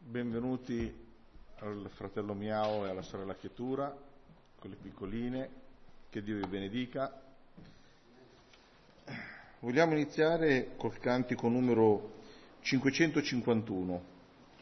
Benvenuti al fratello Miao e alla sorella Chetura, con le piccoline, che Dio vi benedica. Vogliamo iniziare col cantico numero 551.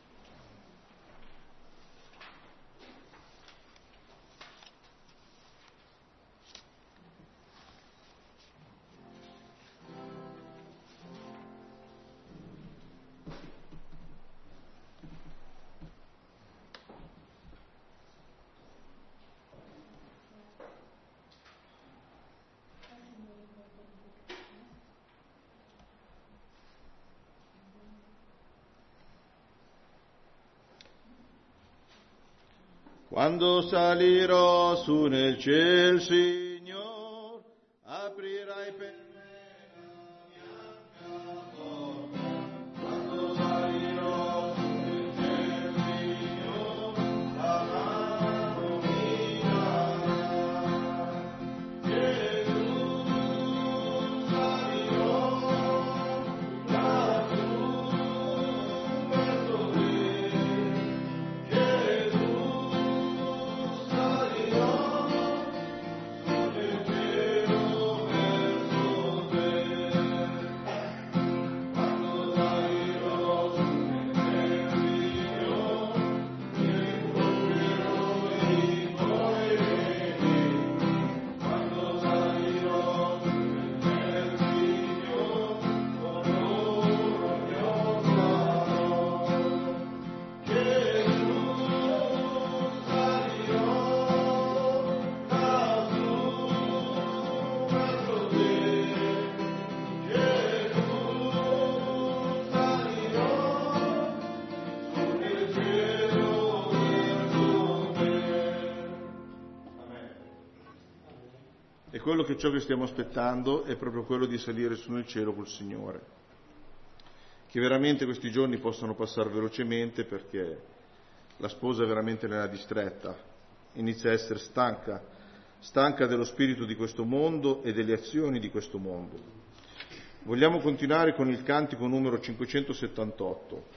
Quando salirò su nel ciel, Signor, aprirai per me la bianca porta. Quando salirò su nel ciel, Signor, la mano mi darà. Gesù, salirò lassù verso te. Gesù, quello che ciò che stiamo aspettando è proprio quello di salire su nel cielo col Signore. Che veramente questi giorni possano passare velocemente, perché la sposa veramente ne ha distretta, inizia a essere stanca dello spirito di questo mondo e delle azioni di questo mondo. Vogliamo continuare con il cantico numero 578.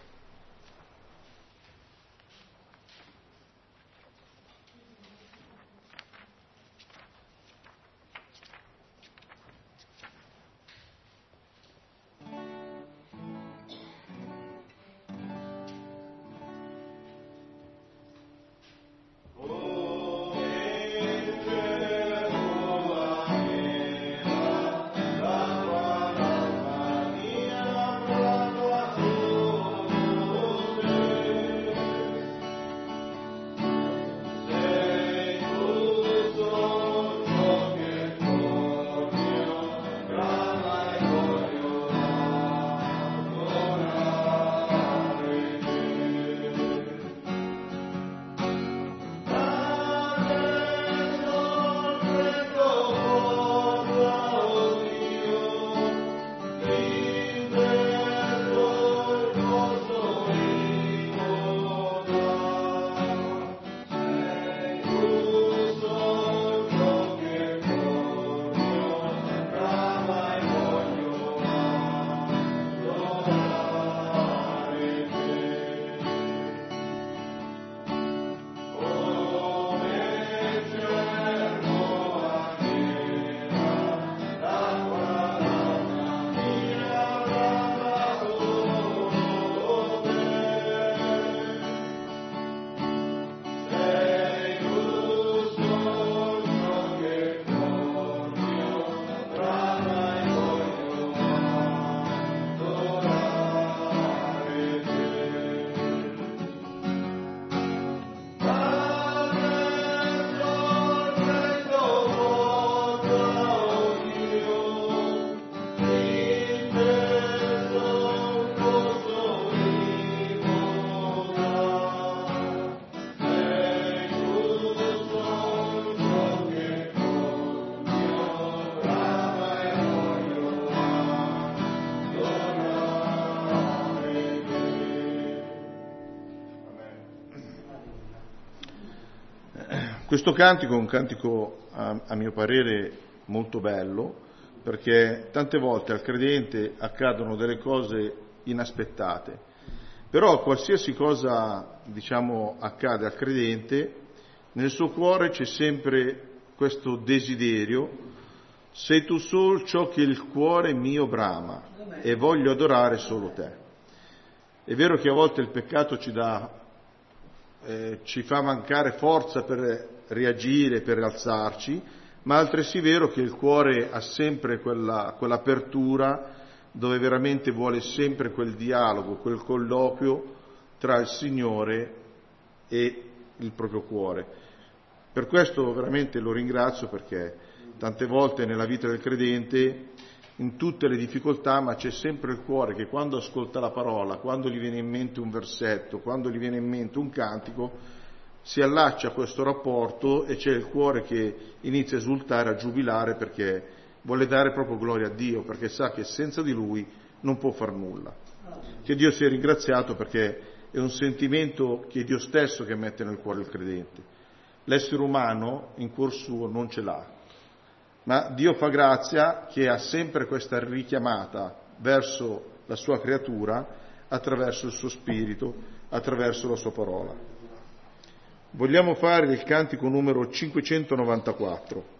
Questo cantico è un cantico, a mio parere, molto bello, perché tante volte al credente accadono delle cose inaspettate Però qualsiasi cosa, accade al credente, nel suo cuore c'è sempre questo desiderio: sei tu sol ciò che il cuore mio brama, e voglio adorare solo te. È vero che a volte il peccato ci fa mancare forza per reagire, per alzarci, ma è altresì vero che il cuore ha sempre quell'apertura dove veramente vuole sempre quel dialogo, quel colloquio tra il Signore e il proprio cuore. Per questo veramente lo ringrazio, perché tante volte nella vita del credente, in tutte le difficoltà, ma c'è sempre il cuore che quando ascolta la parola, quando gli viene in mente un versetto, quando gli viene in mente un cantico, si allaccia a questo rapporto e c'è il cuore che inizia a esultare, a giubilare, perché vuole dare proprio gloria a Dio, perché sa che senza di Lui non può far nulla. Che Dio sia ringraziato, perché è un sentimento che è Dio stesso che mette nel cuore il credente. L'essere umano in cuor suo non ce l'ha, ma Dio fa grazia che ha sempre questa richiamata verso la sua creatura attraverso il suo spirito, attraverso la sua parola. Vogliamo fare il cantico numero 594.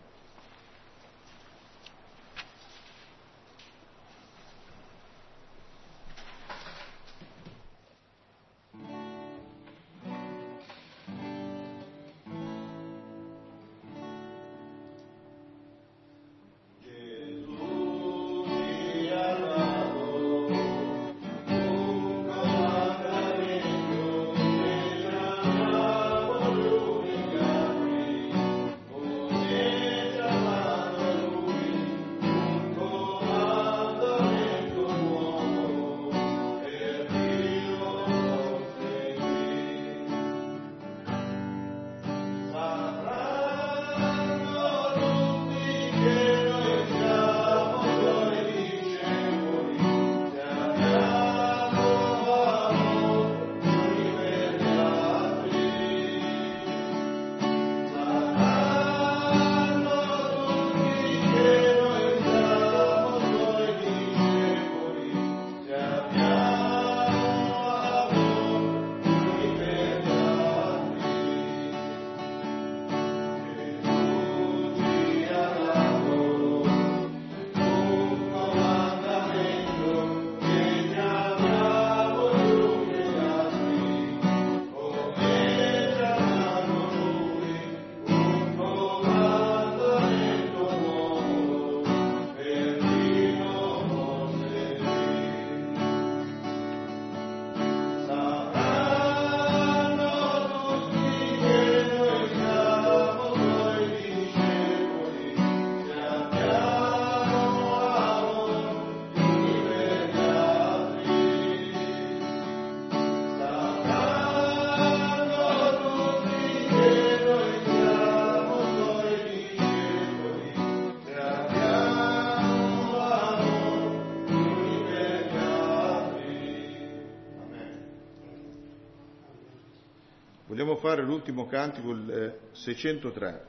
Vogliamo fare l'ultimo cantico, il 603.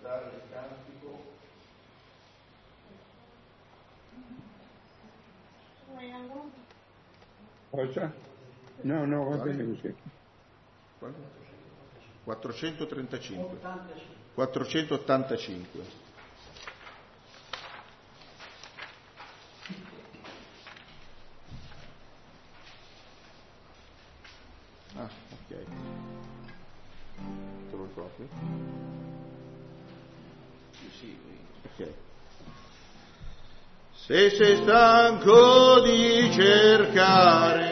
cantare il cantico. Cosa? No, va bene così. 435. 485. Ah, ok. Te lo proprio? Sì. Ok. Se sei stanco di cercare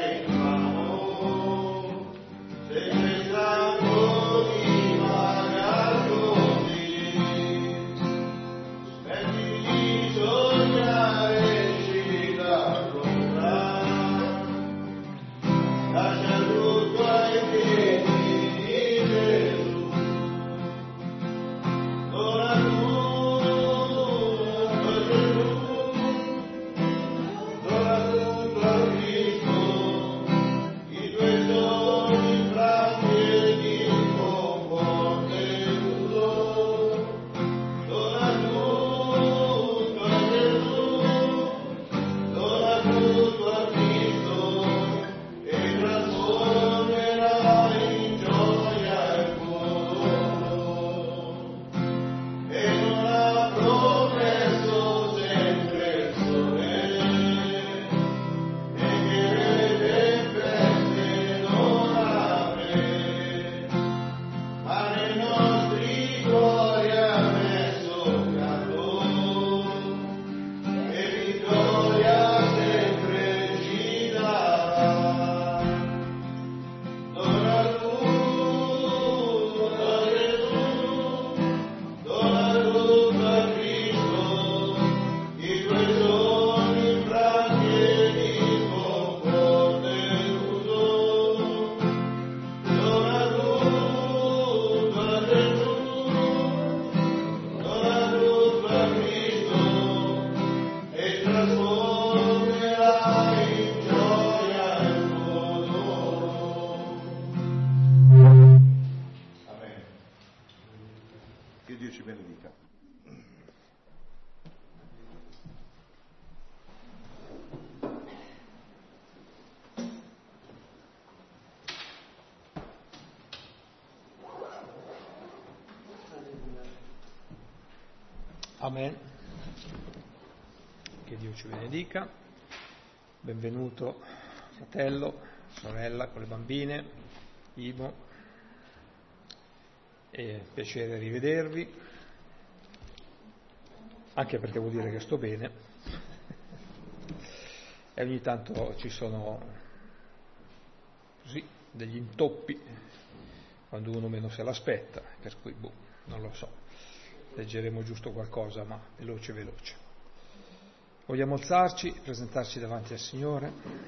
Amen. Che Dio ci benedica. Benvenuto fratello, sorella con le bambine, Imo. È piacere rivedervi, anche perché vuol dire che sto bene. E ogni tanto ci sono così degli intoppi quando uno meno se l'aspetta, per cui non lo so. Leggeremo giusto qualcosa, ma veloce. Vogliamo alzarci, presentarci davanti al Signore.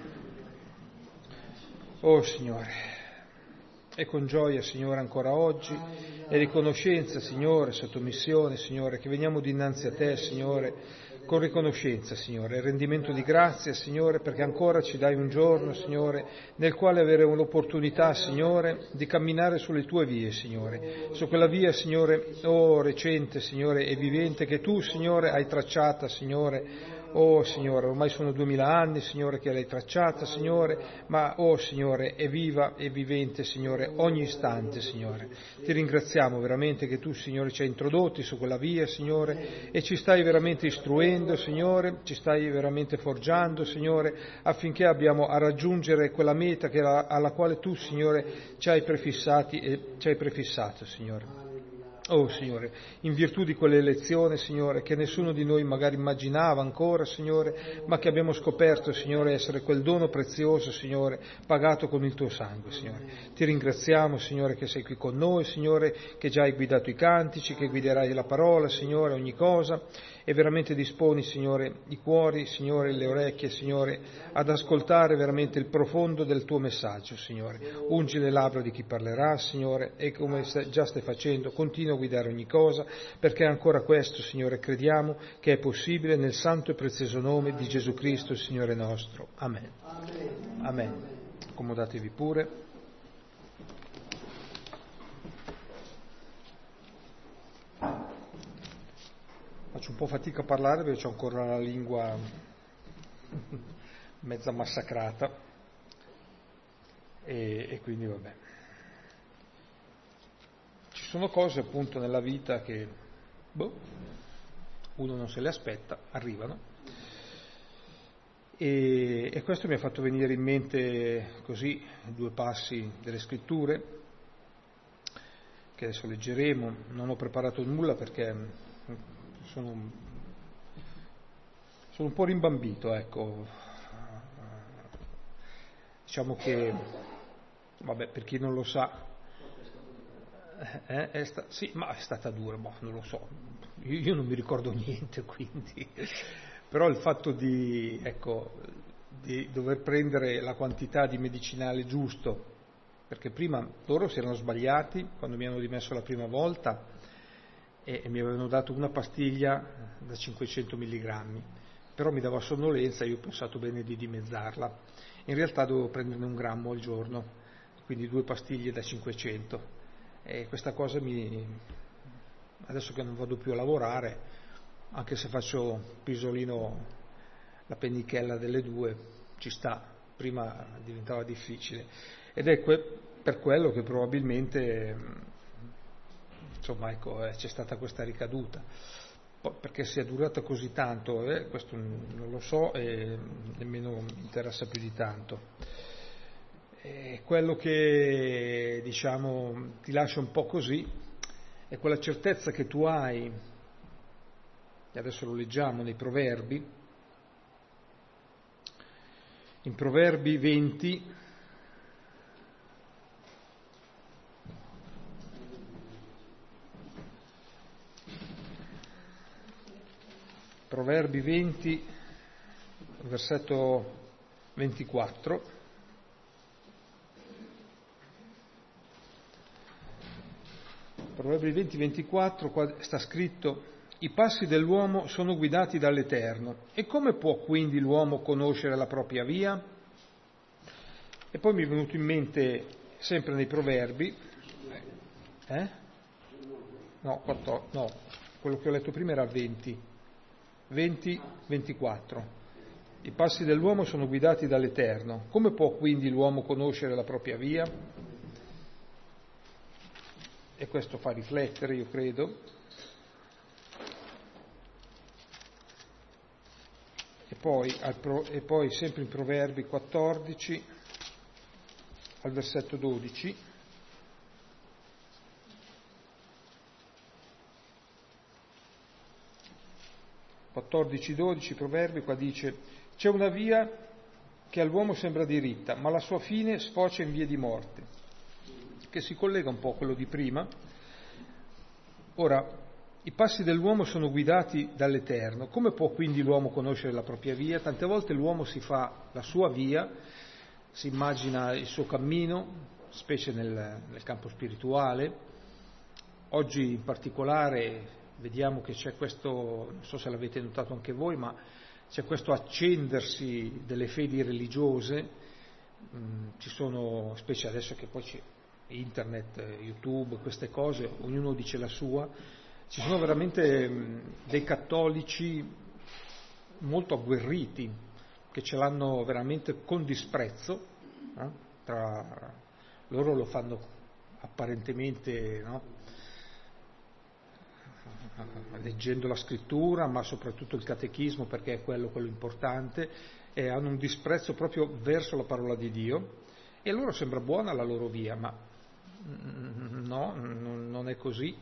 Oh Signore, e con gioia, Signore, ancora oggi, e riconoscenza, Signore, sottomissione, Signore, che veniamo dinanzi a Te, Signore, con riconoscenza, Signore, e rendimento di grazia, Signore, perché ancora ci dai un giorno, Signore, nel quale avere l'opportunità, Signore, di camminare sulle Tue vie, Signore, su quella via, Signore, recente, Signore, e vivente, che Tu, Signore, hai tracciata, Signore. Oh Signore, ormai sono 2000 anni, Signore, che l'hai tracciata, Signore, ma, oh Signore, è viva e vivente, Signore, ogni istante, Signore. Ti ringraziamo veramente che Tu, Signore, ci hai introdotti su quella via, Signore, e ci stai veramente istruendo, Signore, ci stai veramente forgiando, Signore, affinché abbiamo a raggiungere quella meta alla quale Tu, Signore, ci hai prefissati e ci hai prefissato, Signore. Oh Signore, in virtù di quell'elezione, Signore, che nessuno di noi magari immaginava ancora, Signore, ma che abbiamo scoperto, Signore, essere quel dono prezioso, Signore, pagato con il Tuo sangue, Signore. Ti ringraziamo, Signore, che sei qui con noi, Signore, che già hai guidato i cantici, che guiderai la parola, Signore, ogni cosa, e veramente disponi, Signore, i cuori, Signore, le orecchie, Signore, ad ascoltare veramente il profondo del Tuo messaggio, Signore. Ungi le labbra di chi parlerà, Signore, e come già stai facendo, continua a guidare ogni cosa, perché ancora questo, Signore, crediamo che è possibile nel santo e prezioso nome di Gesù Cristo, il Signore nostro. Amen. Amen. Accomodatevi pure. faccio un po' fatica a parlare perché ho ancora la lingua mezza massacrata e quindi vabbè. Ci sono cose appunto nella vita che uno non se le aspetta, arrivano. E questo mi ha fatto venire in mente così 2 passi delle scritture che adesso leggeremo. Non ho preparato nulla perché sono un po' rimbambito, ecco. Diciamo che, vabbè, per chi non lo sa, sì, ma è stata dura, non lo so, io non mi ricordo niente, quindi. Però il fatto di dover prendere la quantità di medicinale giusto, perché prima loro si erano sbagliati quando mi hanno dimesso la prima volta e mi avevano dato una pastiglia da 500 milligrammi, però mi dava sonnolenza e io ho pensato bene di dimezzarla. In realtà dovevo prenderne 1 grammo al giorno, quindi 2 pastiglie da 500. E questa cosa adesso che non vado più a lavorare, anche se faccio pisolino la pennichella delle 2, ci sta, prima diventava difficile. Ed è per quello che probabilmente, insomma, c'è stata questa ricaduta. Poi, perché sia durata così tanto, questo non lo so e nemmeno mi interessa più di tanto. Quello che, diciamo, ti lascia un po' così è quella certezza che tu hai, e adesso lo leggiamo nei Proverbi, in Proverbi 20, Proverbi 20, versetto 24. Proverbi 20, 24, qua sta scritto: i passi dell'uomo sono guidati dall'Eterno, e come può quindi l'uomo conoscere la propria via? E poi mi è venuto in mente, sempre nei Proverbi, no, quello che ho letto prima era 20, 24. I passi dell'uomo sono guidati dall'Eterno, come può quindi l'uomo conoscere la propria via? E questo fa riflettere, io credo. E poi sempre in Proverbi 14, al versetto 12, Proverbi, qua dice: c'è una via che all'uomo sembra diritta, ma la sua fine sfocia in vie di morte, che si collega un po' a quello di prima. Ora, i passi dell'uomo sono guidati dall'Eterno, come può quindi l'uomo conoscere la propria via? Tante volte l'uomo si fa la sua via, si immagina il suo cammino, specie nel campo spirituale. Oggi in particolare vediamo che c'è questo, non so se l'avete notato anche voi, ma c'è questo accendersi delle fedi religiose. Ci sono, specie adesso che poi c'è internet, YouTube, queste cose, ognuno dice la sua. Ci sono veramente dei cattolici molto agguerriti che ce l'hanno veramente con disprezzo, tra loro lo fanno apparentemente, no? Leggendo la scrittura, ma soprattutto il catechismo, perché è quello importante, e hanno un disprezzo proprio verso la parola di Dio, e a loro sembra buona la loro via, ma no, non è così,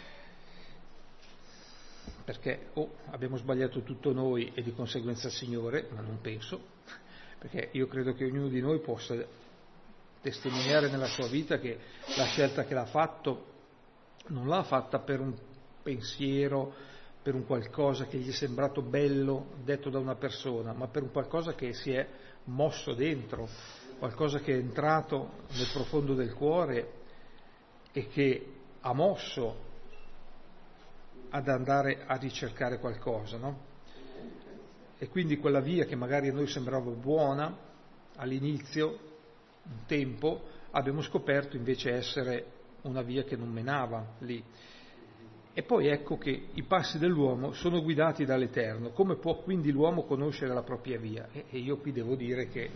perché abbiamo sbagliato tutto noi e di conseguenza il Signore, ma non penso, perché io credo che ognuno di noi possa testimoniare nella sua vita che la scelta che l'ha fatto non l'ha fatta per un pensiero, per un qualcosa che gli è sembrato bello detto da una persona, ma per un qualcosa che si è mosso dentro, qualcosa che è entrato nel profondo del cuore e che ha mosso ad andare a ricercare qualcosa, no? E quindi quella via che magari a noi sembrava buona all'inizio, un tempo, abbiamo scoperto invece essere una via che non menava lì. E poi ecco che i passi dell'uomo sono guidati dall'Eterno. Come può quindi l'uomo conoscere la propria via? E io qui devo dire che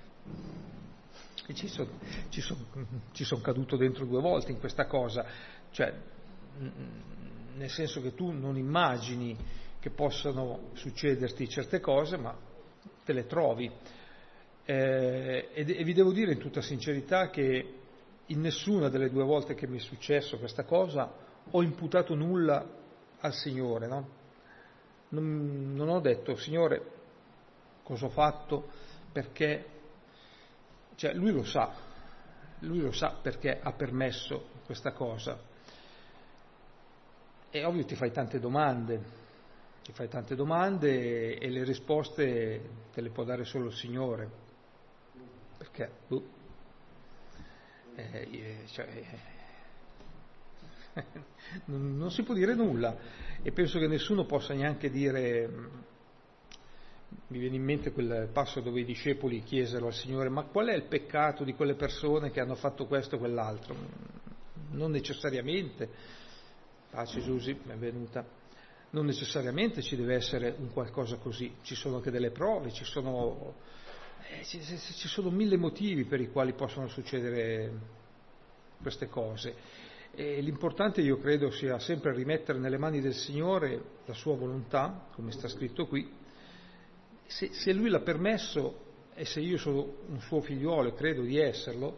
ci sono caduto dentro 2 volte in questa cosa, cioè nel senso che tu non immagini che possano succederti certe cose, ma te le trovi. E vi devo dire in tutta sincerità che in nessuna delle 2 volte che mi è successo questa cosa ho imputato nulla al Signore, no? Non ho detto, Signore, cosa ho fatto, perché, cioè Lui lo sa perché ha permesso questa cosa. E ovvio ti fai tante domande e le risposte te le può dare solo il Signore, perché non si può dire nulla, e penso che nessuno possa neanche dire. Mi viene in mente quel passo dove i discepoli chiesero al Signore: ma qual è il peccato di quelle persone che hanno fatto questo e quell'altro? Non necessariamente, pace Giusy, mi è venuta, non necessariamente ci deve essere un qualcosa così, ci sono anche delle prove, ci sono 1000 motivi per i quali possono succedere queste cose. E l'importante, io credo, sia sempre rimettere nelle mani del Signore la sua volontà, come sta scritto qui. Se Lui l'ha permesso, e se io sono un suo figliuolo e credo di esserlo,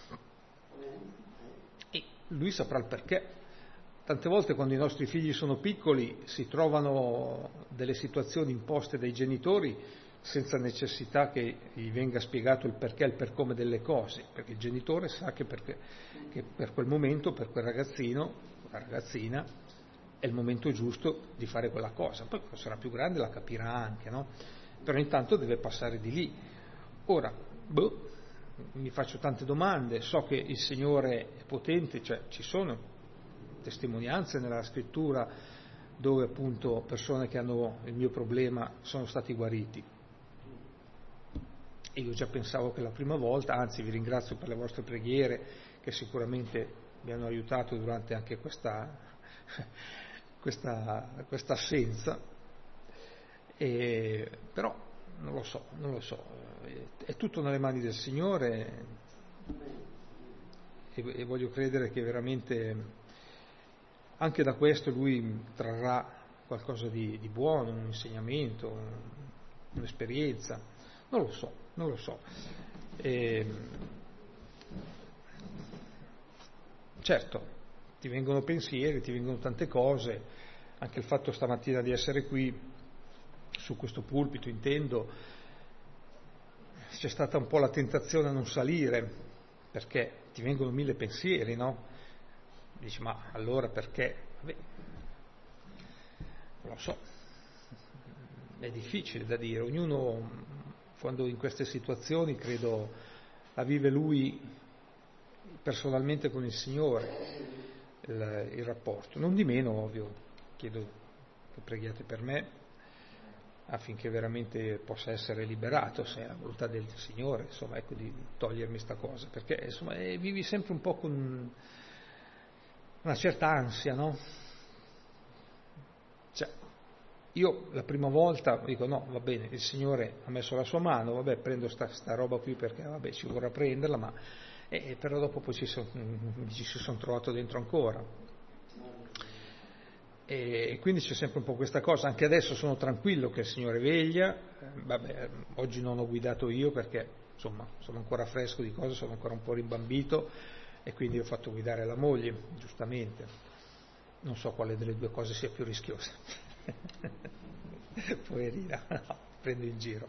e Lui saprà il perché. Tante volte quando i nostri figli sono piccoli si trovano delle situazioni imposte dai genitori senza necessità che gli venga spiegato il perché e il per come delle cose, perché il genitore sa che per quel momento, per quel ragazzino, la ragazzina, è il momento giusto di fare quella cosa. Poi quando sarà più grande la capirà anche, no? Però intanto deve passare di lì. Ora, mi faccio tante domande, so che il Signore è potente, cioè ci sono testimonianze nella Scrittura dove appunto persone che hanno il mio problema sono stati guariti. E io già pensavo che la prima volta, anzi vi ringrazio per le vostre preghiere che sicuramente mi hanno aiutato durante anche questa assenza, però non lo so, è tutto nelle mani del Signore e voglio credere che veramente anche da questo Lui trarrà qualcosa di buono, un insegnamento, un'esperienza, non lo so. Certo, ti vengono pensieri, ti vengono tante cose, anche il fatto stamattina di essere qui, su questo pulpito intendo, c'è stata un po' la tentazione a non salire, perché ti vengono 1000 pensieri, no? Dici, ma allora perché? Vabbè, non lo so, è difficile da dire, ognuno quando in queste situazioni credo la vive lui personalmente con il Signore, il rapporto. Non di meno, ovvio, chiedo che preghiate per me affinché veramente possa essere liberato, se è la volontà del Signore, insomma, ecco, di togliermi sta cosa, perché insomma vivi sempre un po' con una certa ansia, no? Cioè, io la prima volta dico no, va bene, il Signore ha messo la sua mano, vabbè, prendo sta roba qui perché vabbè ci vorrà prenderla, ma però dopo poi ci si sono trovato dentro ancora. E quindi c'è sempre un po' questa cosa. Anche adesso sono tranquillo che il Signore veglia, vabbè, oggi non ho guidato io perché insomma sono ancora fresco di cose, sono ancora un po' rimbambito e quindi ho fatto guidare la moglie, giustamente. Non so quale delle 2 cose sia più rischiosa. Poverina, no, prendo in giro.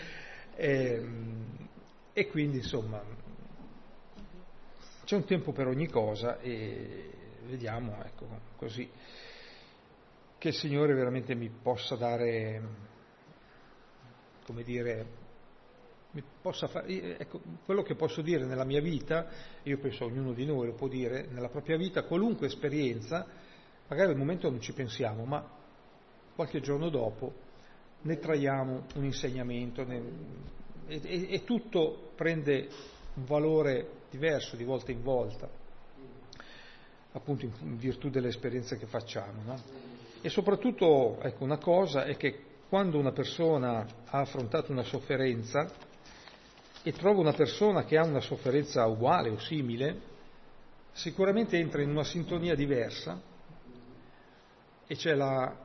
E quindi insomma c'è un tempo per ogni cosa e vediamo, ecco, così, che il Signore veramente mi possa dare, come dire, mi possa fare, ecco, quello che posso dire nella mia vita, io penso ognuno di noi lo può dire, nella propria vita, qualunque esperienza, magari al momento non ci pensiamo, ma qualche giorno dopo ne traiamo un insegnamento e tutto prende un valore diverso di volta in volta. appunto in virtù delle esperienze che facciamo, no? E soprattutto, ecco, una cosa è che quando una persona ha affrontato una sofferenza e trova una persona che ha una sofferenza uguale o simile, sicuramente entra in una sintonia diversa e c'è la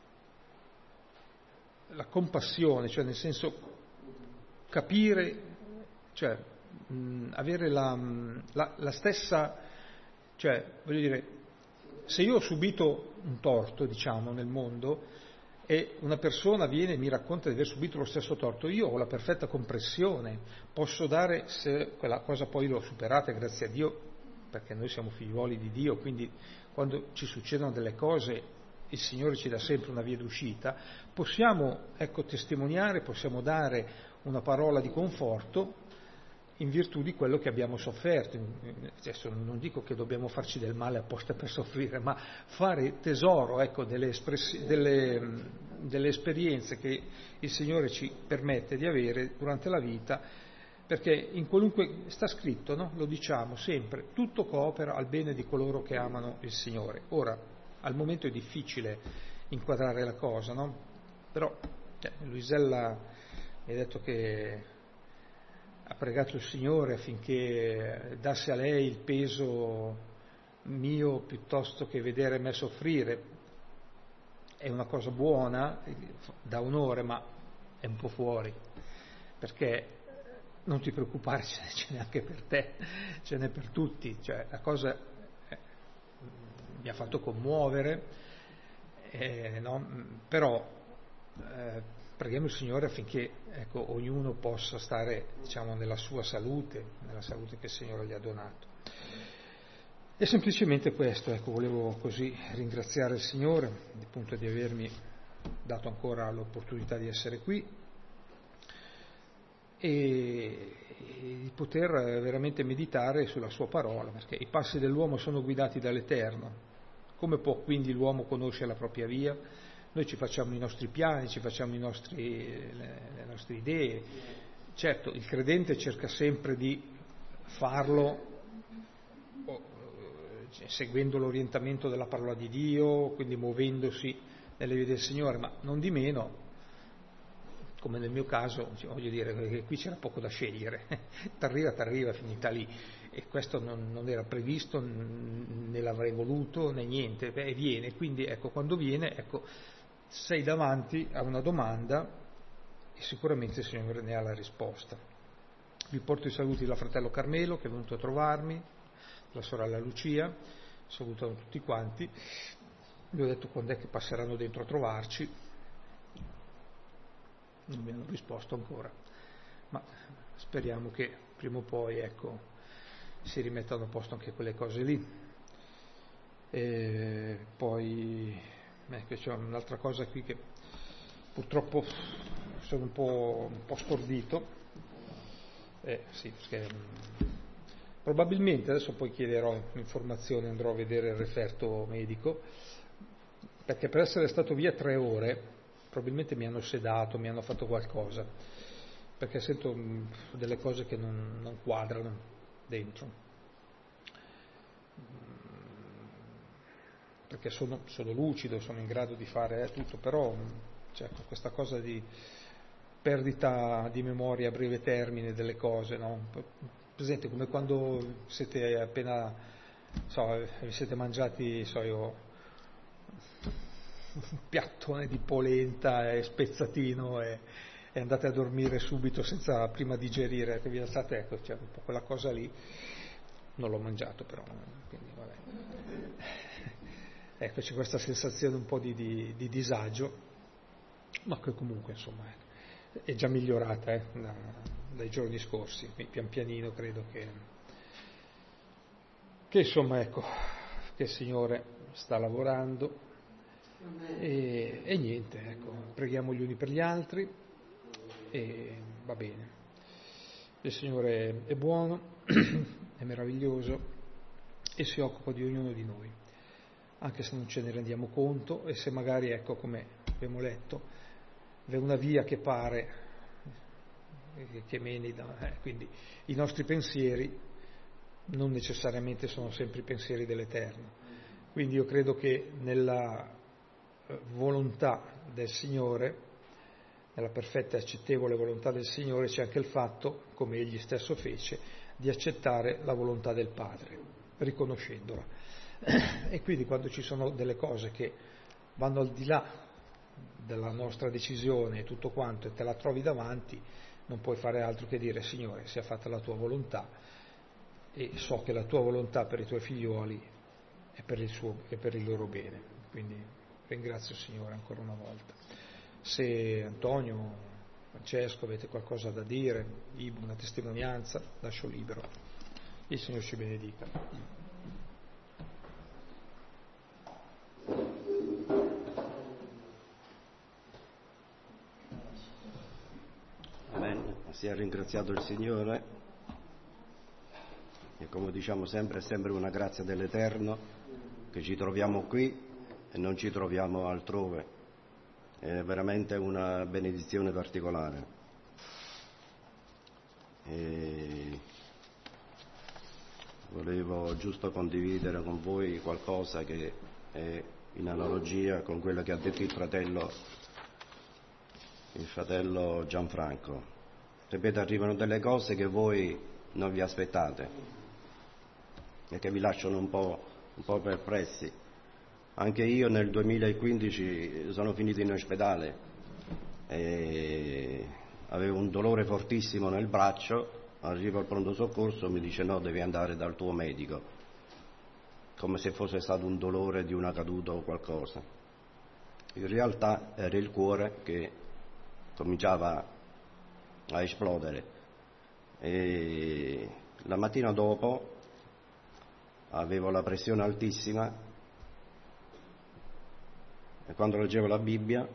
compassione, cioè nel senso capire, cioè avere la stessa, cioè voglio dire, se io ho subito un torto, diciamo, nel mondo e una persona viene e mi racconta di aver subito lo stesso torto, io ho la perfetta comprensione, posso dare, se quella cosa poi l'ho superata, grazie a Dio, perché noi siamo figliuoli di Dio, quindi quando ci succedono delle cose il Signore ci dà sempre una via d'uscita, possiamo, ecco, testimoniare, possiamo dare una parola di conforto in virtù di quello che abbiamo sofferto. Adesso non dico che dobbiamo farci del male apposta per soffrire, ma fare tesoro, ecco, delle esperienze che il Signore ci permette di avere durante la vita, perché in qualunque, sta scritto, no? Lo diciamo sempre, tutto coopera al bene di coloro che amano il Signore. Ora, al momento è difficile inquadrare la cosa, no? Però Luisella mi ha detto che ha pregato il Signore affinché dasse a lei il peso mio piuttosto che vedere me soffrire. È una cosa buona, da onore, ma è un po' fuori, perché non ti preoccupare, ce n'è anche per te, ce n'è per tutti, cioè la cosa mi ha fatto commuovere, no? Però preghiamo il Signore affinché, ecco, ognuno possa stare, diciamo, nella sua salute, nella salute che il Signore gli ha donato. E semplicemente questo, ecco, volevo così ringraziare il Signore appunto di avermi dato ancora l'opportunità di essere qui e di poter veramente meditare sulla sua parola, perché i passi dell'uomo sono guidati dall'Eterno. Come può quindi l'uomo conoscere la propria via? Noi ci facciamo i nostri piani, ci facciamo le nostre idee. Certo, il credente cerca sempre di farlo seguendo l'orientamento della parola di Dio, quindi muovendosi nelle vie del Signore, ma non di meno, come nel mio caso, voglio dire che qui c'era poco da scegliere, t'arriva, finita lì, e questo non era previsto, né l'avrei voluto, né niente, viene, quindi ecco, quando viene, ecco, sei davanti a una domanda e sicuramente il Signore ne ha la risposta. Vi porto i saluti della fratello Carmelo che è venuto a trovarmi, la sorella Lucia, salutano tutti quanti, gli ho detto quando è che passeranno dentro a trovarci, non mi hanno risposto ancora, ma speriamo che prima o poi, ecco, si rimettano a posto anche quelle cose lì. E poi c'è un'altra cosa qui che purtroppo sono un po' stordito, sì, perché probabilmente adesso poi chiederò informazioni, andrò a vedere il referto medico, perché per essere stato via 3 ore probabilmente mi hanno sedato, mi hanno fatto qualcosa, perché sento delle cose che non quadrano dentro, perché sono lucido, sono in grado di fare tutto, però certo, questa cosa di perdita di memoria a breve termine delle cose, no? Presente come quando siete appena, vi siete mangiati, un piattone di polenta e spezzatino e andate a dormire subito senza prima digerire, che vi alzate, ecco, c'è un po' quella cosa lì, non l'ho mangiato però, quindi vabbè. Ecco, c'è questa sensazione un po' di disagio, ma che comunque insomma è già migliorata dai giorni scorsi, pian pianino credo che insomma, ecco, che il Signore sta lavorando e niente, ecco, preghiamo gli uni per gli altri e va bene. Il Signore è buono, è meraviglioso e si occupa di ognuno di noi, anche se non ce ne rendiamo conto e se magari, ecco, come abbiamo letto, è una via che pare che meni quindi i nostri pensieri non necessariamente sono sempre i pensieri dell'Eterno, Quindi io credo che nella volontà del Signore, nella perfetta e accettevole volontà del Signore, c'è anche il fatto, come egli stesso fece, di accettare la volontà del Padre, riconoscendola. E quindi quando ci sono delle cose che vanno al di là della nostra decisione e tutto quanto, e te la trovi davanti, non puoi fare altro che dire: Signore, sia fatta la tua volontà, e so che la tua volontà per i tuoi figliuoli è per il loro bene. Quindi ringrazio il Signore ancora una volta. Se Antonio, Francesco avete qualcosa da dire, una testimonianza, lascio libero. Il Signore ci benedica. Amen. Sia ringraziato il Signore, e come diciamo sempre, è sempre una grazia dell'Eterno che ci troviamo qui e non ci troviamo altrove. È veramente una benedizione particolare. E volevo giusto condividere con voi qualcosa che è in analogia con quello che ha detto il fratello Gianfranco. Ripeto, arrivano delle cose che voi non vi aspettate e che vi lasciano un po' perplessi. Anche io nel 2015 sono finito in ospedale e avevo un dolore fortissimo nel braccio. Arrivo al pronto soccorso, mi dice: no, devi andare dal tuo medico, come se fosse stato un dolore di una caduta o qualcosa. In realtà era il cuore che cominciava a esplodere, e la mattina dopo avevo la pressione altissima, e quando leggevo la Bibbia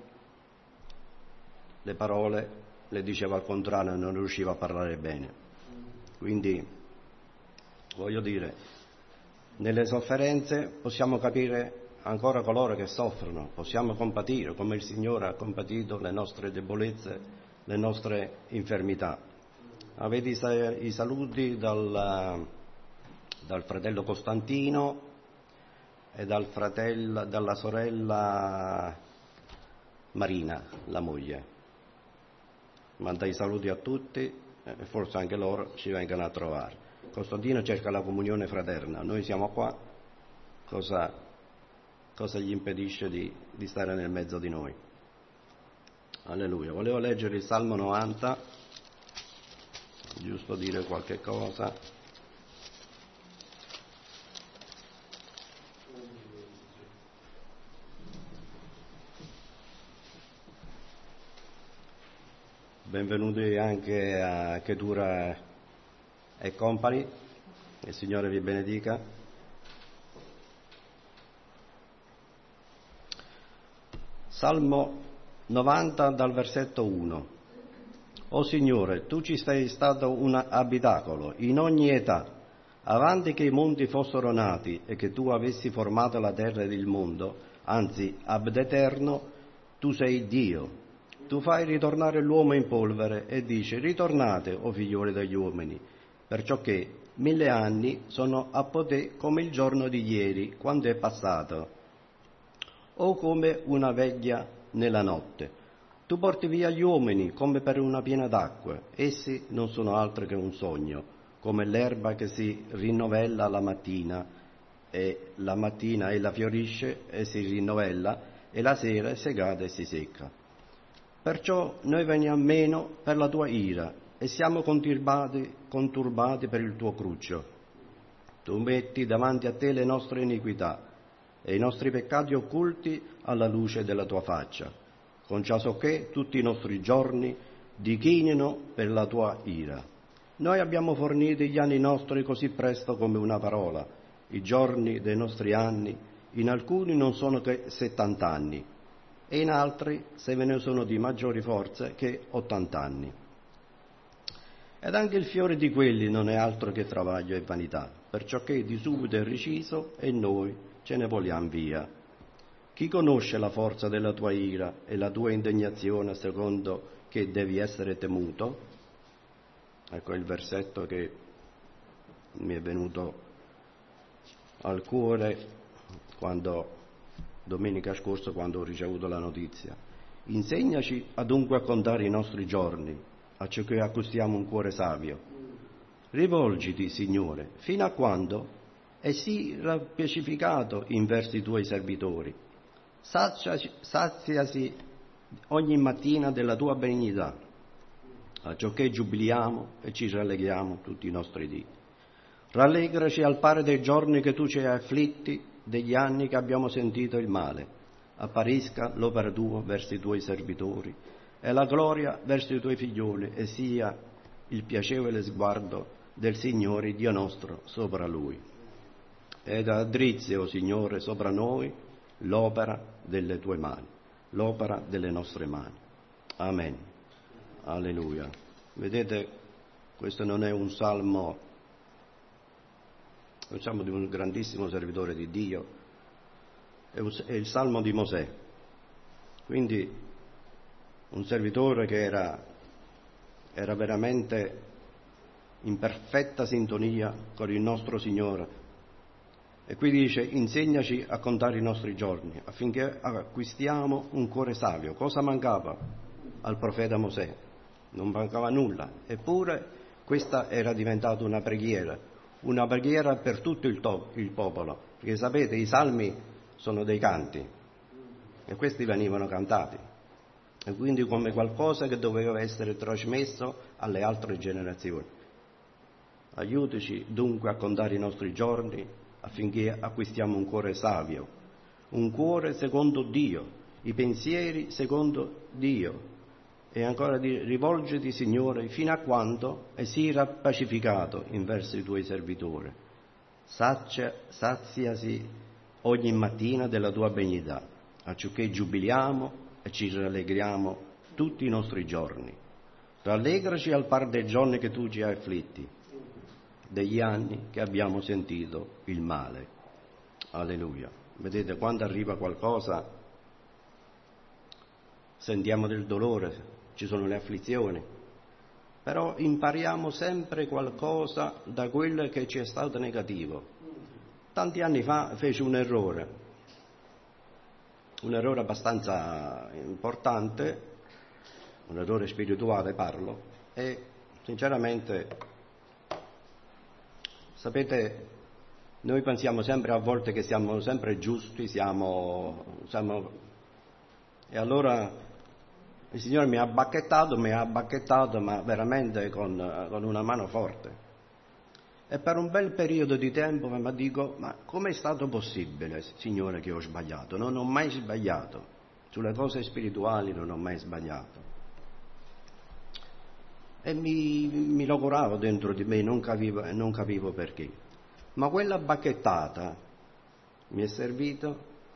le parole le dicevo al contrario, non riuscivo a parlare bene. Quindi voglio dire, nelle sofferenze possiamo capire ancora coloro che soffrono, possiamo compatire come il Signore ha compatito le nostre debolezze, le nostre infermità. Avete i saluti dalla fratello Costantino e dalla sorella Marina, la moglie. Manda i saluti a tutti e forse anche loro ci vengano a trovare. Costantino cerca la comunione fraterna, noi siamo qua, cosa gli impedisce di stare nel mezzo di noi? Alleluia. Volevo leggere il Salmo 90, giusto dire qualche cosa. Benvenuti anche a Chetura e Company, il Signore vi benedica. Salmo 90 dal versetto 1. O Signore, tu ci sei stato un abitacolo in ogni età, avanti che i monti fossero nati e che tu avessi formato la terra ed il mondo, anzi ab eterno tu sei Dio. Tu fai ritornare l'uomo in polvere e dici: ritornate, o figlioli degli uomini, perciò che 1000 anni sono a poté come il giorno di ieri, quando è passato, o come una veglia nella notte. Tu porti via gli uomini come per una piena d'acqua, essi non sono altro che un sogno, come l'erba che si rinnovella la mattina ella fiorisce e si rinnovella, e la sera è segata e si secca. Perciò noi veniamo meno per la tua ira e siamo conturbati per il tuo cruccio. Tu metti davanti a te le nostre iniquità e i nostri peccati occulti alla luce della tua faccia, conciasocché tutti i nostri giorni dichinino per la tua ira. Noi abbiamo fornito gli anni nostri così presto come una parola, i giorni dei nostri anni, in alcuni non sono che 70 anni, e in altri se ve ne sono di maggiori forze che 80 anni. Ed anche il fiore di quelli non è altro che travaglio e vanità, perciò che di subito è reciso e noi ce ne vogliamo via. Chi conosce la forza della tua ira e la tua indignazione secondo che devi essere temuto? Ecco il versetto che mi è venuto al cuore domenica scorsa quando ho ricevuto la notizia. Insegnaci adunque a contare i nostri giorni, acciò che acquistiamo un cuore savio. Rivolgiti, Signore, fino a quando e sii rappacificato in verso i tuoi servitori. Saziasi ogni mattina della tua benignità, acciò che giubiliamo e ci rallegriamo tutti i nostri dì. Rallegraci al pari dei giorni che tu ci hai afflitti, degli anni che abbiamo sentito il male. Apparisca l'opera tua verso i tuoi servitori e la gloria verso i tuoi figlioli, e sia il piacevole sguardo del Signore Dio nostro sopra lui. Ed addrizzi, o Signore, sopra noi l'opera delle tue mani, l'opera delle nostre mani. Amen. Alleluia. Vedete, questo non è un salmo di un grandissimo servitore di Dio, è il salmo di Mosè. Quindi un servitore che era veramente in perfetta sintonia con il nostro Signore. E qui dice: insegnaci a contare i nostri giorni affinché acquistiamo un cuore savio. Cosa mancava al profeta Mosè? Non mancava nulla, eppure questa era diventata una preghiera per tutto il popolo, perché sapete, i salmi sono dei canti e questi venivano cantati, e quindi come qualcosa che doveva essere trasmesso alle altre generazioni. Aiutaci dunque a contare i nostri giorni affinché acquistiamo un cuore savio, un cuore secondo Dio, i pensieri secondo Dio. E ancora rivolgiti, Signore, fino a quando e sii rappacificato in verso i tuoi servitori. Saziasi ogni mattina della tua benignità, acciò che giubiliamo e ci rallegriamo tutti i nostri giorni. Rallegraci al par dei giorni che tu ci hai afflitti, degli anni che abbiamo sentito il male. Alleluia. Vedete, quando arriva qualcosa sentiamo del dolore, ci sono le afflizioni, però impariamo sempre qualcosa da quello che ci è stato negativo. Tanti anni fa feci un errore abbastanza importante, un errore spirituale parlo, e sinceramente, sapete, noi pensiamo sempre a volte che siamo sempre giusti, e allora il Signore mi ha bacchettato, ma veramente con una mano forte. E per un bel periodo di tempo mi dico: ma com'è stato possibile, Signore, che ho sbagliato? Non ho mai sbagliato. Sulle cose spirituali non ho mai sbagliato. E mi logoravo dentro di me, non capivo perché. Ma quella bacchettata mi è servita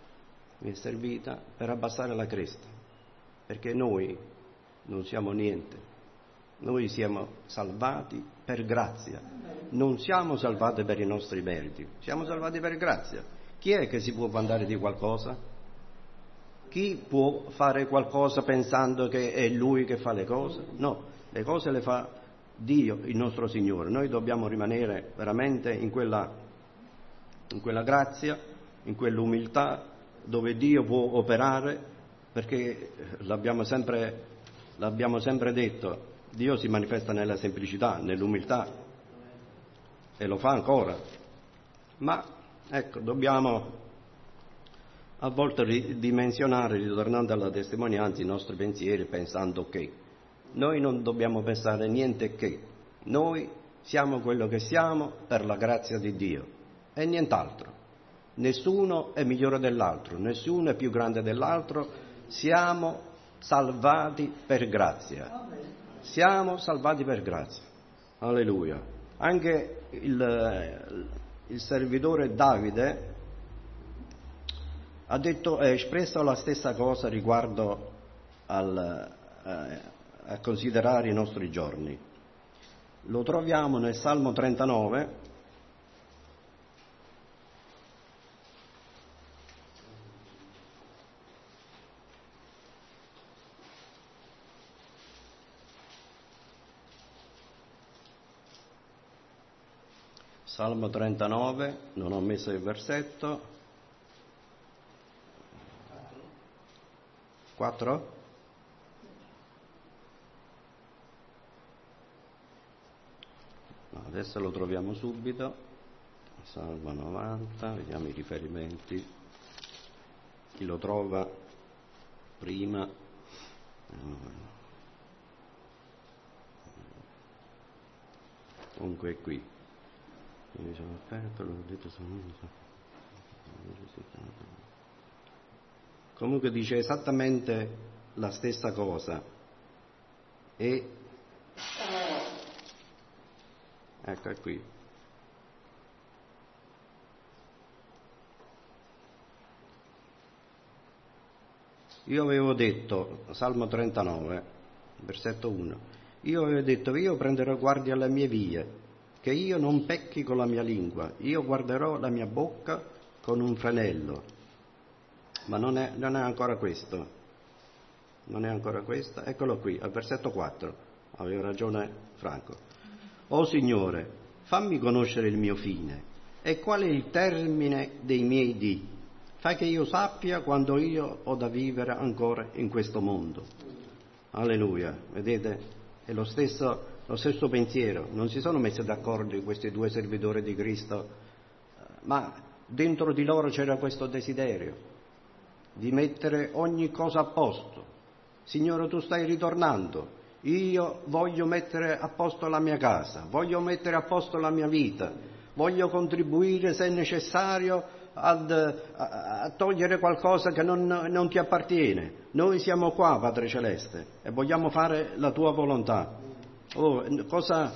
per abbassare la cresta. Perché noi non siamo niente, noi siamo salvati per grazia, non siamo salvati per i nostri meriti, siamo salvati per grazia. Chi è che si può vantare di qualcosa? Chi può fare qualcosa pensando che è lui che fa le cose? No, le cose le fa Dio, il nostro Signore. Noi dobbiamo rimanere veramente in quella grazia, in quell'umiltà dove Dio può operare. Perché l'abbiamo sempre detto, Dio si manifesta nella semplicità, nell'umiltà, e lo fa ancora. Ma ecco, dobbiamo a volte ridimensionare, ritornando alla testimonianza, i nostri pensieri, pensando che noi non dobbiamo pensare niente, che noi siamo quello che siamo per la grazia di Dio e nient'altro. Nessuno è migliore dell'altro, nessuno è più grande dell'altro. Siamo salvati per grazia. Siamo salvati per grazia. Alleluia. Anche il servitore Davide ha espresso la stessa cosa riguardo a considerare i nostri giorni. Lo troviamo nel Salmo 39. Salmo 39, non ho messo il versetto, 4? No, adesso lo troviamo subito. Salmo 90, vediamo i riferimenti. Chi lo trova prima? Comunque è qui. Mi sono aperto, l'ho detto, comunque dice esattamente la stessa cosa. E ecco, è qui. Io avevo detto, Salmo 39, versetto 1, io avevo detto, io prenderò guardia alle mie vie, che io non pecchi con la mia lingua, io guarderò la mia bocca con un frenello. Ma non è ancora questo. Non è ancora questo. Eccolo qui, al versetto 4. Aveva ragione Franco. O Signore, fammi conoscere il mio fine. E qual è il termine dei miei dì? Fai che io sappia quando io ho da vivere ancora in questo mondo. Alleluia. Vedete? È lo stesso pensiero. Non si sono messi d'accordo questi due servitori di Cristo, ma dentro di loro c'era questo desiderio di mettere ogni cosa a posto. Signore, tu stai ritornando, io voglio mettere a posto la mia casa, voglio mettere a posto la mia vita, voglio contribuire se necessario a togliere qualcosa che non ti appartiene. Noi siamo qua, Padre Celeste, e vogliamo fare la tua volontà. Cosa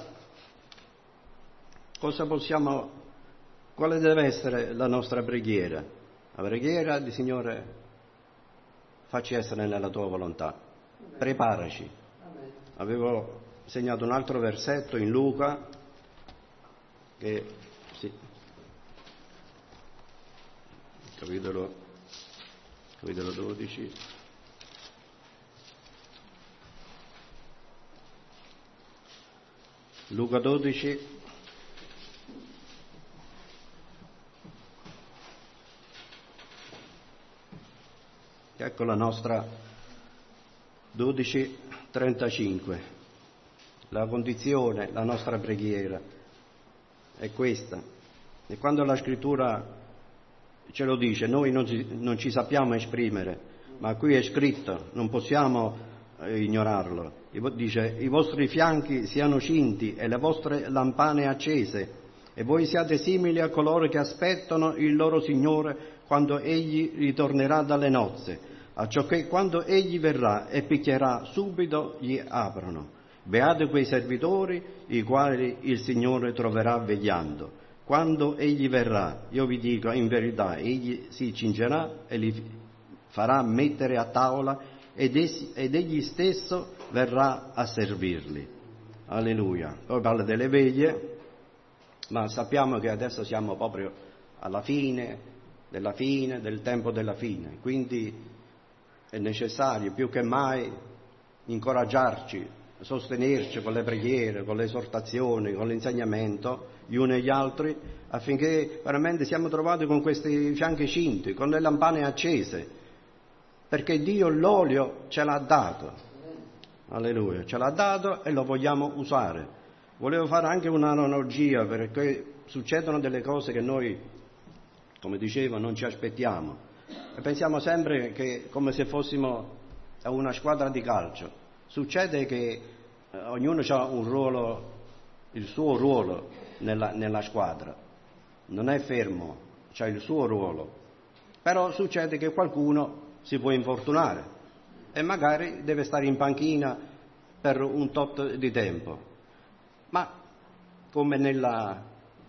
possiamo, quale deve essere la nostra preghiera? La preghiera di Signore, facci essere nella tua volontà, preparaci. Avevo segnato un altro versetto in Luca, che sì, capitolo 12. Luca 12. Ecco la nostra 12:35. La condizione, la nostra preghiera è questa. E quando la Scrittura ce lo dice, noi non ci sappiamo esprimere, ma qui è scritto, non possiamo ignorarlo. Dice, i vostri fianchi siano cinti e le vostre lampane accese, e voi siate simili a coloro che aspettano il loro Signore quando Egli ritornerà dalle nozze, acciocché quando Egli verrà e picchierà, subito gli aprono. Beati quei servitori, i quali il Signore troverà vegliando. Quando Egli verrà, io vi dico in verità, Egli si cingerà e li farà mettere a tavola ed Egli stesso verrà a servirli. Alleluia. Poi parla delle veglie, ma sappiamo che adesso siamo proprio alla fine del tempo della fine, quindi è necessario più che mai incoraggiarci, sostenerci con le preghiere, con le esortazioni, con l'insegnamento gli uni e gli altri, affinché veramente siamo trovati con questi fianchi cinti, con le lampane accese, perché Dio l'olio ce l'ha dato. Alleluia, ce l'ha dato e lo vogliamo usare. Volevo fare anche un'analogia, perché succedono delle cose che noi, come dicevo, non ci aspettiamo e pensiamo sempre che come se fossimo a una squadra di calcio. Succede che ognuno ha un ruolo, il suo ruolo nella squadra, non è fermo, c'ha il suo ruolo, però succede che qualcuno si può infortunare e magari deve stare in panchina per un tot di tempo, ma come nella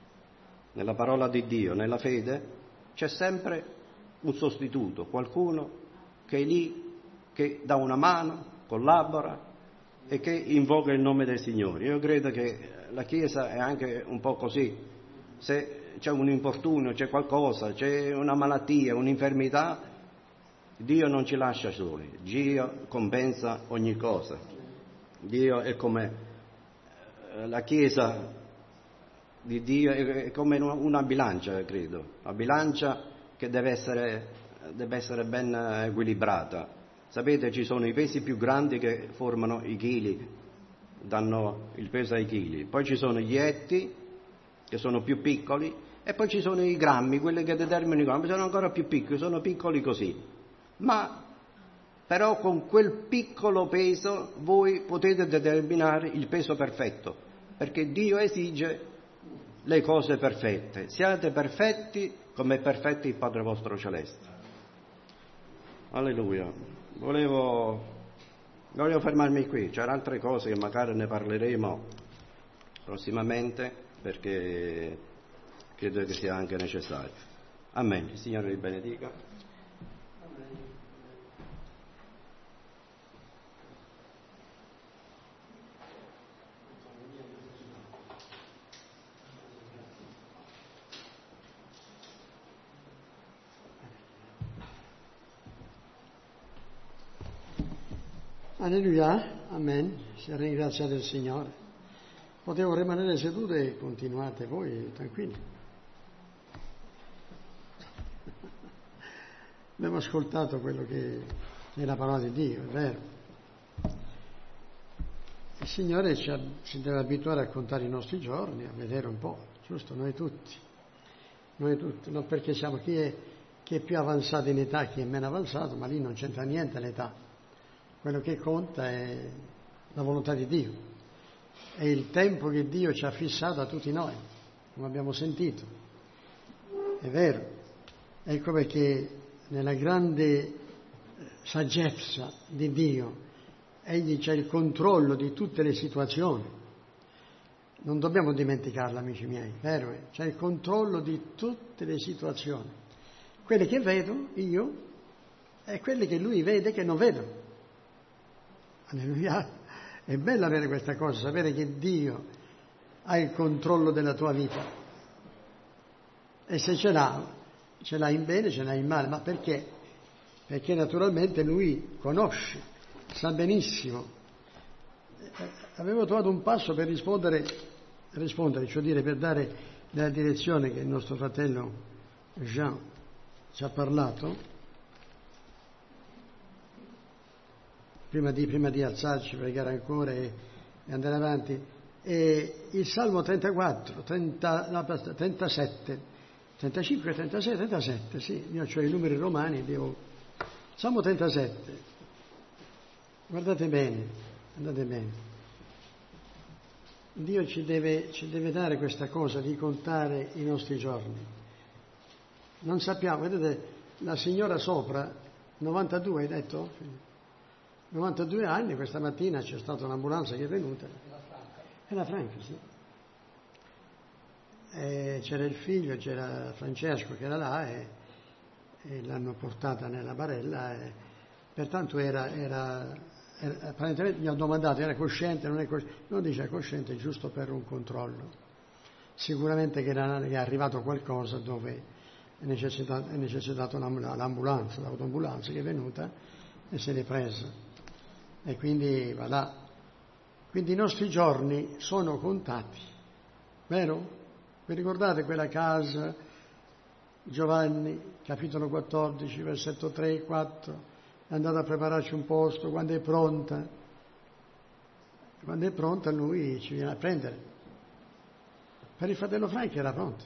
parola di Dio, nella fede, c'è sempre un sostituto, qualcuno che è lì, che dà una mano, collabora e che invoca il nome del Signore. Io credo che la Chiesa è anche un po' così. Se c'è un infortunio, c'è qualcosa, c'è una malattia, un'infermità, Dio non ci lascia soli, Dio compensa ogni cosa. Dio è come la Chiesa di Dio, è come una bilancia, credo, una bilancia che deve essere ben equilibrata. Sapete, ci sono i pesi più grandi che formano i chili, danno il peso ai chili, poi ci sono gli etti che sono più piccoli e poi ci sono i grammi, quelli che determinano i grammi, sono ancora più piccoli, sono piccoli così. Ma però con quel piccolo peso voi potete determinare il peso perfetto, perché Dio esige le cose perfette. Siate perfetti come è perfetto il Padre vostro celeste. Alleluia. Volevo fermarmi qui, c'erano altre cose che magari ne parleremo prossimamente, perché credo che sia anche necessario. Amen. Il Signore vi benedica. Alleluia, amen, sia ringraziato il Signore. Potevo rimanere seduto e continuate voi tranquilli. Abbiamo ascoltato quello che è la parola di Dio, è vero. Il Signore ci deve abituare a contare i nostri giorni, a vedere un po', giusto? Noi tutti, non perché siamo chi è più avanzato in età, chi è meno avanzato, ma lì non c'entra niente l'età. Quello che conta è la volontà di Dio, è il tempo che Dio ci ha fissato a tutti noi, come abbiamo sentito. È vero. Ecco perché nella grande saggezza di Dio Egli c'ha il controllo di tutte le situazioni. Non dobbiamo dimenticarlo, amici miei, vero? C'ha il controllo di tutte le situazioni. Quelle che vedo io e quelle che Lui vede che non vedo. Alleluia, è bello avere questa cosa, sapere che Dio ha il controllo della tua vita. E se ce l'ha in bene, ce l'ha in male. Ma perché? Perché naturalmente Lui conosce, sa benissimo. Avevo trovato un passo per rispondere, cioè dire per dare la direzione che il nostro fratello Jean ci ha parlato. Prima di alzarci, pregare ancora e andare avanti, e il Salmo 34, 37, 35, 36, 37, sì, io ho i numeri romani, Salmo 37, guardate bene, Dio ci deve dare questa cosa di contare i nostri giorni. Non sappiamo, vedete, la signora sopra, 92 hai detto? 92 anni, questa mattina c'è stata un'ambulanza che è venuta. Era Franca, sì. C'era il figlio, c'era Francesco che era là e l'hanno portata nella barella. Pertanto apparentemente gli ho domandato, era cosciente, non è cosciente? Non dice è cosciente, giusto per un controllo. Sicuramente che è arrivato qualcosa dove è necessitata l'ambulanza, l'autoambulanza che è venuta e se l'è presa. E quindi va là. Quindi i nostri giorni sono contati, vero? Vi ricordate quella casa, Giovanni, capitolo 14, versetto 3 e 4, è andato a prepararci un posto, quando è pronta lui ci viene a prendere. Per il fratello Franchi era pronta,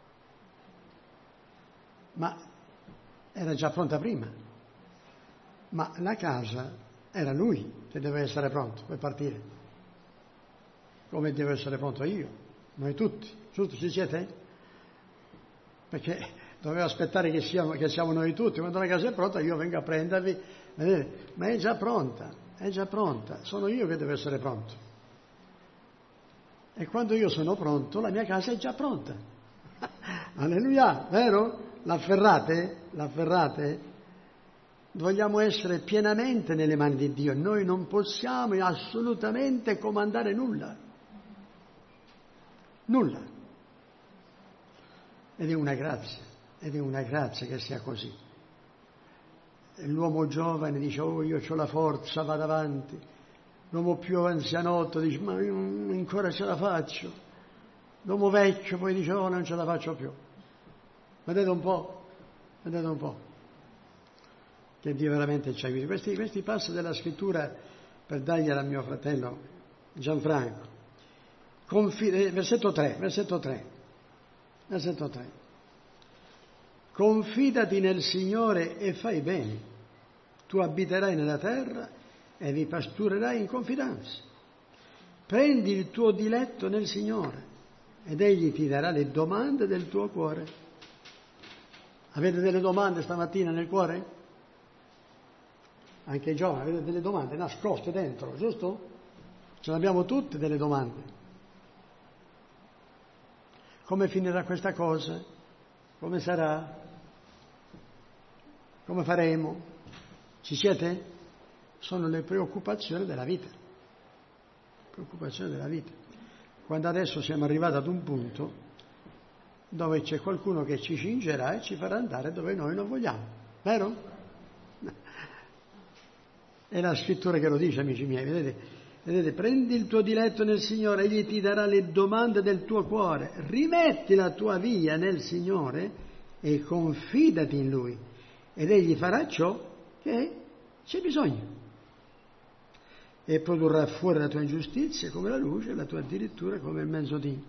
ma era già pronta prima, ma la casa era lui che deve essere pronto per partire, come devo essere pronto io, noi tutti, giusto? Ci siete? Perché dovevo aspettare che siamo noi tutti, quando la casa è pronta io vengo a prendervi, ma è già pronta, sono io che devo essere pronto. E quando io sono pronto, la mia casa è già pronta. Alleluia, vero? L'afferrate? Vogliamo essere pienamente nelle mani di Dio. Noi non possiamo assolutamente comandare nulla. Ed è una grazia che sia così. L'uomo giovane dice, oh, io ho la forza, vado avanti. L'uomo più anzianotto dice, ma io ancora ce la faccio. L'uomo vecchio poi dice, oh, non ce la faccio più. Vedete un po'. che Dio veramente ci aiuti. Questi passi della scrittura per dargli al mio fratello Gianfranco. Versetto 3. Confidati nel Signore e fai bene. Tu abiterai nella terra e vi pasturerai in confidenza. Prendi il tuo diletto nel Signore ed Egli ti darà le domande del tuo cuore. Avete delle domande stamattina nel cuore? Anche i giovani, avete delle domande nascoste dentro, giusto? Ce ne abbiamo tutte delle domande. Come finirà questa cosa? Come sarà? Come faremo? Ci siete? Sono le preoccupazioni della vita. Preoccupazioni della vita. Quando adesso siamo arrivati ad un punto dove c'è qualcuno che ci cingerà e ci farà andare dove noi non vogliamo. Vero? È la scrittura che lo dice, amici miei. Vedete, prendi il tuo diletto nel Signore, Egli ti darà le domande del tuo cuore. Rimetti la tua via nel Signore e confidati in Lui. Ed Egli farà ciò che c'è bisogno. E produrrà fuori la tua ingiustizia come la luce, la tua addirittura come il mezzodì.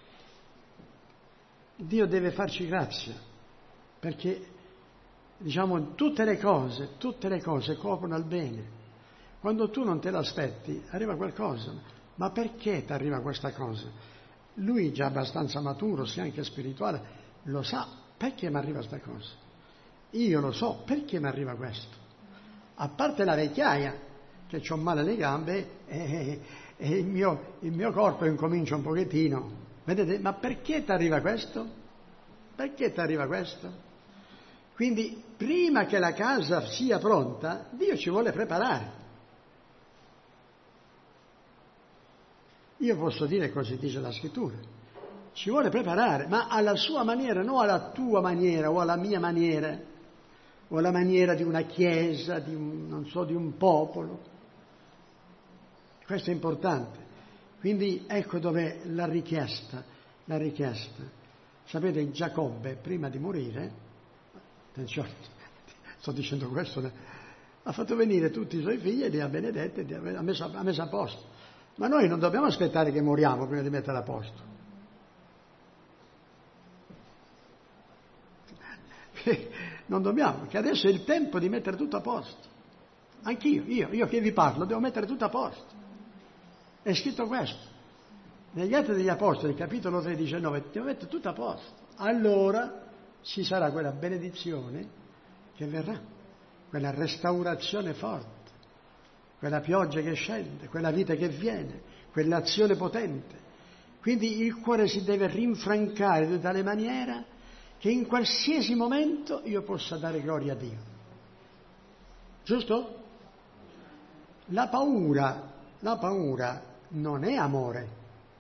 Dio deve farci grazia, perché, diciamo, tutte le cose coprono al bene. Quando tu non te l'aspetti, arriva qualcosa. Ma perché ti arriva questa cosa? Lui, già abbastanza maturo, sia anche spirituale, lo sa perché mi arriva questa cosa. Io lo so perché mi arriva questo. A parte la vecchiaia, che ho male alle gambe e il mio corpo incomincia un pochettino. Vedete? Ma perché ti arriva questo? Perché ti arriva questo? Quindi, prima che la casa sia pronta, Dio ci vuole preparare. Io posso dire così dice la scrittura. Ci vuole preparare, ma alla sua maniera, non alla tua maniera o alla mia maniera, o alla maniera di una chiesa, di un popolo. Questo è importante. Quindi ecco dov'è la richiesta. Sapete, Giacobbe, prima di morire, attenzione, sto dicendo questo, ha fatto venire tutti i suoi figli e li ha benedetti e li ha messo a posto. Ma noi non dobbiamo aspettare che moriamo prima di mettere a posto. Non dobbiamo, che adesso è il tempo di mettere tutto a posto. Anch'io, io che vi parlo, devo mettere tutto a posto. È scritto questo. Negli Atti degli Apostoli, capitolo 3, 19, devo mettere tutto a posto. Allora ci sarà quella benedizione che verrà, quella restaurazione forte, quella pioggia che scende, quella vita che viene, quell'azione potente. Quindi il cuore si deve rinfrancare di tale maniera che in qualsiasi momento io possa dare gloria a Dio. Giusto? La paura non è amore.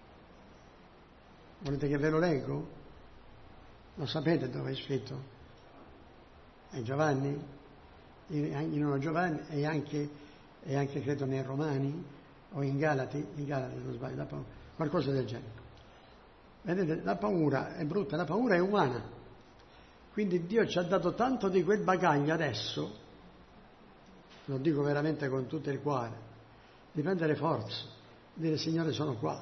Volete che ve lo leggo? Lo sapete dove è scritto? È Giovanni? In Giovanni e anche credo nei Romani o in Galati non sbaglio, la paura, qualcosa del genere. Vedete, la paura è brutta, la paura è umana. Quindi Dio ci ha dato tanto di quel bagaglio adesso, lo dico veramente con tutto il cuore, di prendere forza, di dire Signore sono qua.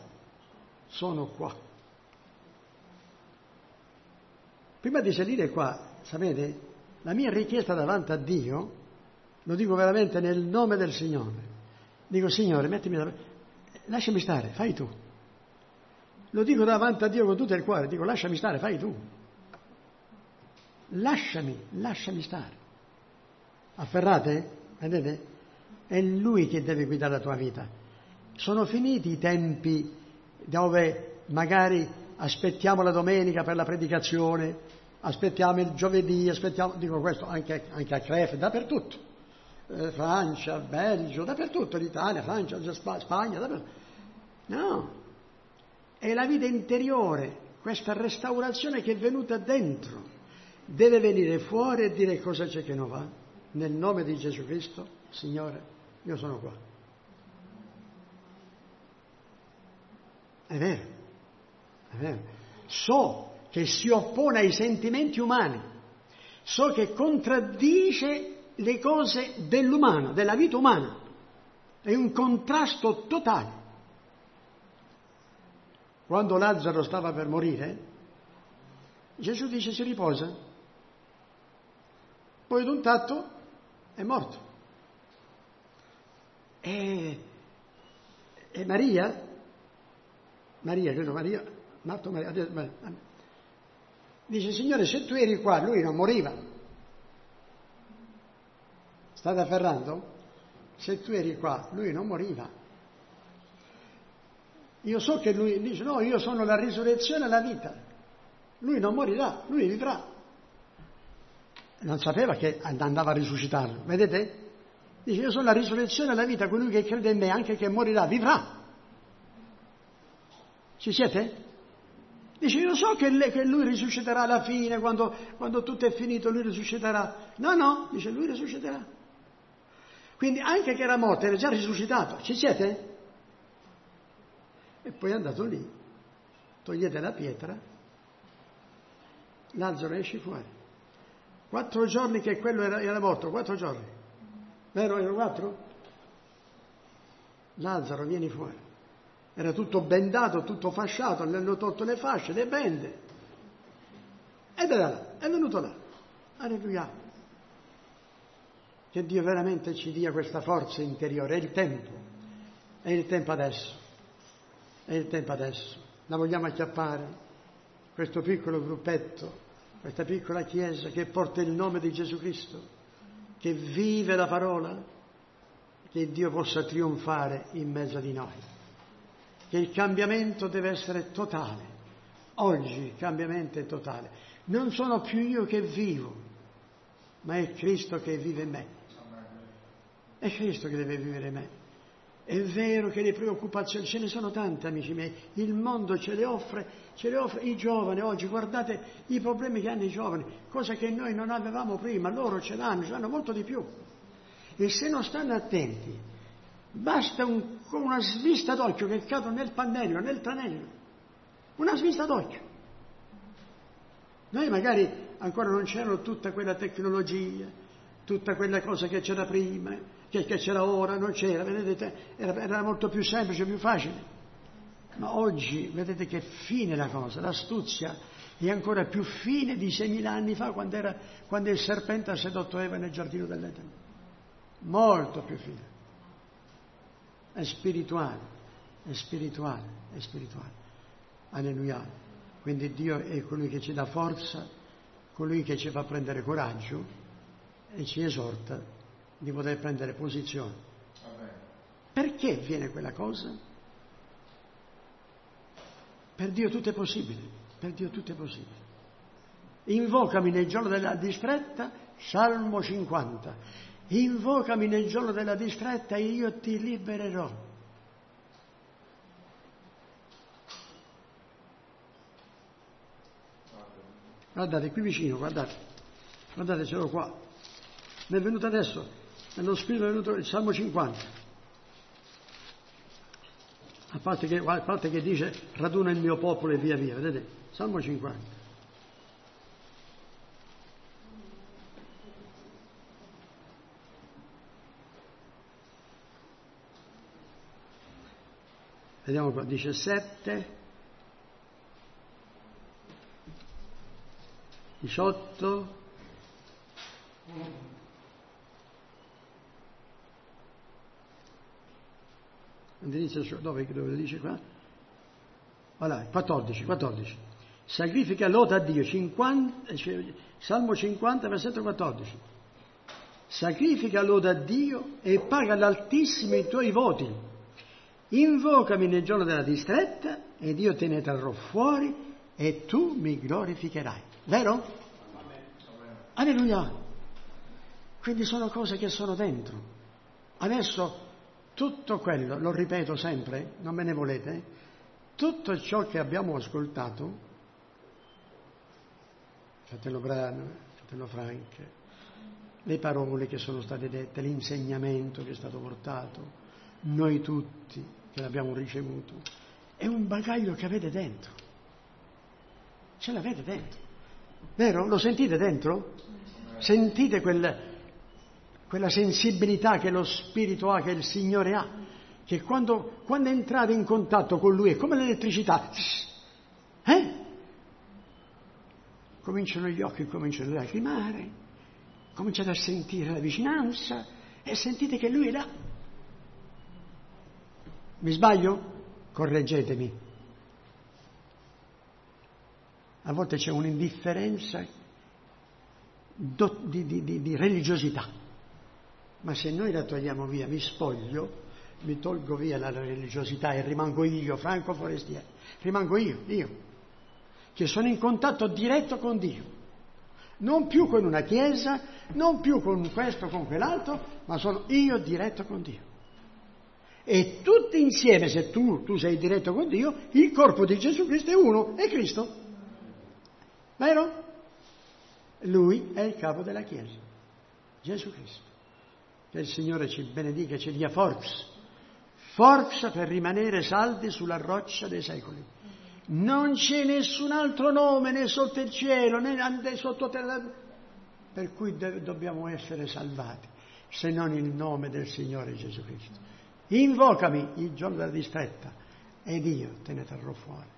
Prima di salire qua, sapete, la mia richiesta davanti a Dio, lo dico veramente nel nome del Signore, dico Signore lasciami stare, fai tu. Lo dico davanti a Dio con tutto il cuore, dico lasciami stare, fai tu. Lasciami stare. Afferrate? Vedete? È Lui che deve guidare la tua vita. Sono finiti i tempi dove magari aspettiamo la domenica per la predicazione, aspettiamo il giovedì, dico questo anche a Cref, dappertutto. Francia, Belgio, dappertutto, l'Italia, Francia, Spagna, dappertutto. No, è la vita interiore, questa restaurazione che è venuta dentro. Deve venire fuori e dire cosa c'è che non va. Nel nome di Gesù Cristo, Signore, io sono qua. È vero. So che si oppone ai sentimenti umani, so che contraddice le cose dell'umano, della vita umana. È un contrasto totale. Quando Lazzaro stava per morire, Gesù dice si riposa. Poi ad un tratto è morto. E Maria, Marta, Maria, dice, Signore, se tu eri qua, lui non moriva. State afferrando? Se tu eri qua, lui non moriva. Io so che lui dice, no, io sono la risurrezione e la vita. Lui non morirà, lui vivrà. Non sapeva che andava a risuscitarlo, vedete? Dice, io sono la risurrezione e la vita, colui che crede in me, anche che morirà, vivrà. Ci siete? Dice, io so che lui risusciterà alla fine, quando tutto è finito, lui risusciterà. No, dice, lui risusciterà. Quindi anche che era morto, era già risuscitato. Ci siete? E poi è andato lì, togliete la pietra, Lazzaro esce fuori. 4 giorni che quello era morto, 4 giorni. Vero? Erano 4? Lazzaro, vieni fuori. Era tutto bendato, tutto fasciato, gli hanno tolto le fasce, le bende. Ed era là, è venuto là. Alleluia. Che Dio veramente ci dia questa forza interiore. È il tempo adesso. È il tempo adesso. La vogliamo acchiappare, questo piccolo gruppetto, questa piccola chiesa che porta il nome di Gesù Cristo, che vive la parola, che Dio possa trionfare in mezzo di noi. Che il cambiamento deve essere totale. Oggi il cambiamento è totale. Non sono più io che vivo, ma è Cristo che vive in me. È Cristo che deve vivere in me. È vero che le preoccupazioni, ce ne sono tante, amici miei, il mondo ce le offre i giovani oggi, guardate i problemi che hanno i giovani, cosa che noi non avevamo prima, loro ce l'hanno molto di più. E se non stanno attenti, basta una svista d'occhio che cadono nel pannello, nel tranello, una svista d'occhio. Noi magari ancora non c'era tutta quella tecnologia, tutta quella cosa che c'era prima, che c'era ora, non c'era, vedete, era molto più semplice, più facile. Ma oggi, vedete che fine la cosa, l'astuzia è ancora più fine di 6.000 anni fa, quando il serpente ha sedotto Eva nel giardino dell'Eden. Molto più fine. È spirituale. Alleluia. Quindi Dio è colui che ci dà forza, colui che ci fa prendere coraggio e ci esorta di poter prendere posizione. Perché avviene quella cosa? Per Dio tutto è possibile. Invocami nel giorno della distretta, Salmo 50. Invocami nel giorno della distretta e io ti libererò. Guardate, qui vicino, guardate, ce l'ho qua. Mi è venuto adesso, nello spirito è venuto il Salmo 50. A parte che dice raduna il mio popolo e via via, vedete? Salmo 50. Vediamo qua, 17, 18, dove lo dice qua? Voilà, 14. Sacrifica lode a Dio, Salmo 50, versetto 14. Sacrifica lode a Dio e paga all'Altissimo i tuoi voti. Invocami nel giorno della distretta ed io te ne trarrò fuori e tu mi glorificherai. Vero? Alleluia. Quindi sono cose che sono dentro. Adesso tutto quello, lo ripeto sempre, non me ne volete, tutto ciò che abbiamo ascoltato, fratello Brano, fratello Frank, le parole che sono state dette, l'insegnamento che è stato portato, noi tutti che l'abbiamo ricevuto, è un bagaglio che avete dentro. Ce l'avete dentro. Vero? Lo sentite dentro? Sentite quella sensibilità che lo Spirito ha, che il Signore ha, che quando entrate in contatto con Lui è come l'elettricità, cominciano gli occhi, cominciano a lacrimare, cominciate a sentire la vicinanza e sentite che Lui è là. Mi sbaglio? Correggetemi. A volte c'è un'indifferenza di religiosità, ma se noi la togliamo via, mi spoglio, mi tolgo via la religiosità e rimango io, Franco Forestieri, rimango io, che sono in contatto diretto con Dio, non più con una chiesa, non più con questo, con quell'altro, ma sono io diretto con Dio. E tutti insieme, se tu sei diretto con Dio, il corpo di Gesù Cristo è uno, è Cristo. Vero? Lui è il capo della Chiesa, Gesù Cristo. Che il Signore ci benedica e ci dia forza per rimanere saldi sulla roccia dei secoli. Non c'è nessun altro nome né sotto il cielo né sotto terra per cui dobbiamo essere salvati, se non il nome del Signore Gesù Cristo. Invocami il giorno della distretta ed io te ne terrò fuori.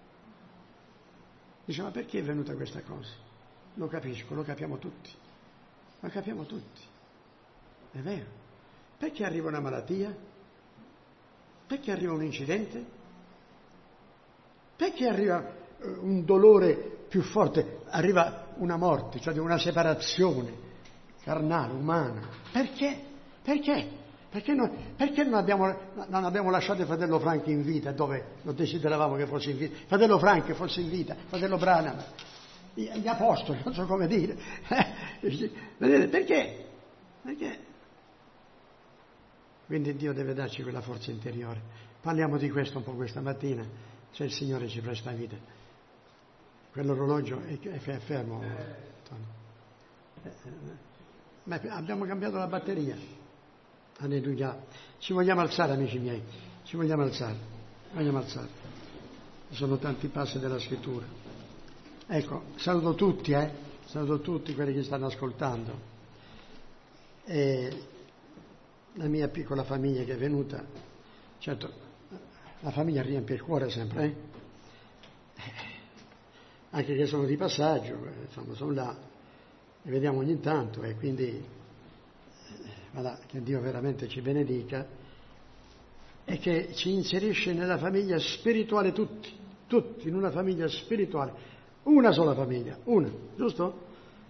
Dice, ma perché è venuta questa cosa? Lo capisco, lo capiamo tutti. Lo capiamo tutti. È vero. Perché arriva una malattia? Perché arriva un incidente? Perché arriva un dolore più forte? Arriva una morte, cioè una separazione carnale, umana. Perché? Perché? Perché non abbiamo lasciato il fratello Franco in vita, dove lo desideravamo che fosse in vita? Fratello Franco fosse in vita, fratello Branham, gli apostoli, non so come dire. Vedete, perché? Perché? Quindi Dio deve darci quella forza interiore. Parliamo di questo un po' questa mattina, se il Signore ci presta vita. Quell'orologio è fermo. Ma abbiamo cambiato la batteria. Alleluia. Ci vogliamo alzare, amici miei, ci vogliamo alzare. Ci sono tanti passi della scrittura. Ecco, saluto tutti quelli che stanno ascoltando. E la mia piccola famiglia che è venuta, certo, la famiglia riempie il cuore sempre, anche che sono di passaggio, insomma, sono là, li vediamo ogni tanto e quindi che Dio veramente ci benedica e che ci inserisce nella famiglia spirituale tutti in una famiglia spirituale, una sola famiglia, giusto?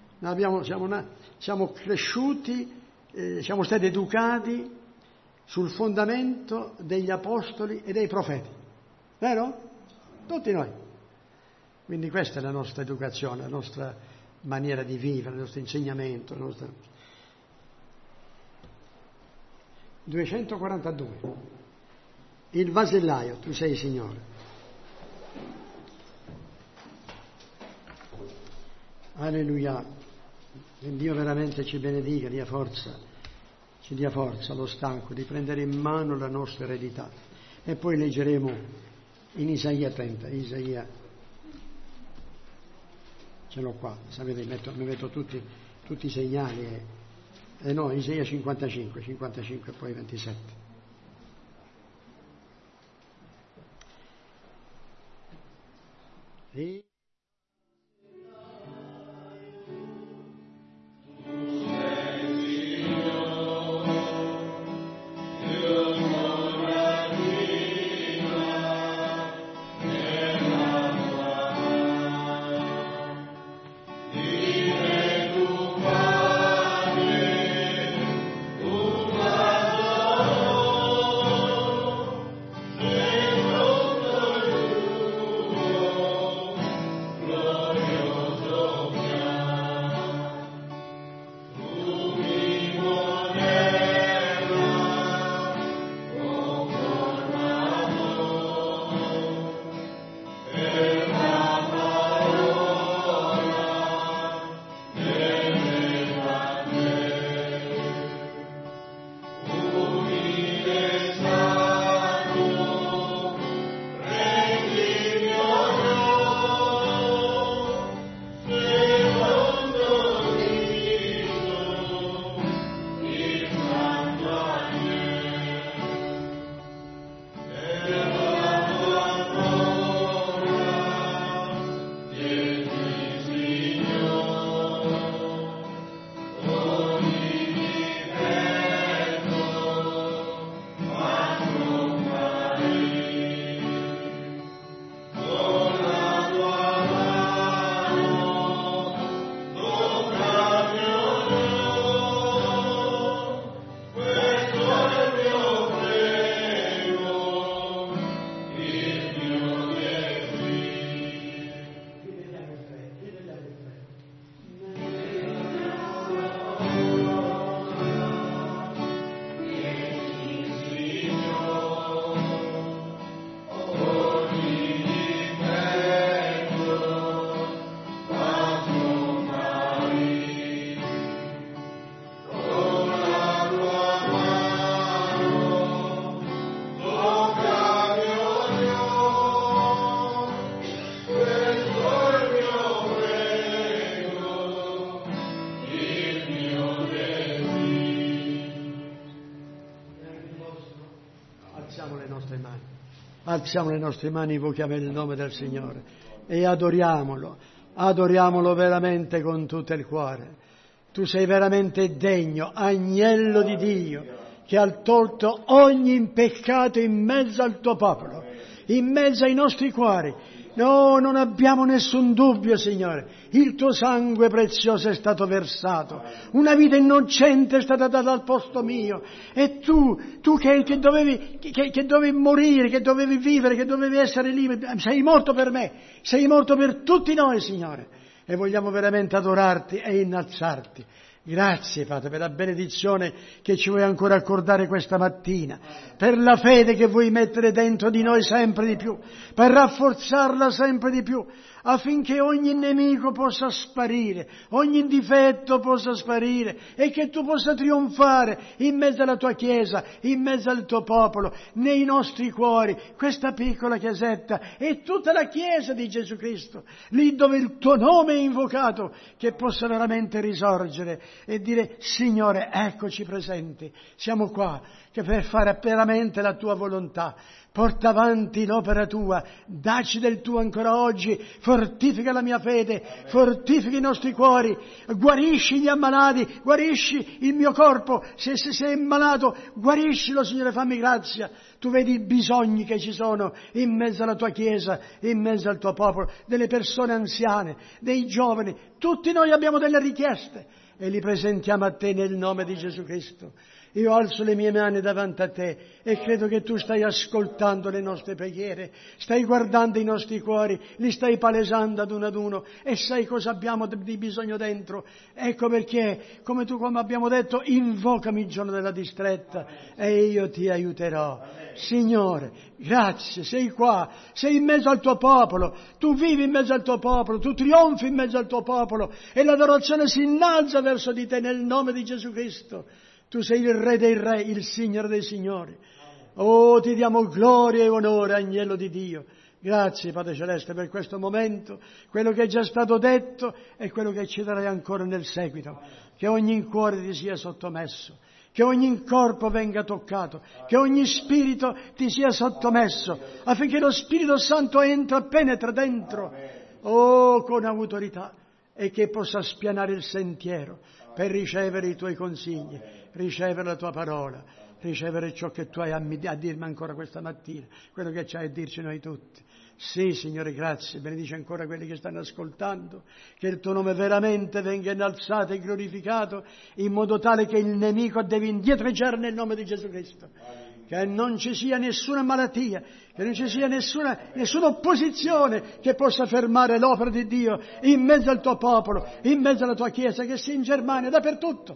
Siamo cresciuti, siamo stati educati sul fondamento degli apostoli e dei profeti, vero? Tutti noi. Quindi questa è la nostra educazione, la nostra maniera di vivere, il nostro insegnamento, la nostra... 242. Il vasellaio, tu sei Signore. Alleluia. Che Dio veramente ci benedica, ci dia forza allo stanco di prendere in mano la nostra eredità. E poi leggeremo in Isaia 30. Isaia, ce l'ho qua, sapete, mi metto tutti i segnali. No, Isaia 55 e poi 27. Sì. alziamo le nostre mani. Alziamo le nostre mani, invochiamo il nome del Signore e adoriamolo veramente con tutto il cuore. Tu sei veramente degno, agnello di Dio, che ha tolto ogni peccato in mezzo al tuo popolo, in mezzo ai nostri cuori. No, non abbiamo nessun dubbio, Signore, il tuo sangue prezioso è stato versato, una vita innocente è stata data al posto mio, e tu che dovevi morire, che dovevi vivere, che dovevi essere libero, sei morto per me, sei morto per tutti noi, Signore, e vogliamo veramente adorarti e innalzarti. Grazie, Padre, per la benedizione che ci vuoi ancora accordare questa mattina, per la fede che vuoi mettere dentro di noi sempre di più, per rafforzarla sempre di più, affinché ogni nemico possa sparire, ogni difetto possa sparire e che tu possa trionfare in mezzo alla tua Chiesa, in mezzo al tuo popolo, nei nostri cuori, questa piccola chiesetta e tutta la Chiesa di Gesù Cristo, lì dove il tuo nome è invocato, che possa veramente risorgere e dire: Signore, eccoci presenti, siamo qua che per fare veramente la tua volontà. Porta avanti l'opera tua, dacci del tuo ancora oggi, fortifica la mia fede, fortifica i nostri cuori, guarisci gli ammalati, guarisci il mio corpo, se è malato, guariscilo, Signore, fammi grazia. Tu vedi i bisogni che ci sono in mezzo alla tua Chiesa, in mezzo al tuo popolo, delle persone anziane, dei giovani, tutti noi abbiamo delle richieste e li presentiamo a te nel nome di Gesù Cristo. Io alzo le mie mani davanti a te e credo che tu stai ascoltando le nostre preghiere, stai guardando i nostri cuori, li stai palesando ad uno e sai cosa abbiamo di bisogno dentro. Ecco perché, come abbiamo detto, invocami il giorno della distretta e io ti aiuterò. Signore, grazie, sei qua, sei in mezzo al tuo popolo, tu vivi in mezzo al tuo popolo, tu trionfi in mezzo al tuo popolo e l'adorazione si innalza verso di te nel nome di Gesù Cristo. Tu sei il Re dei Re, il Signore dei Signori. Oh, ti diamo gloria e onore, agnello di Dio. Grazie, Padre Celeste, per questo momento, quello che è già stato detto e quello che ci darai ancora nel seguito. Che ogni cuore ti sia sottomesso, che ogni corpo venga toccato, che ogni spirito ti sia sottomesso, affinché lo Spirito Santo penetra dentro, oh, con autorità, e che possa spianare il sentiero per ricevere i tuoi consigli, ricevere la tua parola, ricevere ciò che tu hai a dirmi ancora questa mattina, quello che c'hai a dirci noi tutti. Sì, Signore, grazie, benedice ancora quelli che stanno ascoltando, che il tuo nome veramente venga innalzato e glorificato, in modo tale che il nemico deve indietreggiare nel nome di Gesù Cristo. Che non ci sia nessuna malattia, che non ci sia nessuna opposizione che possa fermare l'opera di Dio in mezzo al tuo popolo, in mezzo alla tua Chiesa, che sia in Germania, dappertutto.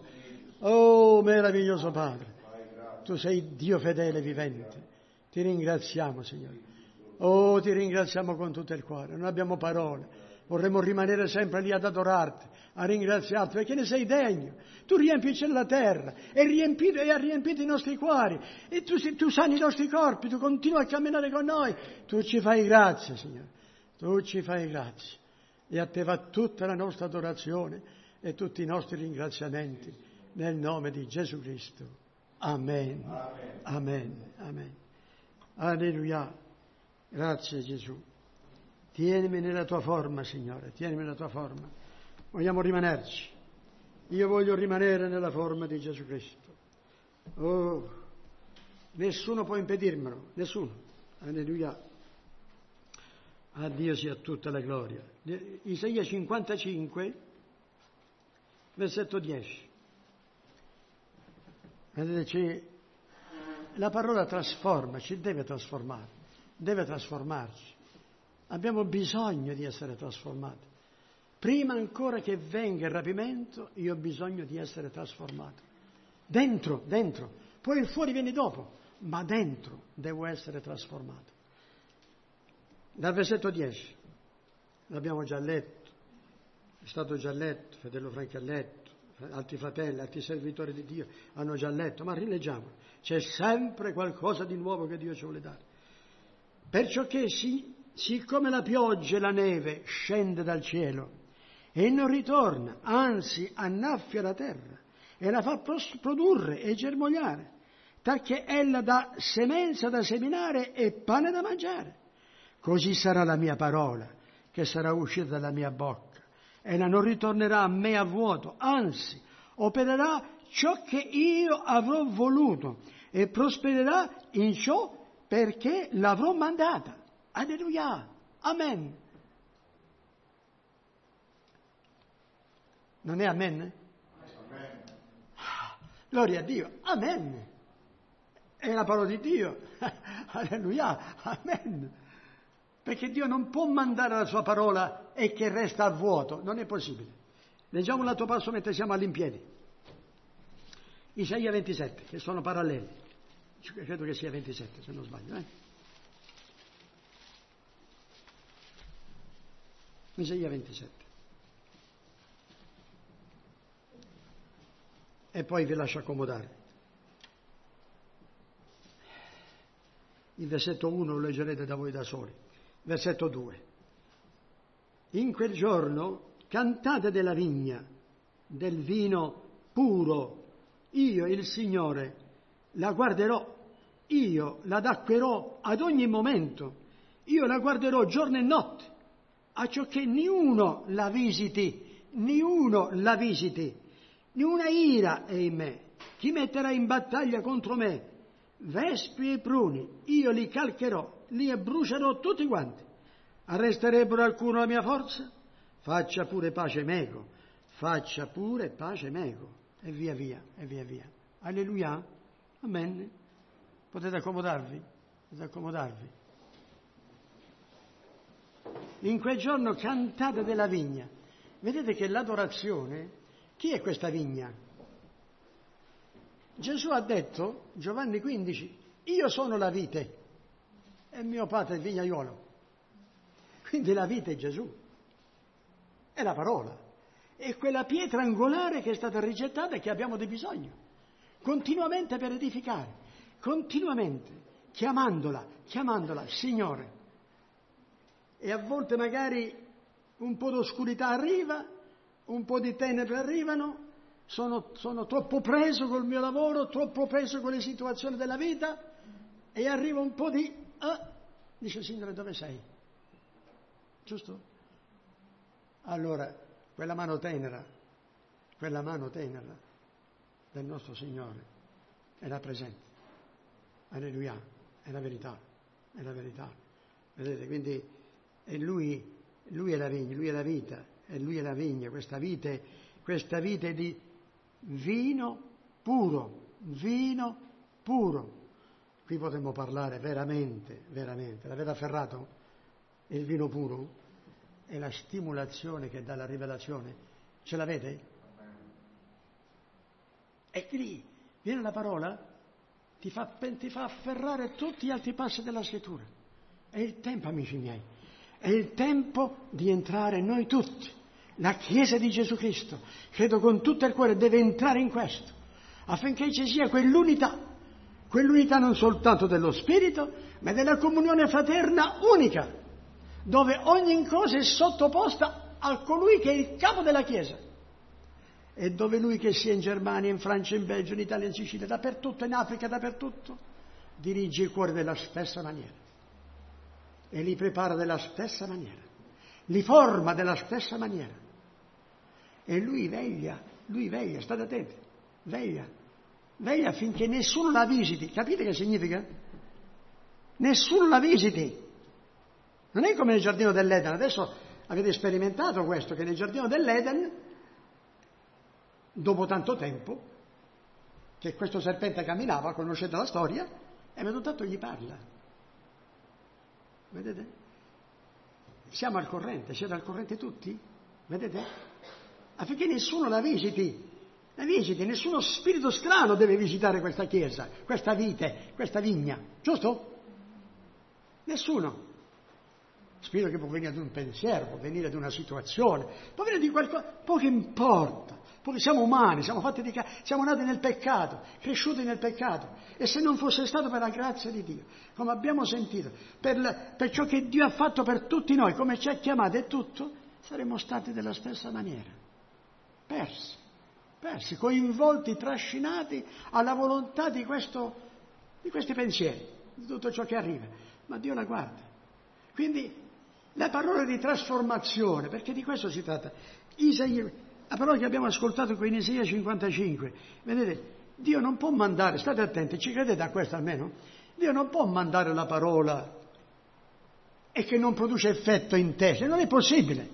Oh, meraviglioso Padre, tu sei Dio fedele e vivente. Ti ringraziamo, Signore. Oh, ti ringraziamo con tutto il cuore. Non abbiamo parole. Vorremmo rimanere sempre lì ad adorarti, a ringraziarti, perché ne sei degno. Tu riempi il cielo e la terra e hai riempito i nostri cuori. E tu sani i nostri corpi, tu continui a camminare con noi. Tu ci fai grazie, Signore. Tu ci fai grazie. E a te va tutta la nostra adorazione e tutti i nostri ringraziamenti nel nome di Gesù Cristo. Amen. Amen. Amen. Alleluia. Grazie Gesù. Tienimi nella tua forma, Signore, tienimi nella tua forma. Vogliamo rimanerci. Io voglio rimanere nella forma di Gesù Cristo. Oh, nessuno può impedirmelo, nessuno. Alleluia. A Dio sia tutta la gloria. Isaia 55, versetto 10. Vedete, la parola trasforma, ci deve trasformare, deve trasformarci. Abbiamo bisogno di essere trasformati. Prima ancora che venga il rapimento, io ho bisogno di essere trasformato. Dentro. Poi il fuori viene dopo, ma dentro devo essere trasformato. Dal versetto 10, l'abbiamo già letto, è stato già letto, Fratello Franchi ha letto, altri fratelli, altri servitori di Dio hanno già letto, ma rileggiamolo. C'è sempre qualcosa di nuovo che Dio ci vuole dare. Perciò che siccome la pioggia e la neve scende dal cielo e non ritorna, anzi annaffia la terra e la fa produrre e germogliare, perché ella dà semenza da seminare e pane da mangiare. Così sarà la mia parola che sarà uscita dalla mia bocca. Ella non ritornerà a me a vuoto, anzi, opererà ciò che io avrò voluto e prospererà in ciò perché l'avrò mandata. Alleluia! Amen! Non è amen? Amen. Gloria a Dio! Amen! È la parola di Dio! Alleluia! Amen! Perché Dio non può mandare la sua parola e che resta a vuoto, non è possibile. Leggiamo l'altro passo mentre siamo all'impiedi. Isaia 27, che sono paralleli. Credo che sia 27, se non sbaglio. Isaia 27. E poi vi lascio accomodare. Il versetto 1 lo leggerete da voi da soli. Versetto 2. In quel giorno cantate della vigna, del vino puro. Io, il Signore, la guarderò. Io l'adacquerò ad ogni momento. Io la guarderò giorno e notte, acciò che niuno la visiti, niuna ira è in me. Chi metterà in battaglia contro me? Vespi e pruni, io li calcherò, li brucerò tutti quanti. Arresterebbero alcuno la mia forza? Faccia pure pace meco, faccia pure pace meco. E via via, e via via. Alleluia, amen. Potete accomodarvi? Potete accomodarvi. In quel giorno cantate della vigna. Vedete che l'adorazione, chi è questa vigna? Gesù ha detto, Giovanni 15, io sono la vite e mio padre è il vignaiolo. Quindi la vite è Gesù, è la parola, è quella pietra angolare che è stata rigettata e che abbiamo di bisogno, continuamente per edificare, continuamente, chiamandola, Signore. E a volte magari un po' d'oscurità arriva, un po' di tenebre arrivano, sono troppo preso col mio lavoro, troppo preso con le situazioni della vita e arriva un po' di... dice Signore, dove sei? Giusto? Allora, quella mano tenera del nostro Signore è la presente. Alleluia, è la verità. Vedete, quindi è Lui è la vigna, Lui è la vita, e Lui è la vigna, questa vite di vino puro. Qui potremmo parlare veramente. L'avete afferrato? Il vino puro è la stimolazione che dà la rivelazione. Ce l'avete? E lì viene la parola, ti fa afferrare tutti gli altri passi della scrittura. È il tempo, amici miei, è il tempo di entrare noi tutti. La Chiesa di Gesù Cristo, credo con tutto il cuore, deve entrare in questo, affinché ci sia quell'unità non soltanto dello Spirito, ma della comunione fraterna unica, dove ogni cosa è sottoposta a colui che è il capo della Chiesa, e dove lui, che sia in Germania, in Francia, in Belgio, in Italia, in Sicilia, dappertutto, in Africa, dappertutto, dirige i cuori della stessa maniera e li prepara della stessa maniera, li forma della stessa maniera. E lui veglia, state attenti, veglia affinché nessuno la visiti. Capite che significa? Nessuno la visiti. Non è come nel giardino dell'Eden. Adesso avete sperimentato questo, che nel giardino dell'Eden, dopo tanto tempo, che questo serpente camminava, conoscete la storia, e vedo tanto gli parla. Vedete? Siamo al corrente, siete al corrente tutti? Vedete? Affinché nessuno la visiti, nessuno spirito strano deve visitare questa chiesa, questa vite, questa vigna, giusto? Nessuno. Spirito che può venire da un pensiero, può venire da una situazione, può venire di qualcosa, poco importa, perché siamo umani, siamo nati nel peccato, cresciuti nel peccato, e se non fosse stato per la grazia di Dio, come abbiamo sentito, per ciò che Dio ha fatto per tutti noi, come ci ha chiamato e tutto, saremmo stati della stessa maniera. Persi, coinvolti, trascinati alla volontà di questo di questi pensieri, di tutto ciò che arriva, ma Dio la guarda. Quindi la parola di trasformazione, perché di questo si tratta. La parola che abbiamo ascoltato qui in Isaia 55, vedete, Dio non può mandare, state attenti, ci credete a questo almeno? Dio non può mandare la parola e che non produce effetto in te, non è possibile.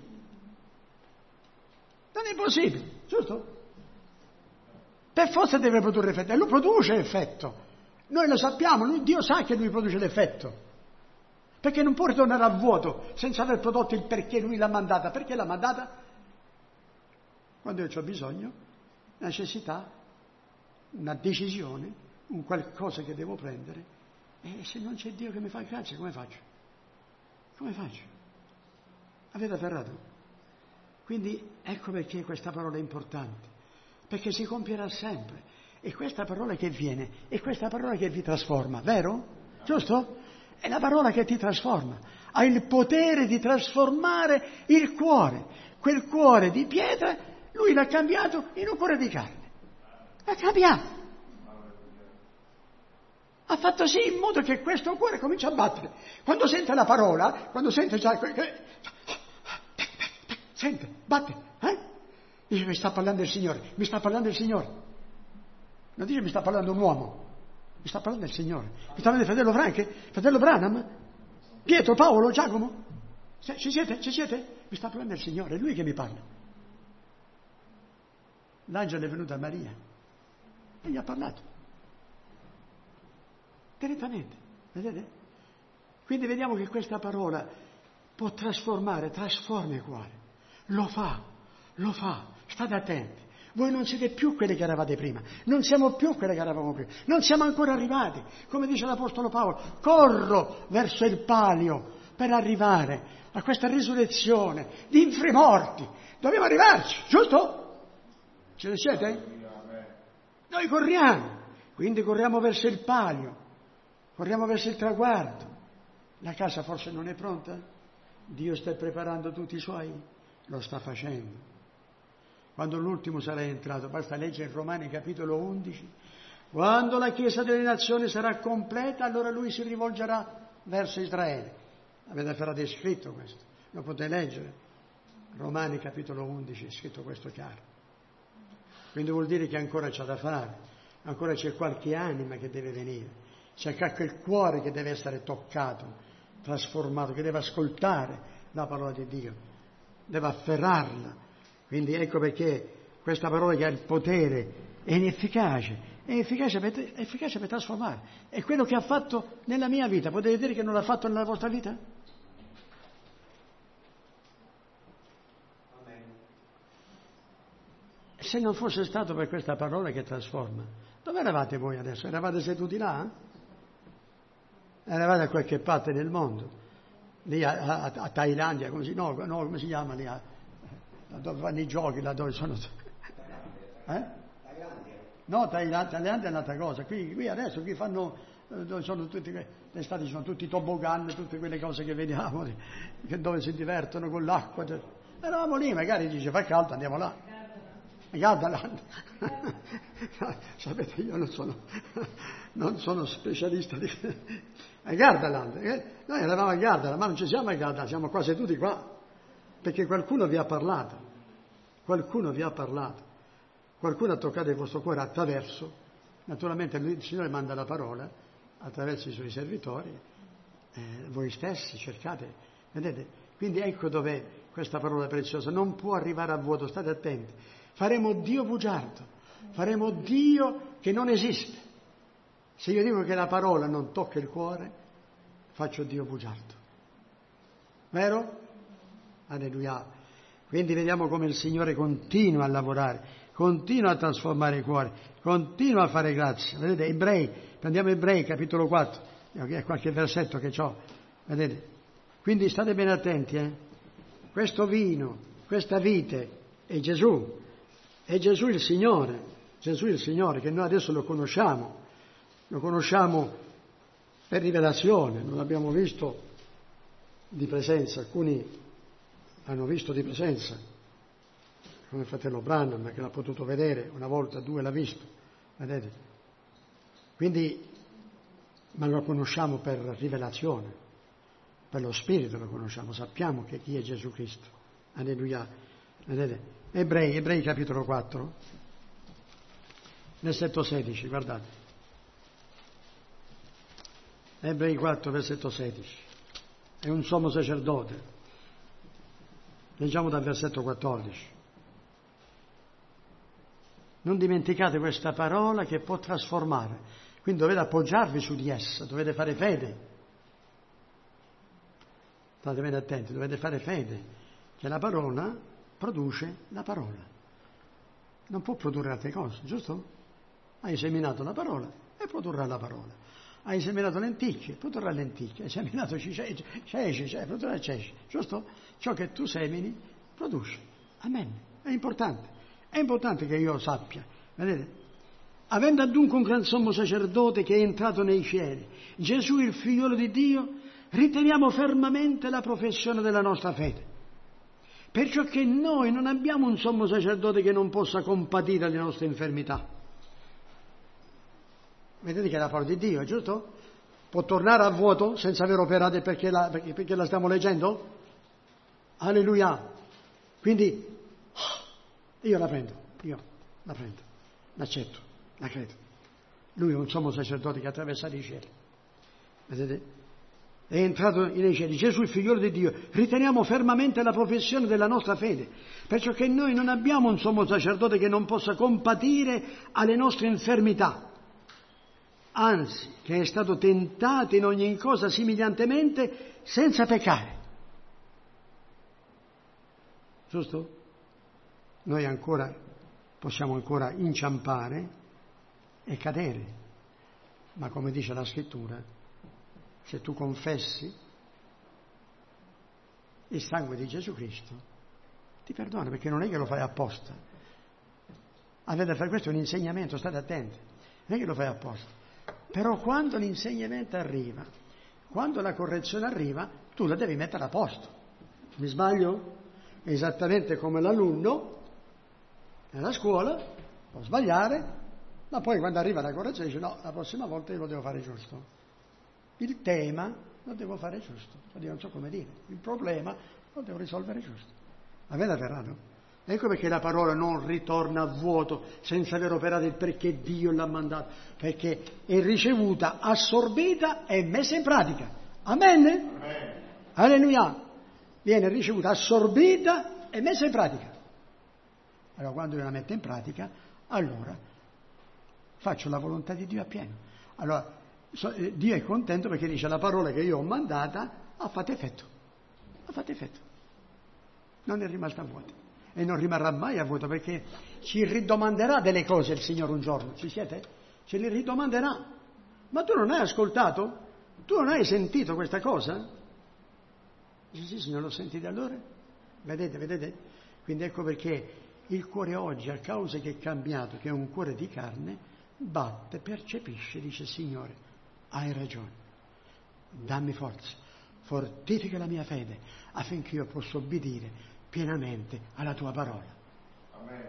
Non è possibile, giusto? Per forza deve produrre effetto, e lui produce effetto. Noi lo sappiamo, Dio sa che lui produce l'effetto. Perché non può ritornare a vuoto senza aver prodotto il perché lui l'ha mandata. Perché l'ha mandata? Quando io ho bisogno, necessità, una decisione, un qualcosa che devo prendere, e se non c'è Dio che mi fa grazia, come faccio? Come faccio? Avete afferrato? Quindi ecco perché questa parola è importante, perché si compierà sempre. E questa parola che viene, è questa parola che vi trasforma, vero? Giusto? È la parola che ti trasforma. Ha il potere di trasformare il cuore. Quel cuore di pietra, lui l'ha cambiato in un cuore di carne. L'ha cambiato. Ha fatto sì in modo che questo cuore comincia a battere. Quando sente la parola, quando sente già... Sente, batte. Dice, mi sta parlando il Signore, mi sta parlando il Signore. Non dice mi sta parlando un uomo, mi sta parlando il Signore. Mi sta parlando il fratello Franche, fratello Branham, Pietro, Paolo, Giacomo. Ci siete? Ci siete? Mi sta parlando il Signore, è Lui che mi parla. L'angelo è venuto a Maria e gli ha parlato. Direttamente, vedete? Quindi vediamo che questa parola può trasformare, trasforma il cuore. Lo fa, state attenti. Voi non siete più quelli che eravate prima, non siamo più quelli che eravamo prima, non siamo ancora arrivati. Come dice l'Apostolo Paolo, corro verso il palio per arrivare a questa risurrezione di infrimorti. Dobbiamo arrivarci, giusto? Ce ne siete? Noi corriamo, quindi corriamo verso il palio, corriamo verso il traguardo. La casa forse non è pronta? Dio sta preparando tutti i suoi? Lo sta facendo. Quando l'ultimo sarà entrato, basta leggere in Romani capitolo 11, quando la Chiesa delle Nazioni sarà completa, allora lui si rivolgerà verso Israele. Avete afferrato, è scritto questo, lo potete leggere. Romani capitolo 11 è scritto questo chiaro. Quindi vuol dire che ancora c'è da fare, ancora c'è qualche anima che deve venire, c'è quel cuore che deve essere toccato, trasformato, che deve ascoltare la parola di Dio, deve afferrarla. Quindi ecco perché questa parola che ha il potere è efficace per trasformare. È quello che ha fatto nella mia vita. Potete dire che non l'ha fatto nella vostra vita? Amen. Se non fosse stato per questa parola che trasforma, dove eravate voi adesso? Eravate seduti là? Eravate a qualche parte del mondo? Lì a Thailandia, come si chiama lì? Dove vanno i giochi, là dove sono... No, Thailandia è un'altra cosa. Qui adesso fanno, dove sono tutti, l'estate ci sono tutti i toboggan, tutte quelle cose che vediamo, dove si divertono con l'acqua. Eravamo lì, magari dice fa caldo, andiamo là. Gardaland. Sapete, io non sono specialista di... Gardaland. Noi eravamo a Gardaland, ma non ci siamo a Gardaland, siamo qua seduti qua. Perché qualcuno vi ha parlato, qualcuno ha toccato il vostro cuore attraverso, naturalmente il Signore manda la parola attraverso i suoi servitori, voi stessi cercate, vedete? Quindi ecco dov'è questa parola preziosa, non può arrivare a vuoto, state attenti, faremo Dio bugiardo, faremo Dio che non esiste. Se io dico che la parola non tocca il cuore, faccio Dio bugiardo, vero? Alleluia. Quindi vediamo come il Signore continua a lavorare, continua a trasformare i cuori, continua a fare grazia. Vedete, Ebrei, prendiamo Ebrei, capitolo 4, è qualche versetto che ho, vedete. Quindi state bene attenti, Questo vino, questa vite è Gesù il Signore, che noi adesso lo conosciamo per rivelazione, non l'abbiamo visto di presenza, alcuni hanno visto di presenza, come il fratello Branham che l'ha potuto vedere una volta, due l'ha visto, vedete? Quindi ma lo conosciamo per rivelazione, per lo Spirito lo conosciamo, sappiamo che chi è Gesù Cristo. Alleluia. Vedete? Ebrei capitolo 4, versetto 16, guardate. Ebrei 4, versetto 16. È un sommo sacerdote. Leggiamo dal versetto 14. Non dimenticate questa parola che può trasformare. Quindi dovete appoggiarvi su di essa, dovete fare fede. State bene attenti, dovete fare fede, che la parola produce la parola. Non può produrre altre cose, giusto? Hai seminato la parola e produrrà la parola. Hai seminato lenticchie, produrrà lenticchie. Hai seminato ceci, produrrà ceci, giusto? Ciò che tu semini produce. Amen. È importante. È importante che io sappia. Vedete? Avendo dunque un gran sommo sacerdote che è entrato nei cieli, Gesù il figliolo di Dio, riteniamo fermamente la professione della nostra fede. Perciò che noi non abbiamo un sommo sacerdote che non possa compatire le nostre infermità. Vedete che è la parola di Dio, giusto? Può tornare a vuoto senza aver operato perché la stiamo leggendo? Alleluia! Quindi io la prendo, l'accetto. La credo. Lui è un sommo sacerdote che ha attraversato i cieli. Vedete? È entrato nei cieli. Gesù, il figliolo di Dio. Riteniamo fermamente la professione della nostra fede. Perciò che noi non abbiamo un sommo sacerdote che non possa compatire alle nostre infermità. Anzi, che è stato tentato in ogni cosa simigliantemente senza peccare. Giusto? Noi possiamo ancora inciampare e cadere, ma come dice la scrittura, se tu confessi il sangue di Gesù Cristo ti perdona, perché non è che lo fai apposta. Avete a fare questo è un insegnamento, state attenti, non è che lo fai apposta, però quando l'insegnamento arriva, quando la correzione arriva, tu la devi mettere a posto. Mi sbaglio? È esattamente come l'alunno nella scuola può sbagliare, ma poi quando arriva la correzione dice no, la prossima volta io lo devo fare giusto. Il tema lo devo fare giusto. Io non so come dire. Il problema lo devo risolvere giusto. Avete afferrato? Ecco perché la parola non ritorna a vuoto senza aver operato il perché Dio l'ha mandato. Perché è ricevuta, assorbita e messa in pratica. Amen? Amen. Alleluia. Viene ricevuta, assorbita e messa in pratica. Allora quando io la metto in pratica, allora faccio la volontà di Dio appieno. Allora, Dio è contento perché dice la parola che io ho mandata ha fatto effetto. Ha fatto effetto. Non è rimasta a vuoto. E non rimarrà mai a vuoto perché ci ridomanderà delle cose il Signore un giorno. Ci siete? Ce le ridomanderà. Ma tu non hai ascoltato? Tu non hai sentito questa cosa? Dice sì, Signore, l'ho sentita allora. Vedete? Quindi ecco perché il cuore oggi, a causa che è cambiato, che è un cuore di carne, batte, percepisce, dice Signore, hai ragione, dammi forza, fortifica la mia fede affinché io possa obbedire pienamente alla tua parola. Amen.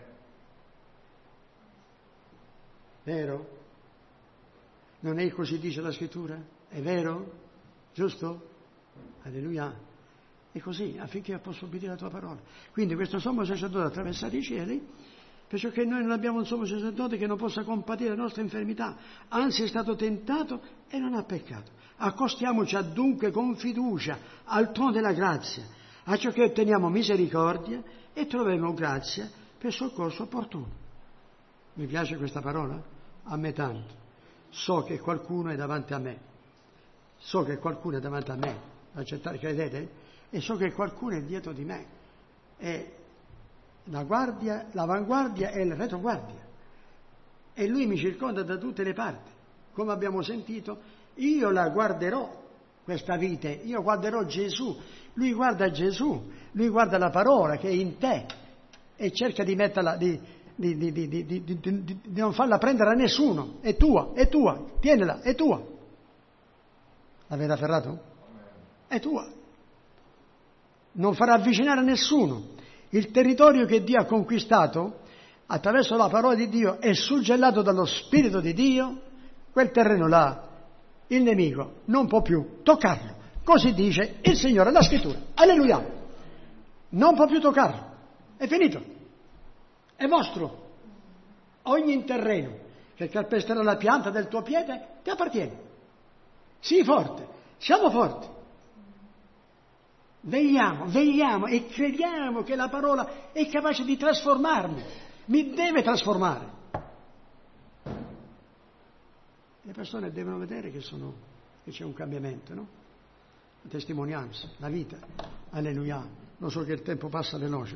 Vero? Non è così dice la scrittura? È vero? Giusto? Alleluia. È così, affinché io possa obbedire alla tua parola. Quindi questo sommo sacerdote ha attraversato i cieli, perciò che noi non abbiamo un sommo sacerdote che non possa compatire le nostre infermità, anzi è stato tentato e non ha peccato. Accostiamoci dunque con fiducia al trono della grazia, a ciò che otteniamo misericordia e troveremo grazia per soccorso opportuno. Mi piace questa parola? A me tanto. So che qualcuno è davanti a me. So che qualcuno è davanti a me. Accettare, credete? E so che qualcuno è dietro di me. E l'avanguardia e il retroguardia. E lui mi circonda da tutte le parti. Come abbiamo sentito, io la guarderò, questa vite, io guarderò Gesù. Lui guarda Gesù, lui guarda la parola che è in te e cerca di metterla, di non farla prendere a nessuno. È tua, tienila, è tua. L'avete afferrato? È tua. Non farà avvicinare a nessuno. Il territorio che Dio ha conquistato attraverso la parola di Dio e suggellato dallo Spirito di Dio, quel terreno là il nemico non può più toccarlo. Così dice il Signore, la Scrittura. Alleluia! Non può più toccarlo. È finito. È vostro. Ogni terreno che calpesterà la pianta del tuo piede ti appartiene. Sii forte. Siamo forti. Vegliamo e crediamo che la parola è capace di trasformarmi. Mi deve trasformare. Le persone devono vedere che c'è un cambiamento, no? La testimonianza, la vita. Alleluia. Non so che il tempo passa veloce.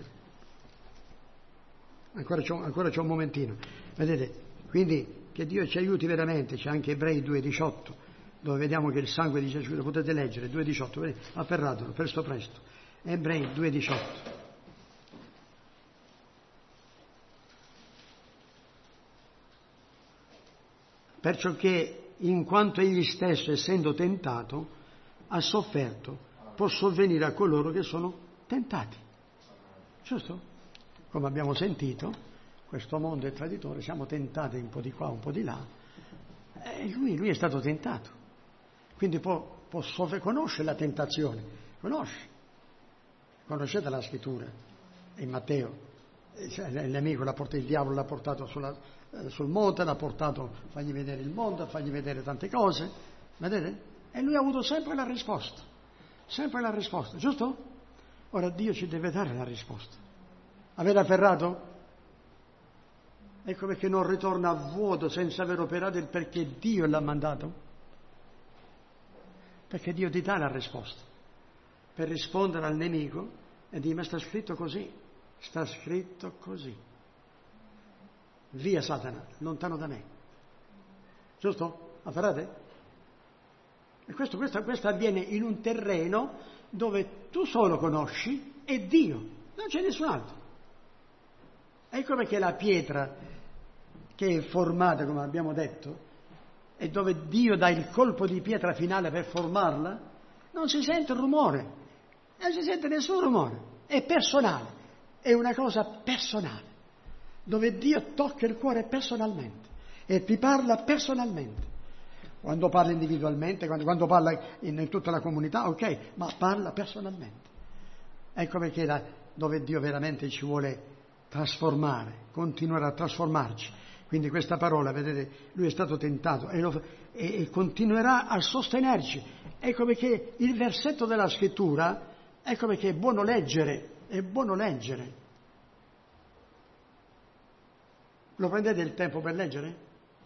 Ancora c'è un momentino. Vedete? Quindi che Dio ci aiuti veramente. C'è anche Ebrei 2,18, dove vediamo che il sangue di Gesù, lo potete leggere, 2,18, vedete? Afferratelo, presto. Ebrei 2,18. Perciò che, in quanto egli stesso, essendo tentato, ha sofferto, può sovvenire a coloro che sono tentati. Giusto? Come abbiamo sentito, questo mondo è traditore, siamo tentati un po' di qua, un po' di là, e lui è stato tentato. Quindi conosce la tentazione, conoscete la Scrittura, in Matteo, il nemico il diavolo l'ha portato sul monte, l'ha portato a fargli vedere il mondo, a fargli vedere tante cose, vedete? E lui ha avuto sempre la risposta, giusto? Ora Dio ci deve dare la risposta. Avete afferrato? Ecco perché non ritorna a vuoto senza aver operato il perché Dio l'ha mandato. Perché Dio ti dà la risposta per rispondere al nemico e dire: ma sta scritto così. Via Satana, lontano da me. Giusto? Afferrate? E questo avviene in un terreno dove tu solo conosci e Dio, non c'è nessun altro. Ecco perché la pietra che è formata, come abbiamo detto, e dove Dio dà il colpo di pietra finale per formarla, non si sente rumore, non si sente nessun rumore, è personale, è una cosa personale, dove Dio tocca il cuore personalmente e ti parla personalmente. Quando parla individualmente, quando parla in tutta la comunità, ok, ma parla personalmente. Ecco perché dove Dio veramente ci vuole trasformare, continuare a trasformarci. Quindi questa parola, vedete, lui è stato tentato e continuerà a sostenerci. Ecco perché il versetto della Scrittura, ecco perché è buono leggere. Lo prendete il tempo per leggere?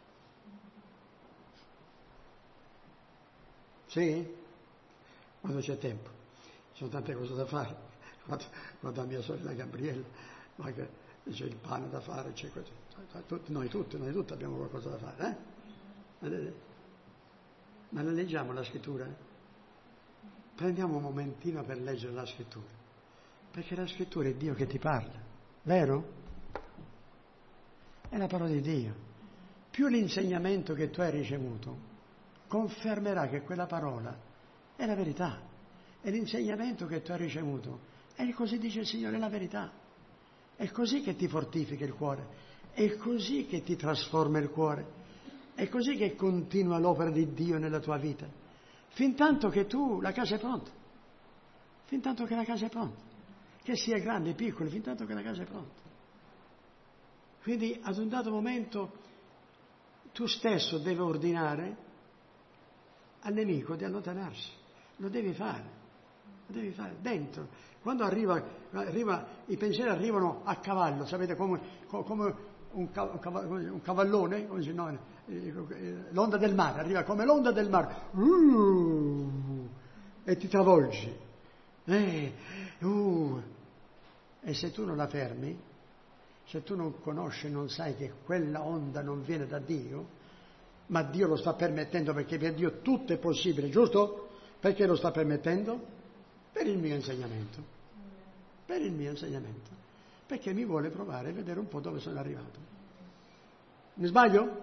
Sì? Quando c'è tempo. Ci sono tante cose da fare. Guarda mia sorella Gabriella, ma che c'è il pane da fare, c'è questo. Noi tutti abbiamo qualcosa da fare, Vedete? Ma la leggiamo la Scrittura? Prendiamo un momentino per leggere la Scrittura, perché la Scrittura è Dio che ti parla, vero? È la parola di Dio. Più l'insegnamento che tu hai ricevuto confermerà che quella parola è la verità, e l'insegnamento che tu hai ricevuto è, così dice il Signore, è la verità. È così che ti fortifica il cuore, è così che ti trasforma il cuore, è così che continua l'opera di Dio nella tua vita, fin tanto che la casa è pronta, che sia grande o piccola, fin tanto che la casa è pronta. Quindi ad un dato momento tu stesso devi ordinare al nemico di allontanarsi, lo devi fare dentro. Quando i pensieri arrivano a cavallo, sapete, come un cavallone, l'onda del mare, arriva come l'onda del mare, e ti travolgi. E se tu non la fermi, se tu non conosci, non sai che quella onda non viene da Dio, ma Dio lo sta permettendo, perché per Dio tutto è possibile, giusto? Perché lo sta permettendo? Per il mio insegnamento, perché mi vuole provare a vedere un po' dove sono arrivato. Mi sbaglio?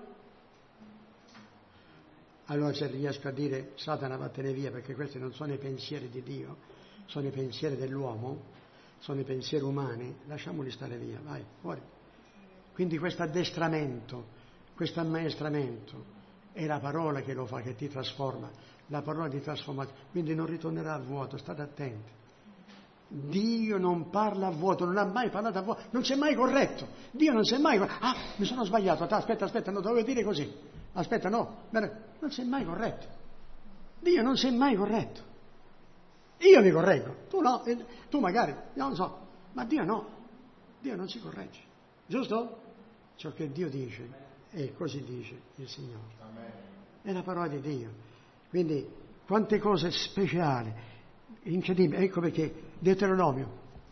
Allora se riesco a dire Satana vattene via, perché questi non sono i pensieri di Dio, sono i pensieri dell'uomo, sono i pensieri umani, lasciamoli stare via, vai, fuori. Quindi questo addestramento, questo ammaestramento è la parola che lo fa, che ti trasforma, la parola di trasformazione, quindi non ritornerà a vuoto, state attenti. Dio non parla a vuoto, non ha mai parlato a vuoto, non si è mai corretto. Dio non si è mai mi sono sbagliato, aspetta, non dovevo dire così. Aspetta, no, non si è mai corretto. Dio non si è mai corretto. Io mi correggo, tu no, tu magari, non lo so, ma Dio no. Dio non si corregge. Giusto? Ciò che Dio dice, e così dice il Signore. È la parola di Dio. Quindi, quante cose speciali, incredibili. Ecco perché Deuteronomio,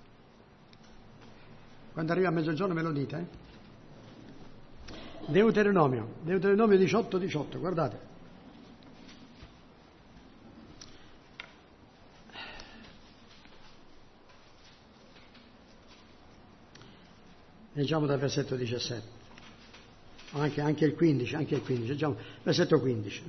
quando arriva a mezzogiorno me lo dite, Deuteronomio 18, guardate. Leggiamo dal versetto 17, anche il 15, leggiamo versetto 15.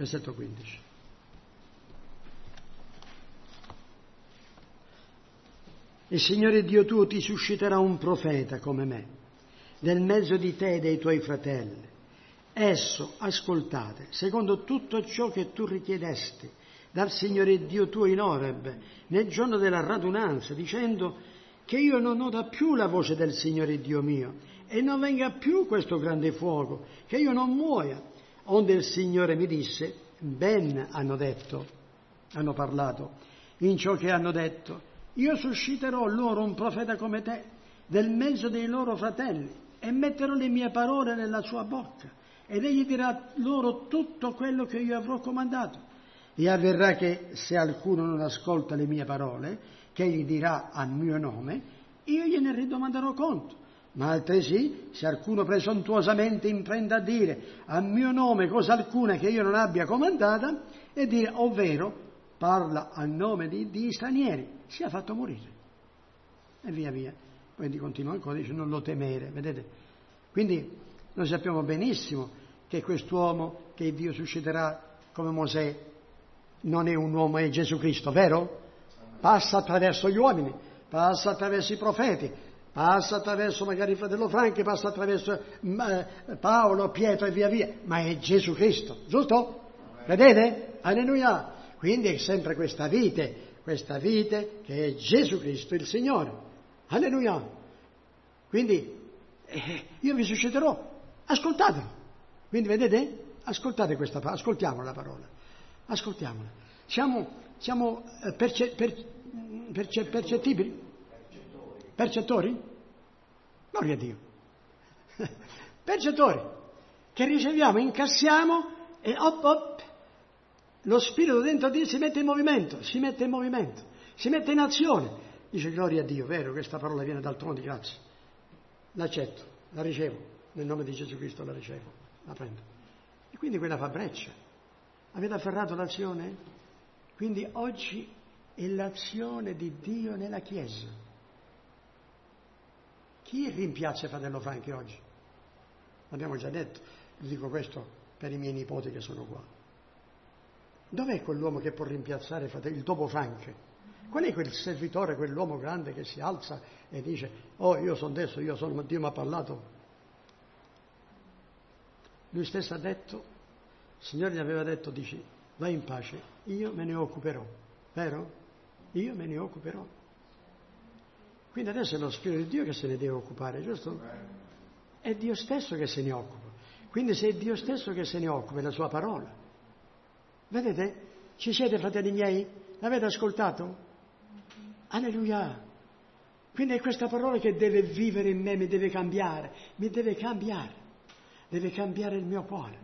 Il Signore Dio tuo ti susciterà un profeta come me, nel mezzo di te e dei tuoi fratelli. Esso, ascoltate, secondo tutto ciò che tu richiedesti dal Signore Dio tuo in Oreb, nel giorno della radunanza, dicendo che io non oda più la voce del Signore Dio mio, e non venga più questo grande fuoco, che io non muoia. Onde il Signore mi disse, ben hanno parlato, in ciò che hanno detto, io susciterò loro un profeta come te, del mezzo dei loro fratelli, e metterò le mie parole nella sua bocca, ed egli dirà loro tutto quello che io avrò comandato. E avverrà che se alcuno non ascolta le mie parole, che egli dirà a mio nome, io gliene ridomanderò conto. Ma altresì, se alcuno presuntuosamente imprenda a dire a mio nome cosa alcuna che io non abbia comandata, e dire, ovvero, parla a nome di stranieri, sia fatto morire. E via. Quindi continua ancora, dice, non lo temere, vedete? Quindi noi sappiamo benissimo che quest'uomo che Dio susciterà come Mosè non è un uomo, è Gesù Cristo, vero? Passa attraverso gli uomini, passa attraverso i profeti, passa attraverso magari il fratello Franchi, passa attraverso Paolo, Pietro e via, ma è Gesù Cristo, giusto? Vedete? Alleluia! Quindi è sempre questa vite che è Gesù Cristo il Signore. Alleluia! Quindi io vi susciterò, ascoltatelo. Quindi vedete? Ascoltate questa parola, ascoltiamo la parola, ascoltiamola. Siamo percettibili? Percettori? Gloria a Dio. Percettori, che riceviamo, incassiamo e lo spirito dentro di si mette in movimento, si mette in azione. Dice gloria a Dio, vero, questa parola viene dal trono di grazia. L'accetto, la ricevo, nel nome di Gesù Cristo la ricevo, la prendo. E quindi quella fa breccia. Avete afferrato l'azione? Quindi oggi è l'azione di Dio nella Chiesa. Chi rimpiazza fratello Franchi oggi? L'abbiamo già detto, dico questo per i miei nipoti che sono qua. Dov'è quell'uomo che può rimpiazzare il dopo Franchi? Qual è quel servitore, quell'uomo grande che si alza e dice, oh io sono adesso, Dio mi ha parlato? Lui stesso ha detto, il Signore gli aveva detto, dice, vai in pace, io me ne occuperò, vero? Io me ne occuperò. Quindi adesso è lo Spirito di Dio che se ne deve occupare, giusto? È Dio stesso che se ne occupa. Quindi se è Dio stesso che se ne occupa, è la sua parola. Vedete? Ci siete, fratelli miei? L'avete ascoltato? Alleluia! Quindi è questa parola che deve vivere in me, mi deve cambiare deve cambiare il mio cuore,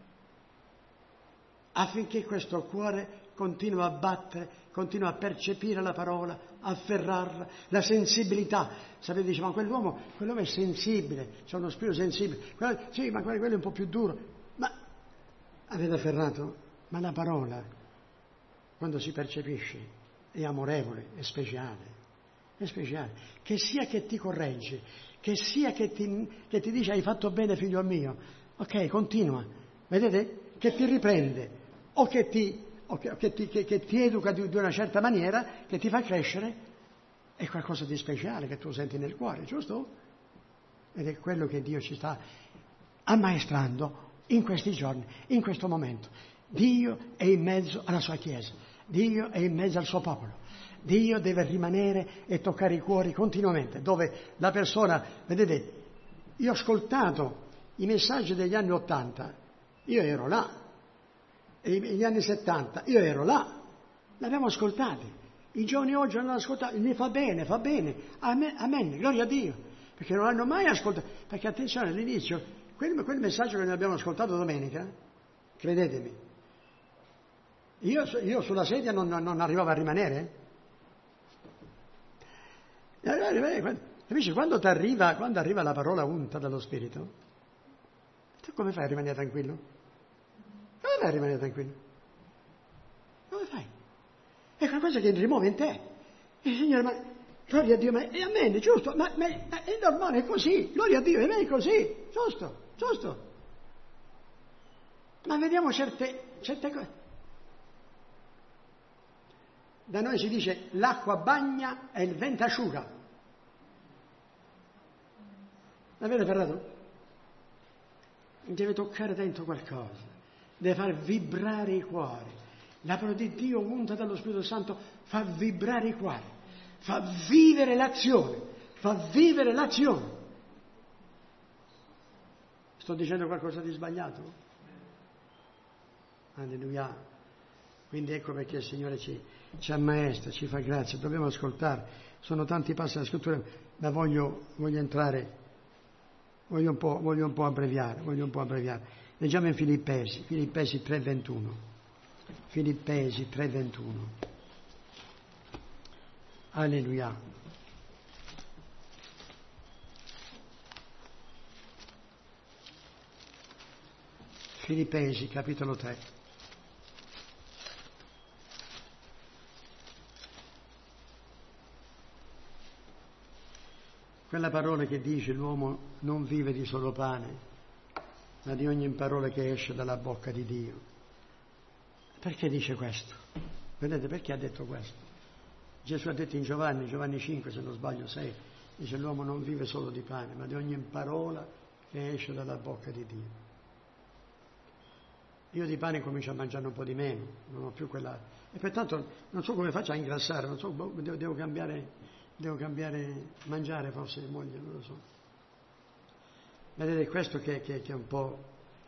affinché questo cuore continua a battere, continua a percepire la parola, afferrarla, la sensibilità. Sapete, dice, ma quell'uomo è sensibile, c'è uno spirito sensibile. Sì, ma quello è un po' più duro. Ma avete afferrato? Ma la parola, quando si percepisce, è amorevole, è speciale. Che sia che ti corregge, che sia che ti dice hai fatto bene figlio mio, ok, continua, vedete? Che ti riprende, o che ti educa di una certa maniera, che ti fa crescere, è qualcosa di speciale che tu senti nel cuore, giusto? Ed è quello che Dio ci sta ammaestrando in questi giorni, in questo momento. Dio è in mezzo alla sua Chiesa, Dio è in mezzo al suo popolo. Dio deve rimanere e toccare i cuori continuamente, dove la persona, vedete, io ho ascoltato i messaggi degli anni 80, io ero là, e gli anni 70, io ero là, l'abbiamo ascoltati. I giovani oggi hanno ascoltato, ne fa bene, amen, gloria a Dio, perché non hanno mai ascoltato, perché attenzione all'inizio, quel messaggio che noi abbiamo ascoltato domenica, credetemi, io sulla sedia non arrivavo a rimanere. Capisci, quando arriva la parola unta dallo Spirito, tu come fai a rimanere tranquillo? Come fai a rimanere tranquillo? Come fai? È qualcosa che rimuove in te. E Signore, ma gloria a Dio, ma è amen, giusto? Ma è normale, è così. Gloria a Dio, è così. Giusto. Ma vediamo certe cose. Da noi si dice l'acqua bagna e il vento asciuga. L'avete parlato? Deve toccare dentro qualcosa, deve far vibrare i cuori. La parola di Dio unta dallo Spirito Santo fa vibrare i cuori, fa vivere l'azione. Sto dicendo qualcosa di sbagliato? Alleluia. Quindi ecco perché il Signore ci ammaestra, ci fa grazia, dobbiamo ascoltare. Sono tanti passi della Scrittura, ma voglio entrare, voglio un po' abbreviare. Leggiamo in Filippesi 3:21. Filippesi 3:21. Alleluia. Filippesi capitolo 3. Quella parola che dice l'uomo non vive di solo pane, ma di ogni parola che esce dalla bocca di Dio. Perché dice questo? Vedete perché ha detto questo? Gesù ha detto in Giovanni 5, se non sbaglio 6, dice l'uomo non vive solo di pane, ma di ogni parola che esce dalla bocca di Dio. Io di pane comincio a mangiare un po' di meno, non ho più quella... E pertanto non so come faccio a ingrassare, non so, devo cambiare mangiare forse moglie, non lo so. Vedete questo che è un po'...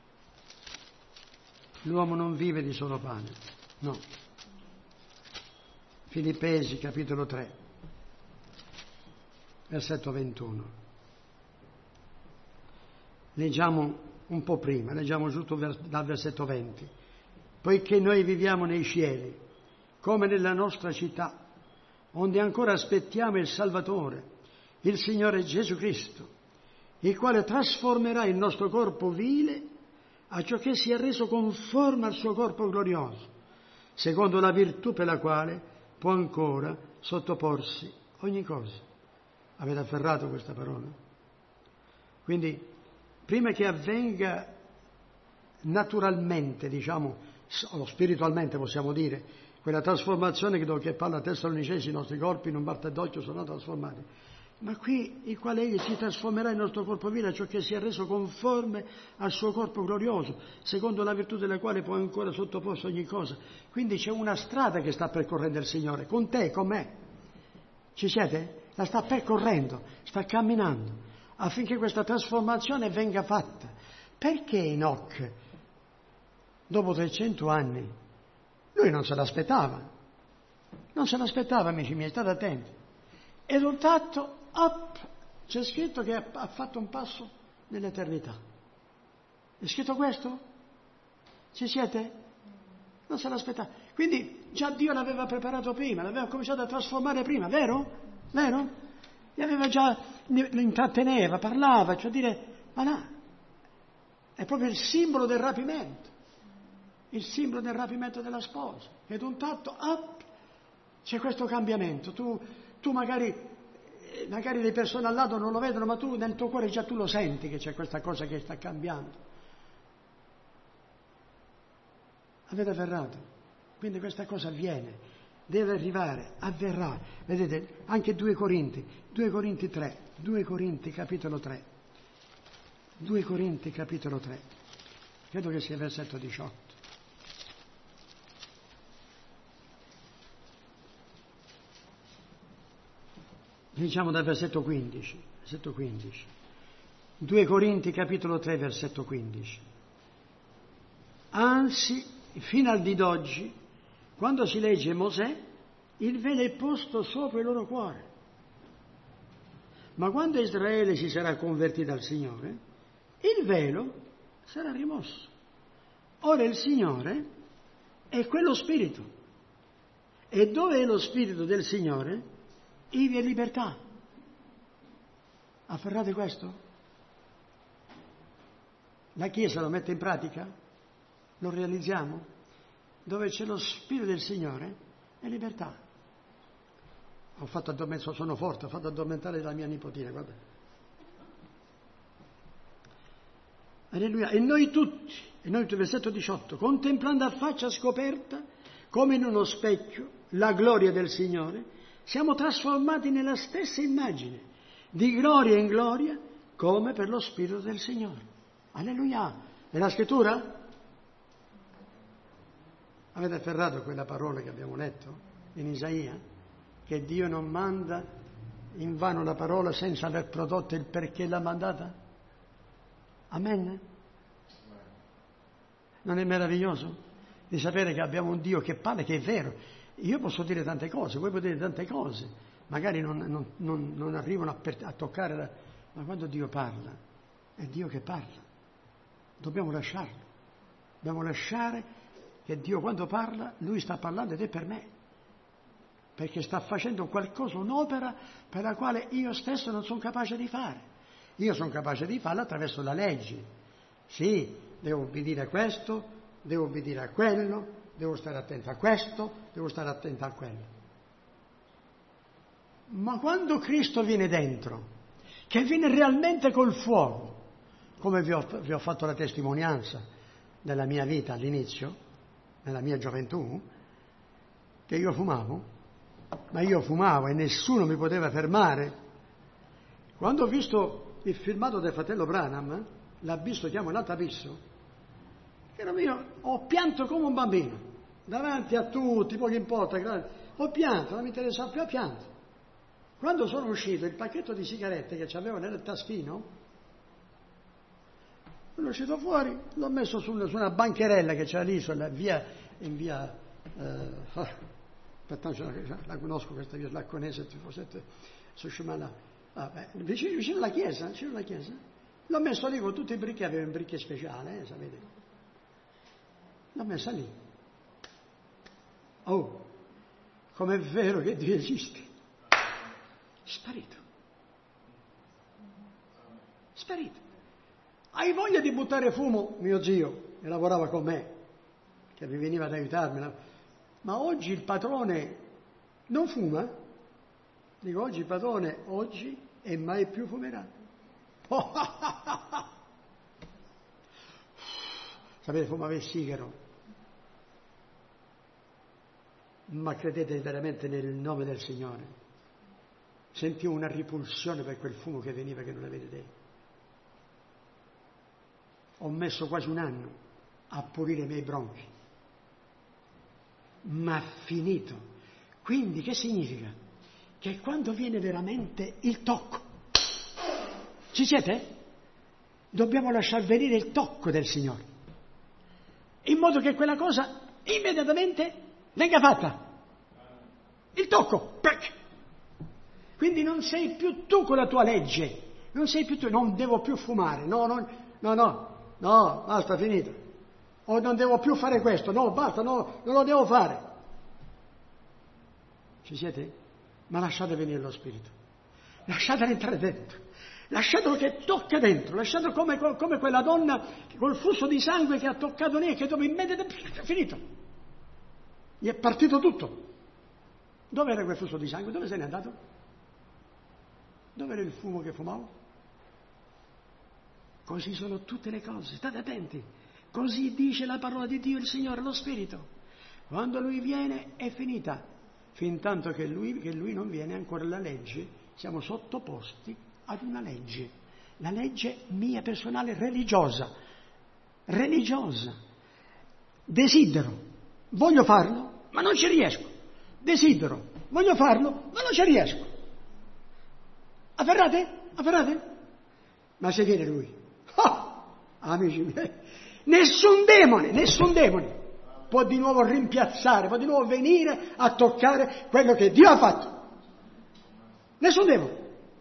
L'uomo non vive di solo pane, no. Filippesi capitolo 3, versetto 21. Leggiamo un po' prima, leggiamo giusto dal versetto 20. Poiché noi viviamo nei cieli, come nella nostra città, onde ancora aspettiamo il Salvatore, il Signore Gesù Cristo, il quale trasformerà il nostro corpo vile a ciò che sia reso conforme al suo corpo glorioso, secondo la virtù per la quale può ancora sottoporsi ogni cosa. Avete afferrato questa parola? Quindi, prima che avvenga naturalmente, diciamo, o spiritualmente possiamo dire, quella trasformazione che parla a Tessalonicesi, i nostri corpi in un batter d'occhio sono trasformati. Ma qui il quale egli si trasformerà il nostro corpo vile a ciò che sia reso conforme al suo corpo glorioso, secondo la virtù della quale può ancora sottoporsi ogni cosa. Quindi c'è una strada che sta percorrendo il Signore, con te, con me. Ci siete? La sta percorrendo, sta camminando, affinché questa trasformazione venga fatta. Perché Enoch, dopo 300 anni, lui non se l'aspettava, amici miei, state attenti. E d'un tratto, c'è scritto che ha fatto un passo nell'eternità. È scritto questo? Ci siete? Non se l'aspettava. Quindi già Dio l'aveva preparato prima, l'aveva cominciato a trasformare prima, vero? Gli aveva già, lo intratteneva, parlava, cioè dire, ma là, è proprio il simbolo del rapimento. Il simbolo del rapimento della sposa, e d'un tratto c'è questo cambiamento. Tu magari le persone al lato non lo vedono, ma tu nel tuo cuore già tu lo senti che c'è questa cosa che sta cambiando. Avete afferrato? Quindi questa cosa avviene, deve arrivare, avverrà. Vedete, anche 2 Corinti capitolo 3. credo che sia il versetto 18. Diciamo dal versetto 15. 2 Corinti capitolo 3 versetto 15. Anzi, fino al dì d'oggi, quando si legge Mosè, il velo è posto sopra il loro cuore. Ma quando Israele si sarà convertito al Signore, il velo sarà rimosso. Ora il Signore è quello Spirito. E dove è lo Spirito del Signore, ivi è libertà. Afferrate questo? La Chiesa lo mette in pratica? Lo realizziamo? Dove c'è lo Spirito del Signore è libertà. Sono forte, ho fatto addormentare la mia nipotina, guarda. Alleluia. E noi tutti, versetto 18, contemplando a faccia scoperta, come in uno specchio, la gloria del Signore, siamo trasformati nella stessa immagine, di gloria in gloria, come per lo Spirito del Signore. Alleluia. Nella Scrittura? Avete afferrato quella parola che abbiamo letto in Isaia? Che Dio non manda in vano la parola senza aver prodotto il perché l'ha mandata? Amen? Non è meraviglioso di sapere che abbiamo un Dio che parla, che è vero? Io posso dire tante cose, voi potete dire tante cose, magari non arrivano a toccare, ma quando Dio parla, è Dio che parla. Dobbiamo lasciarlo. Dobbiamo lasciare che Dio quando parla, Lui sta parlando ed è per me. Perché sta facendo qualcosa, un'opera per la quale io stesso non sono capace di fare. Io sono capace di farla attraverso la legge. Sì, devo obbedire a questo, devo obbedire a quello, devo stare attento a questo, devo stare attento a quello. Ma quando Cristo viene dentro, che viene realmente col fuoco, come vi ho fatto la testimonianza della mia vita all'inizio, nella mia gioventù, che io fumavo, ma io fumavo e nessuno mi poteva fermare. Quando ho visto il filmato del fratello Branham, l'abisso, chiamo l'altabisso, ero mio, ho pianto come un bambino, davanti a tutti, poco importa, ho pianto, non mi interessava più, ho pianto. Quando sono uscito, il pacchetto di sigarette che c'avevo nel taschino, sono uscito fuori, l'ho messo su una bancherella che c'era lì in via la conosco questa via, la Conese, vicino alla chiesa, l'ho messo lì con tutti i bricchi, avevo un bricche speciale, sapete? L'ho messa lì. Oh, com'è vero che Dio esiste. Sparito. Hai voglia di buttare fumo? Mio zio, che lavorava con me, che mi veniva ad aiutarmi, ma oggi il padrone non fuma? Dico, oggi il padrone, oggi e mai più fumerà. Sapete, fumava il sigaro. Ma credete veramente nel nome del Signore? Sentivo una ripulsione per quel fumo che veniva, che non avete idea. Ho messo quasi un anno a pulire i miei bronchi. Ma finito. Quindi che significa? Che quando viene veramente il tocco, ci siete? Dobbiamo lasciar venire il tocco del Signore, in modo che quella cosa immediatamente venga fatta. Il tocco. Quindi non sei più tu con la tua legge, non sei più tu, non devo più fumare, no, basta, finito. O non devo più fare questo, no, basta, no, non lo devo fare. Ci siete? Ma lasciate venire lo Spirito, lasciatelo entrare dentro, lasciatelo che tocca dentro, lasciatelo come quella donna col flusso di sangue che ha toccato lì e che dopo immediatamente è finito. Gli è partito tutto. Dove era quel flusso di sangue? Dove se n'è andato? Dove era il fumo che fumavo? Così sono tutte le cose, state attenti. Così dice la parola di Dio, il Signore, lo Spirito. Quando Lui viene è finita. Fin tanto che lui non viene, ancora la legge, siamo sottoposti ad una legge. La legge mia personale religiosa. religiosa. Desidero, voglio farlo, ma non ci riesco. Desidero, voglio farlo, ma non ci riesco. Afferrate? Ma se viene lui, amici miei, nessun demone può di nuovo rimpiazzare, può di nuovo venire a toccare quello che Dio ha fatto. Nessun demone.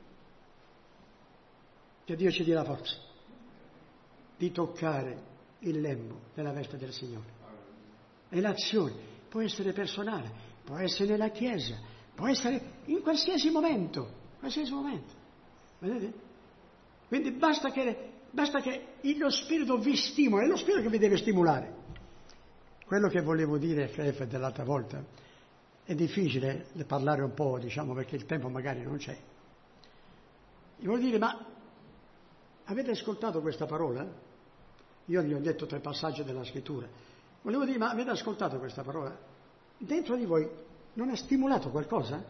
Che Dio ci dia la forza di toccare il lembo della veste del Signore. E l'azione può essere personale, può essere nella Chiesa, può essere in qualsiasi momento. Vedete? Quindi basta che lo Spirito vi stimoli, è lo Spirito che vi deve stimolare. Quello che volevo dire a Crefe dell'altra volta, è difficile parlare un po', diciamo, perché il tempo magari non c'è. Io voglio dire, ma avete ascoltato questa parola? Io gli ho detto 3 passaggi della Scrittura. Volevo dire, ma avete ascoltato questa parola? Dentro di voi non è stimolato qualcosa?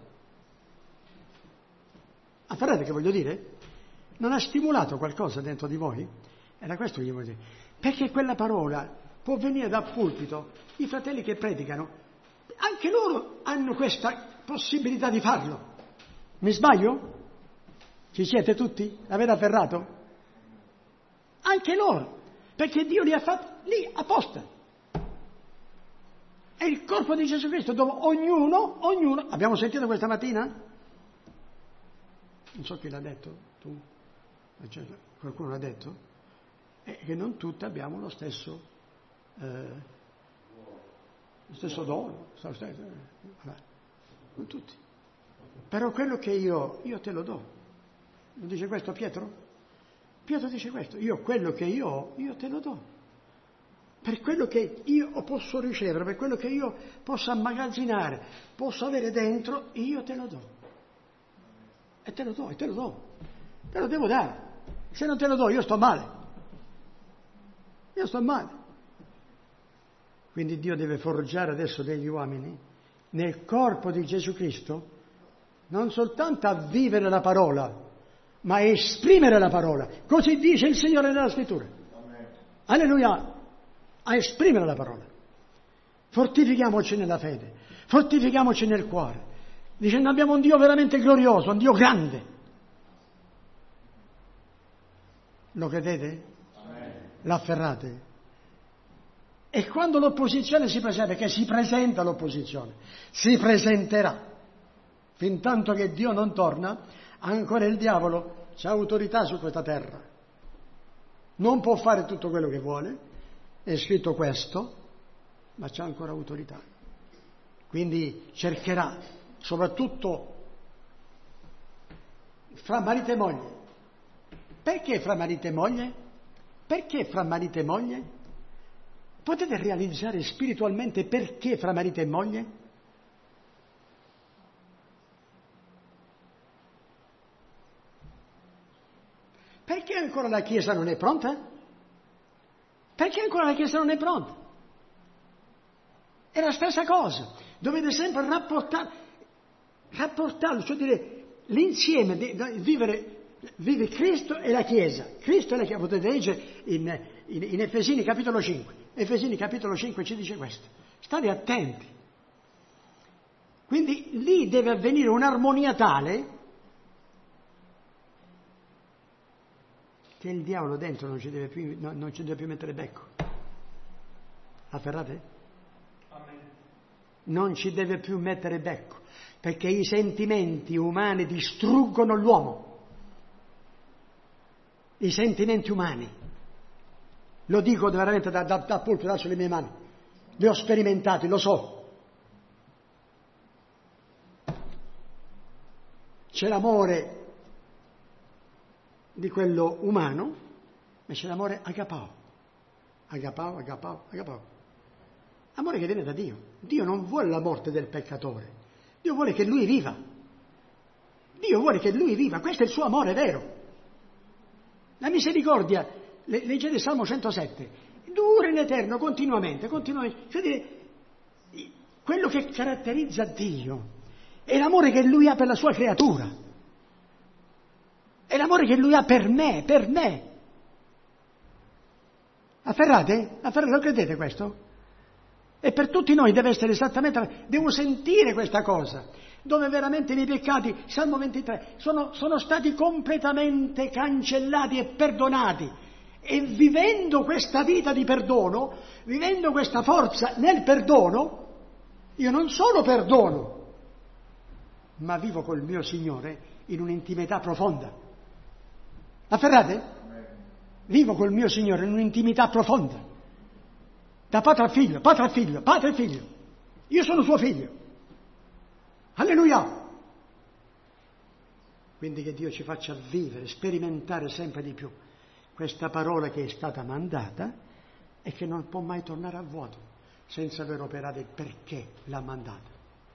Afferrate che voglio dire? Non ha stimolato qualcosa dentro di voi? Era questo che gli voglio dire. Perché quella parola può venire dal pulpito, i fratelli che predicano, anche loro hanno questa possibilità di farlo. Mi sbaglio? Ci siete tutti? L'avete afferrato? Anche loro, perché Dio li ha fatti lì apposta. È il corpo di Gesù Cristo dove ognuno, abbiamo sentito questa mattina? Non so chi l'ha detto, tu? Qualcuno l'ha detto? Che non tutti abbiamo lo stesso dono, non tutti. Però quello che io te lo do. Non dice questo Pietro? Pietro dice questo, quello che io ho, io te lo do. Per quello che io posso ricevere, per quello che io posso ammagazzinare, posso avere dentro, io te lo do. E te lo do. Te lo devo dare. Se non te lo do, io sto male. Quindi Dio deve forgiare adesso degli uomini nel corpo di Gesù Cristo, non soltanto a vivere la parola, ma a esprimere la parola. Così dice il Signore nella Scrittura. Amen. Alleluia! A esprimere la parola. Fortifichiamoci nella fede, fortifichiamoci nel cuore, dicendo abbiamo un Dio veramente glorioso, un Dio grande. Lo credete? Amen. L'afferrate? E quando l'opposizione si presenta, perché si presenta l'opposizione, si presenterà, fin tanto che Dio non torna, ancora il diavolo c'ha autorità su questa terra. Non può fare tutto quello che vuole, è scritto questo, ma c'ha ancora autorità. Quindi cercherà, soprattutto fra marito e moglie. Perché fra marito e moglie? Perché fra marito e moglie? Potete realizzare spiritualmente perché fra marito e moglie? Perché ancora la Chiesa non è pronta? Perché ancora la Chiesa non è pronta? È la stessa cosa. Dovete sempre rapportarlo, cioè dire l'insieme, vive Cristo e la Chiesa. Cristo e la Chiesa, potete leggere in Efesini capitolo 5. Efesini capitolo 5 ci dice questo. State attenti. Quindi lì deve avvenire un'armonia tale che il diavolo dentro non ci deve più mettere becco. Afferrate? Amen. Non ci deve più mettere becco, perché i sentimenti umani distruggono l'uomo. I sentimenti umani. Lo dico veramente da pulpito, sulle mie mani. Li ho sperimentati, lo so. C'è l'amore di quello umano, ma c'è l'amore agapao. Amore che viene da Dio. Dio non vuole la morte del peccatore. Dio vuole che lui viva. Questo è il suo amore vero. La misericordia, leggete Salmo 107, dura in eterno, continuamente. Cioè, quello che caratterizza Dio è l'amore che Lui ha per la sua creatura. È l'amore che Lui ha per me. Afferrate? Lo credete questo? E per tutti noi deve essere esattamente, devo sentire questa cosa, dove veramente i miei peccati, Salmo 23, sono stati completamente cancellati e perdonati. E vivendo questa vita di perdono, vivendo questa forza nel perdono, io non solo perdono, ma vivo col mio Signore in un'intimità profonda. Afferrate? Vivo col mio Signore in un'intimità profonda. Da padre a figlio, padre a figlio, padre e figlio. Io sono suo figlio. Alleluia! Quindi che Dio ci faccia vivere, sperimentare sempre di più questa parola che è stata mandata e che non può mai tornare a vuoto senza aver operato il perché l'ha mandata.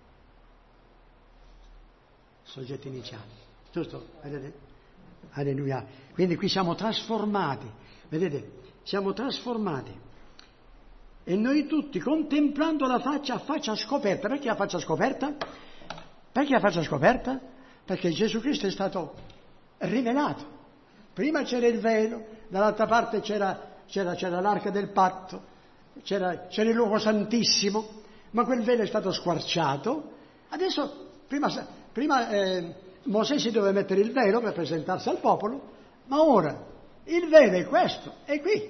Soggetto iniziale. Giusto? Vedete? Alleluia. Quindi qui siamo trasformati. Vedete? Siamo trasformati. E noi tutti contemplando la faccia a faccia scoperta. Perché a faccia scoperta? Perché a faccia scoperta? Perché Gesù Cristo è stato rivelato. Prima c'era il velo, dall'altra parte c'era l'arca del patto, c'era il luogo santissimo, ma quel velo è stato squarciato. Adesso, prima Mosè si doveva mettere il velo per presentarsi al popolo, ma ora il velo è questo, è qui.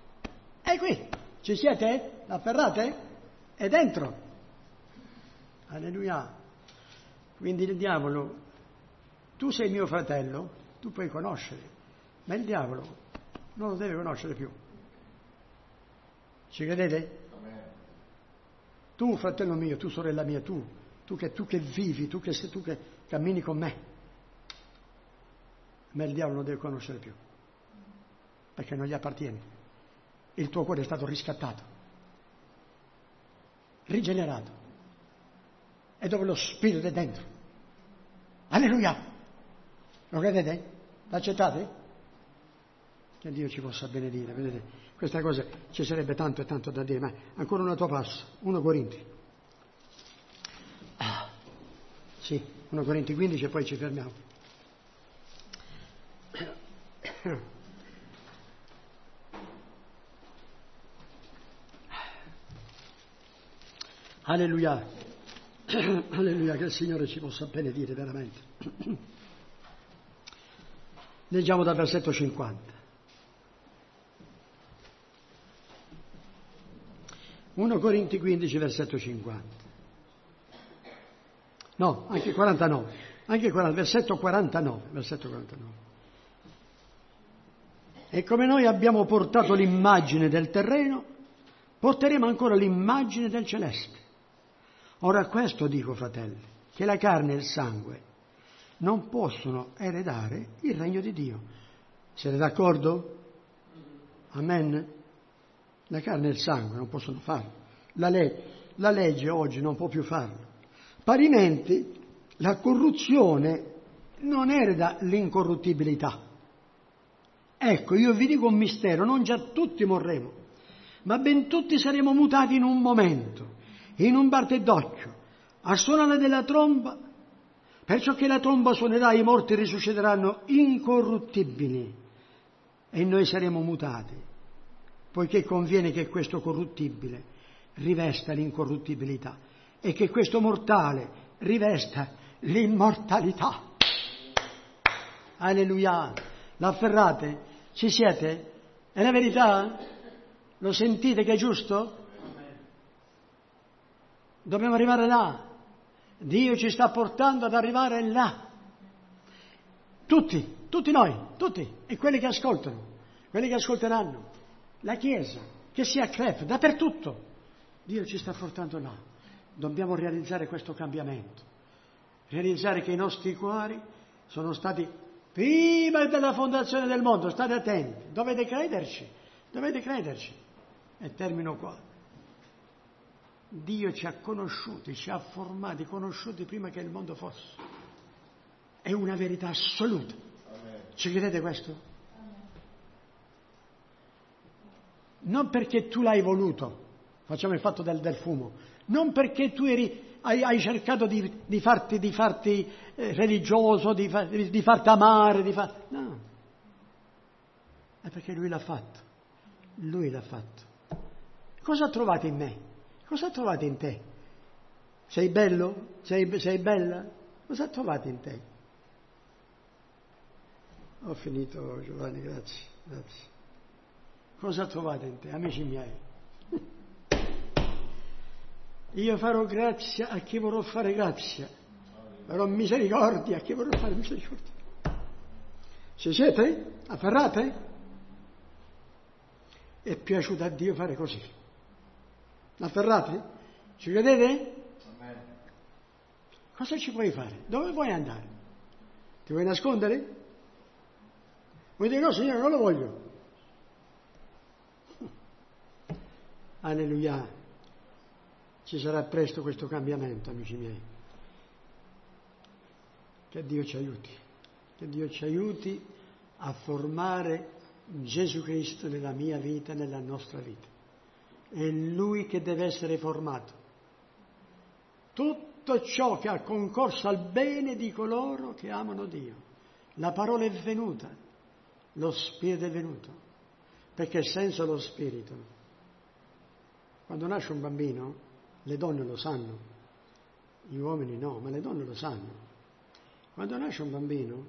Ci siete? L'afferrate? È dentro. Alleluia. Quindi il diavolo, tu sei mio fratello, tu puoi conoscere, ma il diavolo non lo deve conoscere più. Ci credete? Tu, fratello mio, tu, sorella mia, tu che vivi, tu che cammini con me, ma il diavolo non deve conoscere più, perché non gli appartiene. Il tuo cuore è stato riscattato, rigenerato, e dove lo spirito è dentro. Alleluia! Lo credete? L'accettate? Che Dio ci possa benedire. Vedete, questa cosa ci sarebbe tanto e tanto da dire, ma ancora un altro passo. 1 Corinti. Sì, 1 Corinti 15 e poi ci fermiamo. Alleluia. Alleluia, che il Signore ci possa benedire veramente. Leggiamo dal versetto 50. 1 Corinti 15, versetto 50. No, anche 49. Versetto 49. E come noi abbiamo portato l'immagine del terreno, porteremo ancora l'immagine del celeste. Ora questo dico, fratelli, che la carne e il sangue non possono eredare il regno di Dio. Siete d'accordo? Amen? La carne e il sangue non possono farlo. La legge oggi non può più farlo. Parimenti, la corruzione non ereda l'incorruttibilità. Ecco, io vi dico un mistero, non già tutti morremo, ma ben tutti saremo mutati in un momento, in un batter d'occhio, a suonare della tromba, perciò che la tromba suonerà, i morti risusciteranno incorruttibili e noi saremo mutati, poiché conviene che questo corruttibile rivesta l'incorruttibilità e che questo mortale rivesta l'immortalità. Alleluia! L'afferrate? Ci siete? È la verità? Lo sentite che è giusto? Dobbiamo arrivare là. Dio ci sta portando ad arrivare là. Tutti noi, tutti, e quelli che ascoltano, quelli che ascolteranno, la Chiesa, che sia CREF, dappertutto. Dio ci sta portando là. Dobbiamo realizzare questo cambiamento, realizzare che i nostri cuori sono stati prima della fondazione del mondo. State attenti, dovete crederci. E termino qua. Dio ci ha conosciuti, ci ha formati, conosciuti prima che il mondo fosse. È una verità assoluta. Amen. Ci credete questo? Amen. Non perché tu l'hai voluto, facciamo il fatto del fumo, non perché tu hai cercato di farti religioso, di farti amare, no. È perché Lui l'ha fatto. Lui l'ha fatto. Cosa ha trovato in me? Cosa ha trovato in te? Sei bello? Sei bella? Cosa ha trovato in te? Ho finito, Giovanni, grazie. Cosa ha trovato in te, amici miei? Io farò grazia a chi vorrò fare grazia, farò misericordia a chi vorrò fare misericordia. Ci siete? Afferrate? È piaciuto a Dio fare così. Afferrate? Ci credete? Amen. Cosa ci puoi fare? Dove vuoi andare? Ti vuoi nascondere? Vuoi dire no, Signore, non lo voglio. Alleluia. Ci sarà presto questo cambiamento, amici miei. Che Dio ci aiuti. Che Dio ci aiuti a formare Gesù Cristo nella mia vita, nella nostra vita. È Lui che deve essere formato. Tutto ciò che ha concorso al bene di coloro che amano Dio. La parola è venuta, lo Spirito è venuto, perché senza lo Spirito, quando nasce un bambino, le donne lo sanno, gli uomini no, ma le donne lo sanno. Quando nasce un bambino,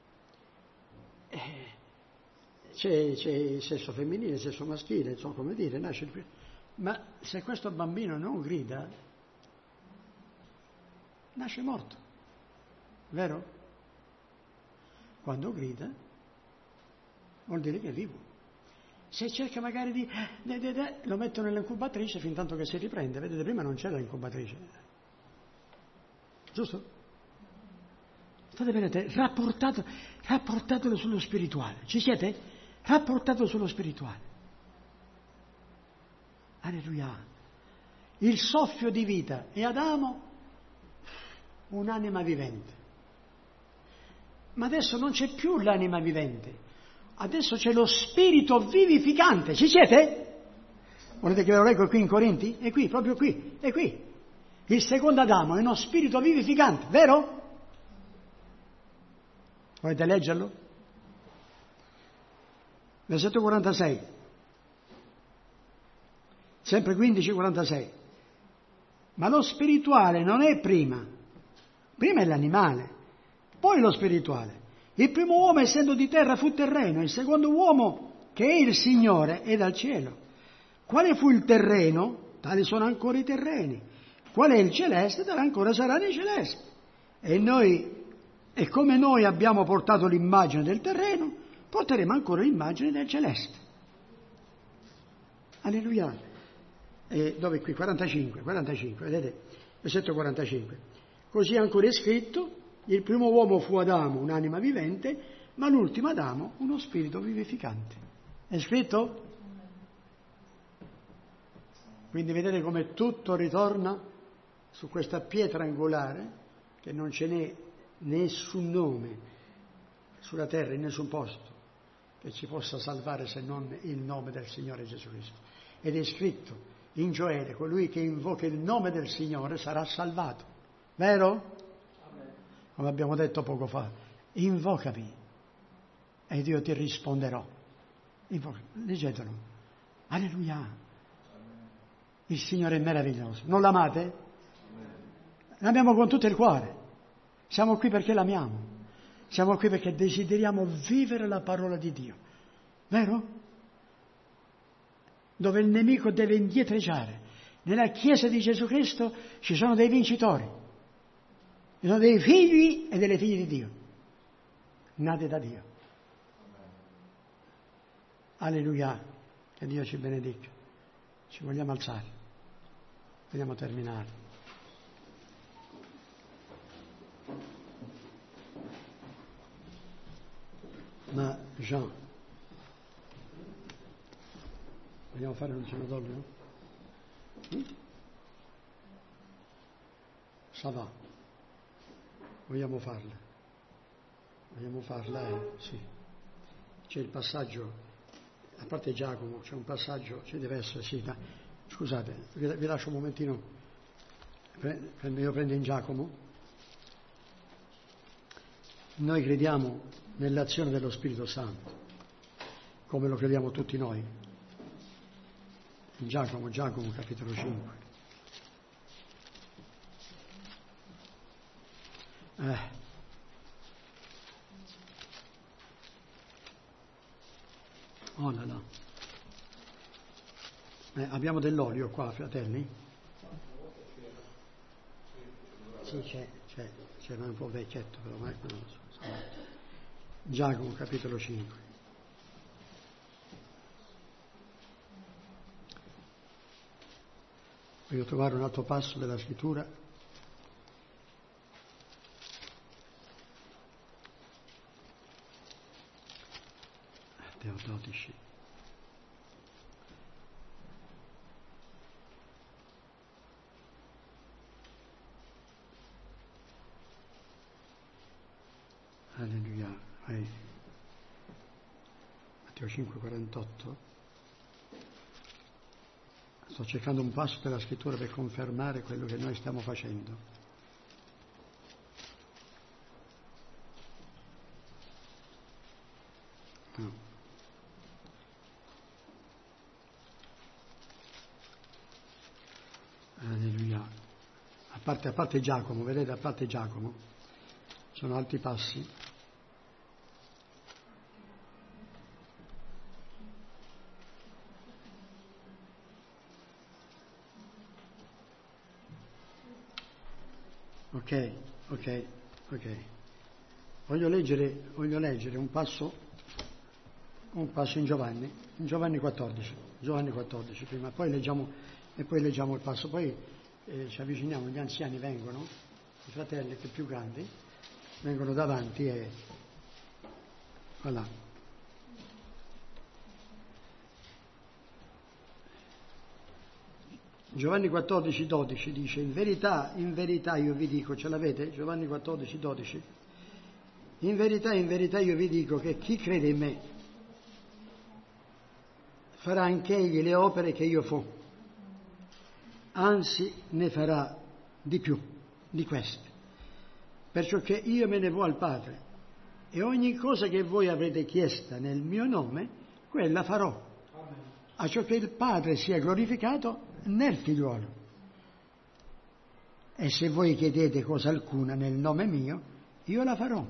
c'è il sesso femminile, il sesso maschile, non so come dire, ma se questo bambino non grida, nasce morto, vero? Quando grida, vuol dire che è vivo. Se cerca magari di lo mettono nell'incubatrice fin tanto che si riprende. Vedete, prima non c'era l'incubatrice. Giusto? State vedete, rapportatelo sullo spirituale. Ci siete? Rapportatelo sullo spirituale. Alleluia. Il soffio di vita e Adamo un'anima vivente. Ma adesso non c'è più l'anima vivente. Adesso c'è lo spirito vivificante. Ci siete? Volete che ve lo leggo qui in Corinti? È qui, proprio qui, è qui. Il secondo Adamo è uno spirito vivificante, vero? Volete leggerlo? Versetto 46. Sempre 15:46. Ma lo spirituale non è prima. Prima è l'animale, poi lo spirituale. Il primo uomo, essendo di terra, fu terreno, il secondo uomo, che è il Signore, è dal cielo. Quale fu il terreno? Tali sono ancora i terreni. Qual è il celeste? Tale ancora saranno i celesti. E come noi abbiamo portato l'immagine del terreno, porteremo ancora l'immagine del celeste. Alleluia. Dove è qui? 45, vedete? Versetto 45. Così ancora è scritto: il primo uomo fu Adamo, un'anima vivente, ma l'ultimo Adamo, uno spirito vivificante. È scritto? Quindi vedete come tutto ritorna su questa pietra angolare, che non ce n'è nessun nome sulla terra, in nessun posto, che ci possa salvare se non il nome del Signore Gesù Cristo. Ed è scritto in Gioele: colui che invoca il nome del Signore sarà salvato. Vero? Come abbiamo detto poco fa, invocami ed io ti risponderò. Leggetelo. Alleluia. Il Signore è meraviglioso. Non l'amate? L'amiamo con tutto il cuore. Siamo qui perché l'amiamo. Siamo qui perché desideriamo vivere la parola di Dio. Vero? Dove il nemico deve indietreggiare. Nella Chiesa di Gesù Cristo ci sono dei vincitori. Ci sono dei figli e delle figlie di Dio, nate da Dio. Alleluia, che Dio ci benedica. Ci vogliamo alzare, vogliamo terminare. Ma Jean, vogliamo fare un cenno d'olio? Ça va. Vogliamo farla, sì. C'è il passaggio, a parte Giacomo, c'è un passaggio, ci deve essere, sì. Scusate, vi lascio un momentino, io prendo in Giacomo. Noi crediamo nell'azione dello Spirito Santo, come lo crediamo tutti noi. Giacomo capitolo 5. Oh là là. Abbiamo dell'olio qua, fratelli? Sì, c'è un po' vecchietto, però non lo so. Giacomo capitolo 5. Voglio trovare un altro passo della scrittura. Teodotici. Alleluia. Matteo 5,48. Sto cercando un passo della scrittura per confermare quello che noi stiamo facendo. No. Alleluia. A parte Giacomo, vedete, a parte Giacomo, sono altri passi. Ok. Voglio leggere un passo in Giovanni 14 prima, poi leggiamo il passo, poi ci avviciniamo, gli anziani vengono, i fratelli che più grandi, vengono davanti e voilà. Giovanni 14,12 dice: in verità io vi dico, ce l'avete? Giovanni 14,12. In verità io vi dico che chi crede in me farà anche egli le opere che io fo, anzi ne farà di più di queste, perciò che io me ne vo al Padre, e ogni cosa che voi avrete chiesta nel mio nome, quella farò, acciò che il Padre sia glorificato nel figliuolo. E se voi chiedete cosa alcuna nel nome mio, io la farò.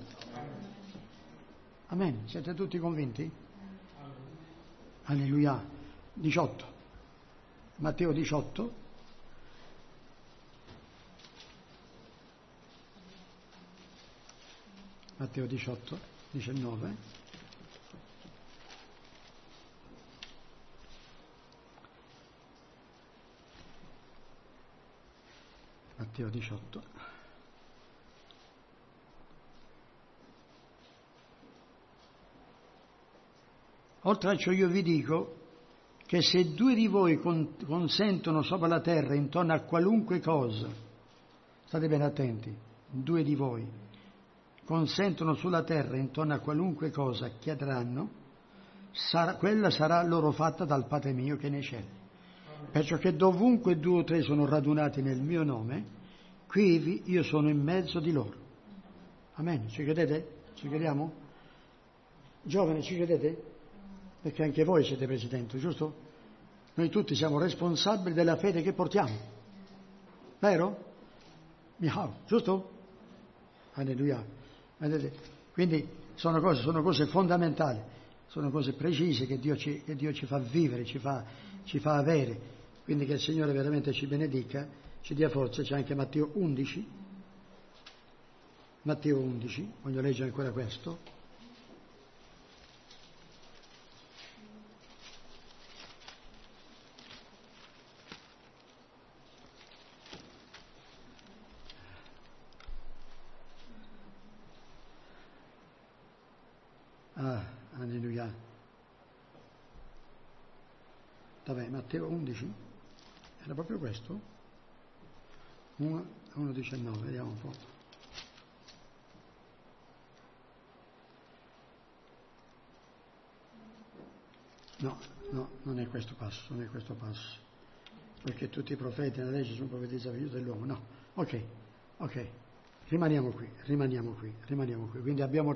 Amen. Siete tutti convinti? Alleluia. 18. Matteo 18. Matteo 18, 19. Matteo 18. Oltre a ciò io vi dico che se 2 di voi consentono sopra la terra intorno a qualunque cosa, state ben attenti, 2 di voi consentono sulla terra intorno a qualunque cosa chiederanno, quella sarà loro fatta dal Padre mio che è nei cieli. Perciò che dovunque 2 o 3 sono radunati nel mio nome, quivi io sono in mezzo di loro. Amen. Ci credete? Ci crediamo? Giovani, ci credete? Perché anche voi siete presi dentro, giusto? Noi tutti siamo responsabili della fede che portiamo. Vero? Miau, giusto? Alleluia. Vedete? Quindi sono cose fondamentali, sono cose precise che Dio ci fa vivere, ci fa avere. Quindi che il Signore veramente ci benedica, ci dia forza. C'è anche Matteo 11. Matteo 11, voglio leggere ancora questo. Alleluia. Dov'è? Matteo 11? Era proprio questo? 1,19, vediamo un po'. No, non è questo passo, perché tutti i profeti nella legge sono profetizzato figlio dell'uomo. No, ok, rimaniamo qui. Quindi abbiamo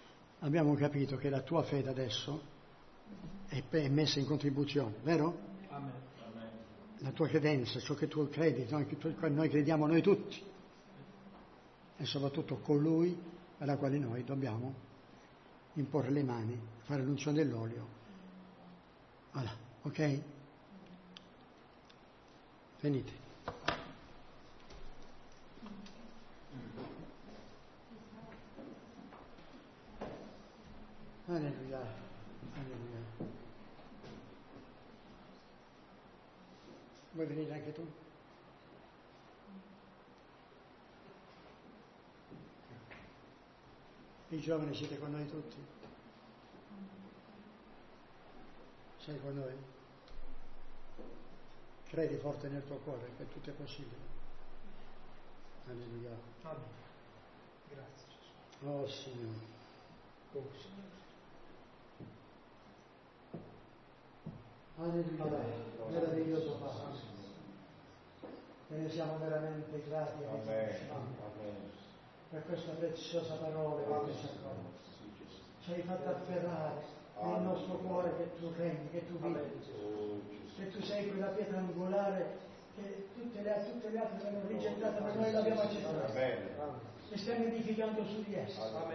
capito che la tua fede adesso è messa in contribuzione, vero? La tua credenza, ciò che tu credi, noi crediamo noi tutti, e soprattutto colui alla quale noi dobbiamo imporre le mani, fare l'unzione dell'olio. Voilà, ok? Venite. Alleluia, alleluia. Vuoi venire anche tu? I giovani siete con noi tutti? Sei con noi? Credi forte nel tuo cuore che tutto è possibile. Alleluia. Amen. Grazie Gesù. Oh Signore. Oh Signore. Alleluia, meraviglioso Padre. E ne siamo veramente grati e riconosciamo per questa preziosa parola che ci accoglie. Ci hai fatto afferrare nel nostro cuore che tu regni, che tu vivi, che tu sei quella pietra angolare che tutte le altre hanno rigettato, ma noi l'abbiamo accettata. E stiamo edificando su di essa.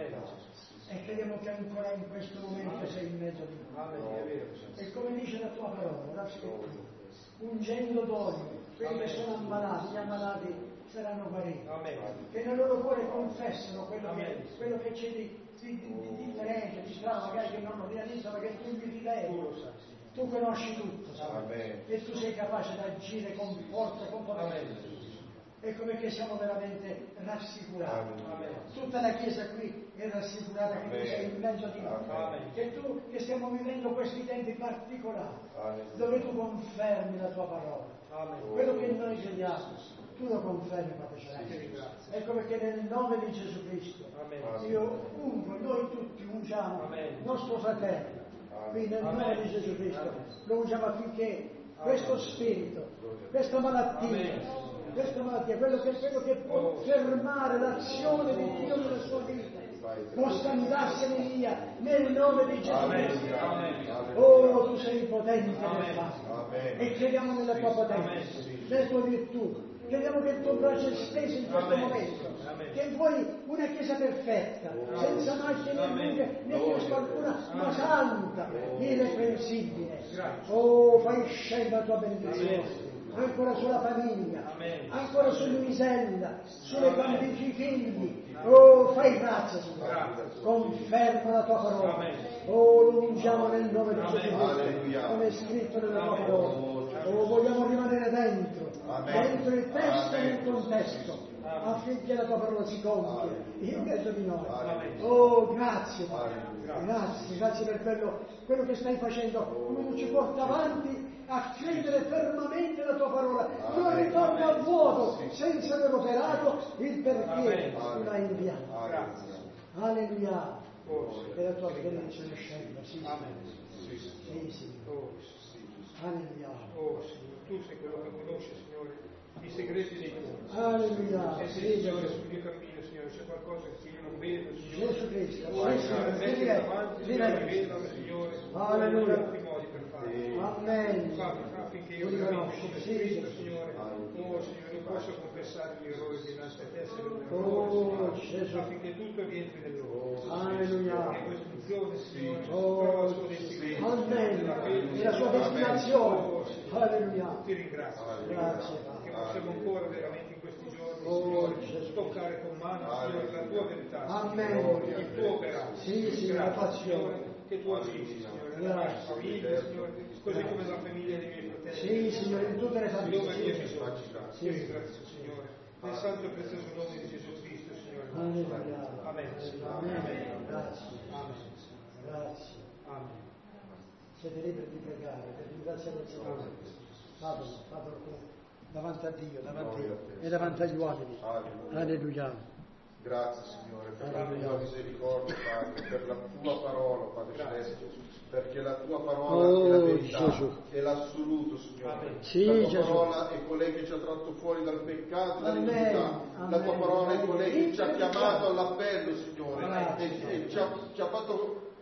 E crediamo che ancora in questo momento sei in mezzo di noi. E come dice la tua parola, la scrittura, ungendo d'olio quelli che sono ammalati, gli ammalati saranno guariti. Che nel loro cuore confessano quello che c'è di differente, di strano, magari che non lo realizzano, che tu li riveli. Tu conosci tutto, e tu sei capace di agire con forza, con potenza. Ecco perché siamo veramente rassicurati. Tutta la Chiesa qui è rassicurata che tu sei in mezzo di noi, che stiamo vivendo questi tempi particolari, dove tu confermi la tua parola. Quello che noi crediamo, tu lo confermi, Padre Celeste. Ecco perché nel nome di Gesù Cristo, io ungo, noi tutti ungiamo il nostro fratello, qui nel nome di Gesù Cristo, lo ungiamo affinché questo spirito, questa malattia, quello che può fermare l'azione di Dio nella sua vita, possa andarsene via nel nome di Gesù Cristo. Oh, tu sei potente nel fatto e crediamo nella tua potenza, nella tua virtù. Crediamo che il tuo braccio è steso in questo momento, che vuoi una Chiesa perfetta, senza macchie né buche né qualcuna, ma santa, irreprensibile. Oh, fai scendere la tua benedizione ancora sulla famiglia, ancora su Luisella, sulle bambini figli. Oh, fai grazia, Signore, conferma la tua parola. Oh, lo ungiamo nel nome di Gesù Cristo, come è scritto nella tua parola. Oh, vogliamo rimanere dentro il testo e nel contesto, affinché la tua parola si compia in mezzo di noi. Oh, grazie, grazie per quello che stai facendo, come tu ci porta avanti a credere fermamente la tua parola, non ritorna a vuoto senza aver operato il perché tu l'hai inviato. Alleluia. E la tua benedizione scenda. Sì, Signore. Alleluia. Oh Signore, tu sei quello che conosce, Signore, i segreti dei cuori. Alleluia. E se, Signore, sul mio cammino, Signore, c'è qualcosa che io non vedo, Signore. Gesù Cristo. Metti davanti, Signore, rivelalo, Signore. Alleluia. Tanti modi per farlo. Amen. Affinché io veramente come Cristo, Signore, oh Signore, io possa confessare gli errori dinanzi a te, Oh Gesù. affinché tutto rientri nel loro. Alleluia. E questa unzione, Signore, Oh, trova il suo destino. Amen. E la sua destinazione. Alleluia. Ti ringrazio, Grazie. che possiamo ancora veramente in questi giorni, Oh, Signore, toccare con mano, Signore, la tua verità, Amen. Signore, il tuo operato. Sì, la tua azione. Signore, che tu agisci, Signore, nella nostra famiglia, Signore, così come nella famiglia dei miei fratelli. Sì, Signore, in tutte le Dove famiglie. io bisogno. Ti ringrazio, Signore, nel santo e prezioso nome di Gesù Cristo, Signore. Alleluia. Amen. Amen. Grazie. Amen. Grazie. Amen. Siete liberi di pregare, per ringraziare il Signore. Fatelo davanti a Dio, e davanti agli uomini. Alleluia. Grazie Signore per la tua misericordia, Padre, per la tua parola, Padre Celeste, perché la tua parola è la verità, Gesù. è l'assoluto, Signore. Sì, la tua Gesù. parola è colei che ci ha tratto fuori dal peccato e dall'iniquità. Amen. La tua parola è colei che ci ha Amen. chiamato all'appello, Signore, Grazie. e ci ha fatto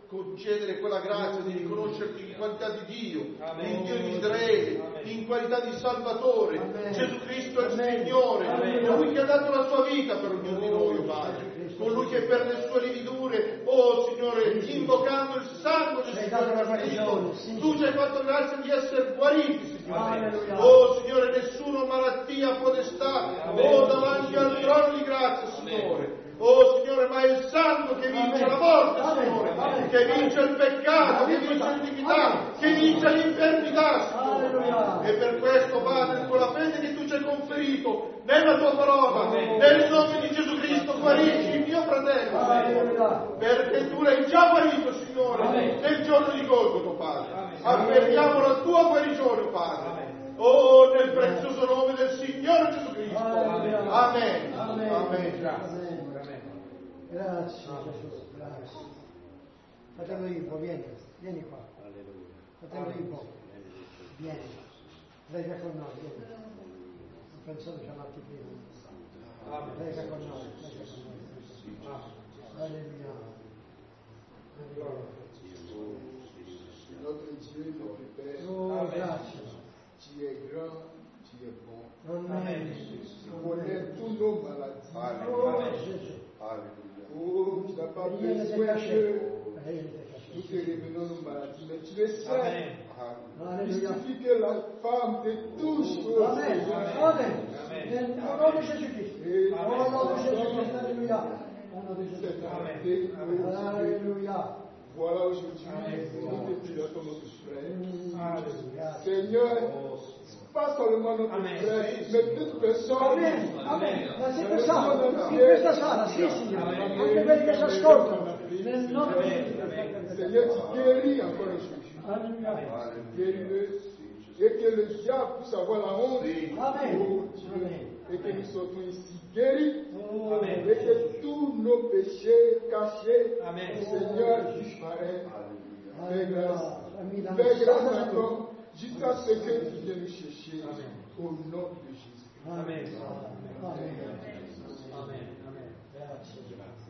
concedere quella grazia di riconoscerti in qualità di Dio, in Dio di Israele, in qualità di Salvatore. Gesù Cristo è il Signore, colui che ha dato la sua vita per ognuno di noi, oh Padre, colui che per le sue lividure, oh Signore, invocando il sangue del Signore Cristo, tu ci hai fatto grazia di essere guariti, Signore. Oh Signore, nessuna malattia può stare, oh, davanti al trono di grazia, Signore. Oh Signore, ma è il sangue che vince la morte, Signore, che vince il peccato, che vince l'iniquità, che vince l'infermità, Signore. E per questo, Padre, con la fede che tu ci hai conferito nella tua parola, nel nome di Gesù Cristo, guarisci il mio fratello, Signore, perché tu l'hai già guarito, Signore, nel giorno di Golgota, Padre. Affermiamo la tua guarigione, Padre. Oh, nel prezioso nome del Signore Gesù Cristo. Amen. Amen. Grazie Gesù, grazie. Fratello Ivo, vieni qua. Fratello Ivo, vieni. Prega con noi, vieni. Non pensavo di chiamarti prima. Prega con noi, Alleluia. Notre Dieu, notre Père, Oh, grazie. tu es grand, tu es bon. Amen. Tu connais tous nos maladies. Oh, Gesù. Oh, tu n'as pas besoin que nous te révélons nos maladies, mais tu es saint. Il suffit que la femme te touche. Amen. Amen. Au nom de Jésus-Christ. Au nom de Jésus-Christ. Alléluia. Au nom de Jésus-Christ. Alléluia. Voilà aujourd'hui, nous te pilotons notre frère. Seigneur, pas seulement notre frère, mais toute personne. Amen. Ma siete salvi in questa sala, sì Signore, anche quelli che ci ascoltano. Nel nome di Gesù. Seigneur, tu guéris encore aujourd'hui. Alléluia. Guéris-le. Et que le diable puisse avoir la honte. Amen. Oh Dieu. Et que nous sortons ici guéris. Amen. Et que tous nos péchés cachés, Seigneur, disparaissent. Fais grâce. Fais grâce encore jusqu'à ce que tu viennes nous chercher. Au nom de Jésus. Amen. Amen. Amen. Grazie.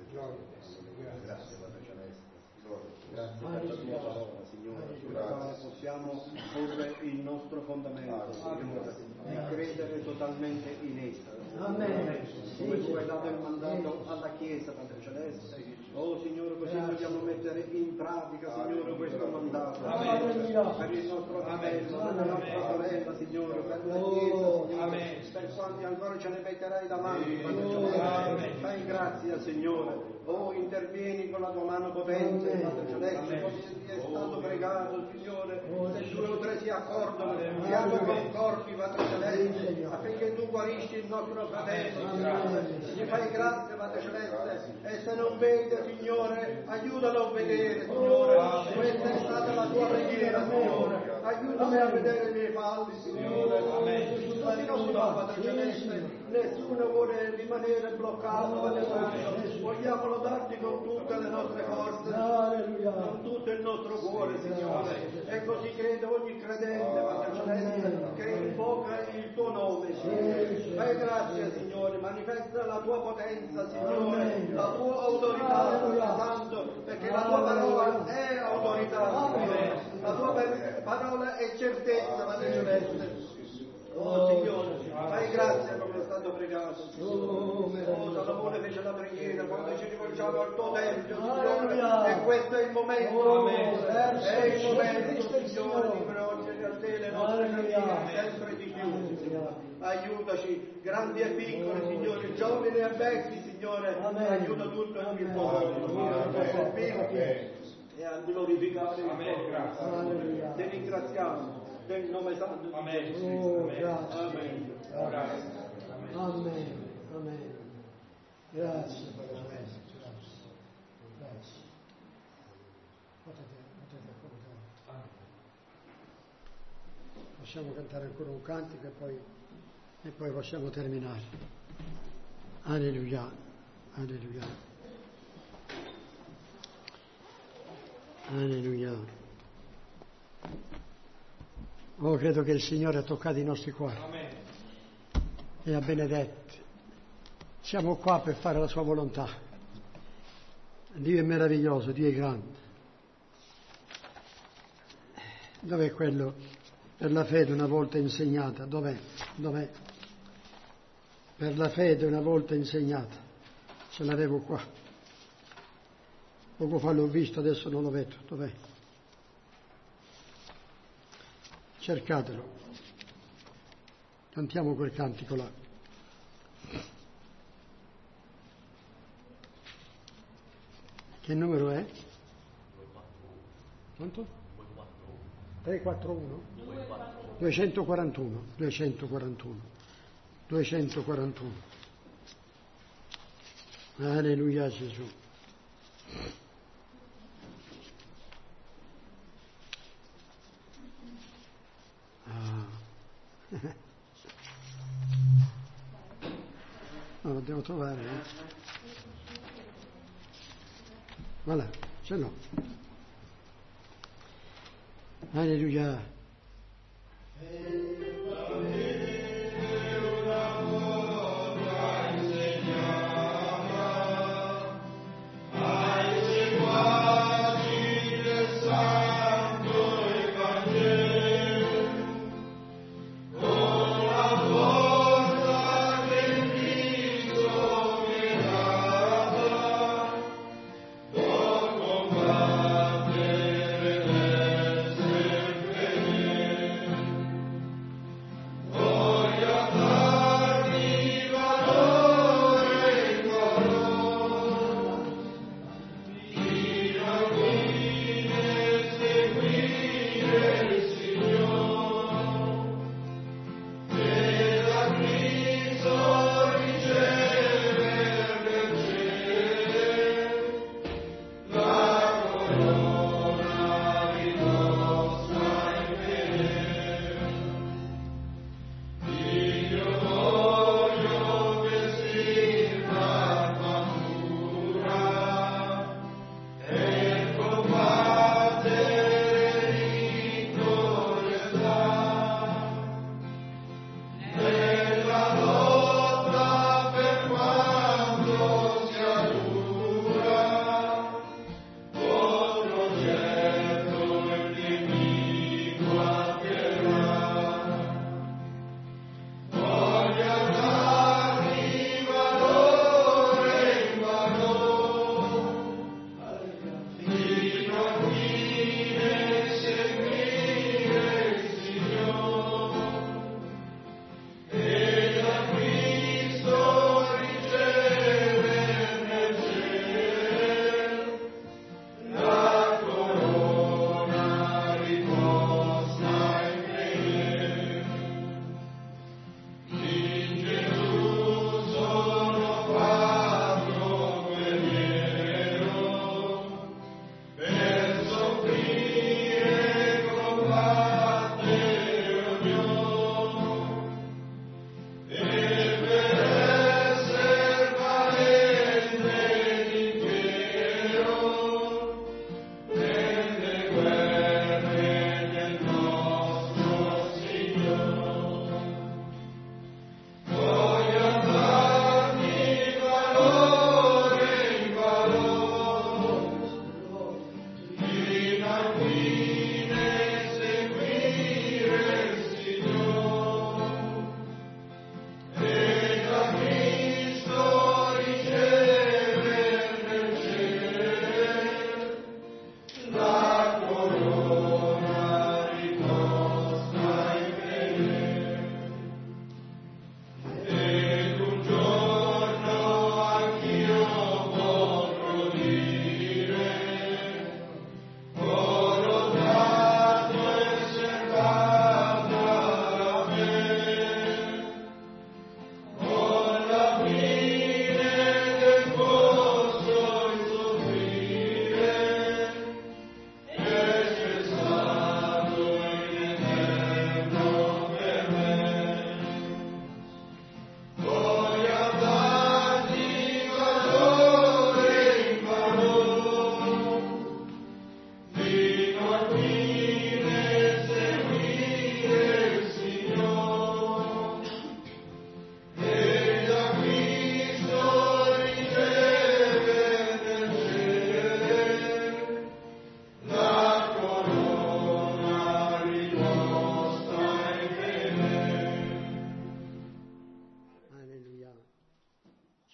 Grazie, Padre Celeste. Grazie per la tua parola, Signore, sulla quale possiamo porre il nostro fondamento, Signore, e credere totalmente in essa. Amen. Come tu hai dato il mandato alla Chiesa, Padre Celeste. Oh Signore, così vogliamo mettere in pratica, Signore, questo mandato. Per il nostro fratello, per la nostra sorella, Signore, per la Chiesa, Signore, per quanti ancora ce ne metterai davanti, Padre Celeste. Fai grazia, Signore. Oh, intervieni con la tua mano potente, Padre Celeste, così è stato pregato, Signore, se 2 o 3 si accordano, siamo concordi, Padre Celeste, affinché tu guarisci il nostro fratello, Signore. Gli fai grazia, Padre Celeste, e se non vede, Signore, aiutalo a vedere, Signore. Questa è stata la tua preghiera, Signore. Aiutami a vedere i miei falli, Signore. Ma nessuno, Padre Celeste, nessuno vuole rimanere bloccato, Padre Celeste. Vogliamo lodarti con tutte le nostre forze, con tutto il nostro cuore, Signore. E così crede ogni credente, Padre Celeste, che invoca il tuo nome, Signore. Fai grazia, Signore, manifesta la tua potenza, Signore, la tua autorità, Santo, perché la tua parola è autorità, Signore. La tua parola è certezza, Padre Celeste. Oh Signore, fai grazia come è stato pregato. Oh, Salomone fece la preghiera quando ci rivolgiamo al tuo tempio, Signore, e questo è il momento, è il momento, Signore, di rivolgere a te le nostre preghiere sempre di più, Signore. Aiutaci, grandi e piccoli, Signore, giovani e vecchi, Signore, aiuta tutto il popolo, Signore, per servire e a glorificare il tuo nome. Ti ringraziamo. Nel nome santo di Gesù. Oh, grazie. Amen. Amen. Amen. Grazie. Grazie. Potete accomodare. Possiamo cantare ancora un cantico e poi possiamo terminare. Alleluia. Alleluia. Alleluia. Oh, credo che il Signore ha toccato i nostri cuori e ha benedetti. Siamo qua per fare la sua volontà. Dio è meraviglioso, Dio è grande. Dov'è quello per la fede una volta insegnata? Dov'è? Per la fede una volta insegnata. Ce l'avevo qua. Poco fa l'ho visto, adesso non lo vedo. Dov'è? Cercatelo. Cantiamo quel cantico là. Che numero è? Quanto? 341? 241. 241. Alleluia Gesù. No, lo devo trovare. Voilà, ce l'ho. Alleluia.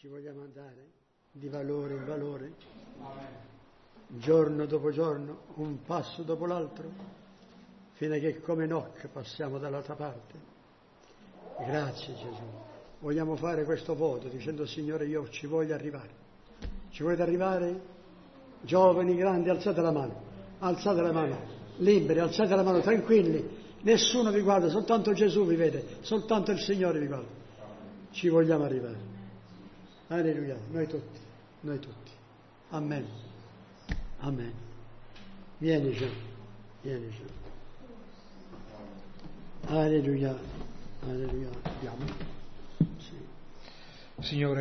ci vogliamo andare di valore in valore, giorno dopo giorno, un passo dopo l'altro, fino a che come Enoch passiamo dall'altra parte. Grazie Gesù. Vogliamo fare questo voto dicendo: Signore, io ci voglio arrivare. Ci volete arrivare? Giovani, grandi, alzate la mano, liberi, alzate la mano, tranquilli, nessuno vi guarda, soltanto Gesù vi vede, soltanto il Signore vi guarda. Ci vogliamo arrivare. Alleluia, noi tutti. Amen. Vieni già. Alleluia. Andiamo. Sì. Signore,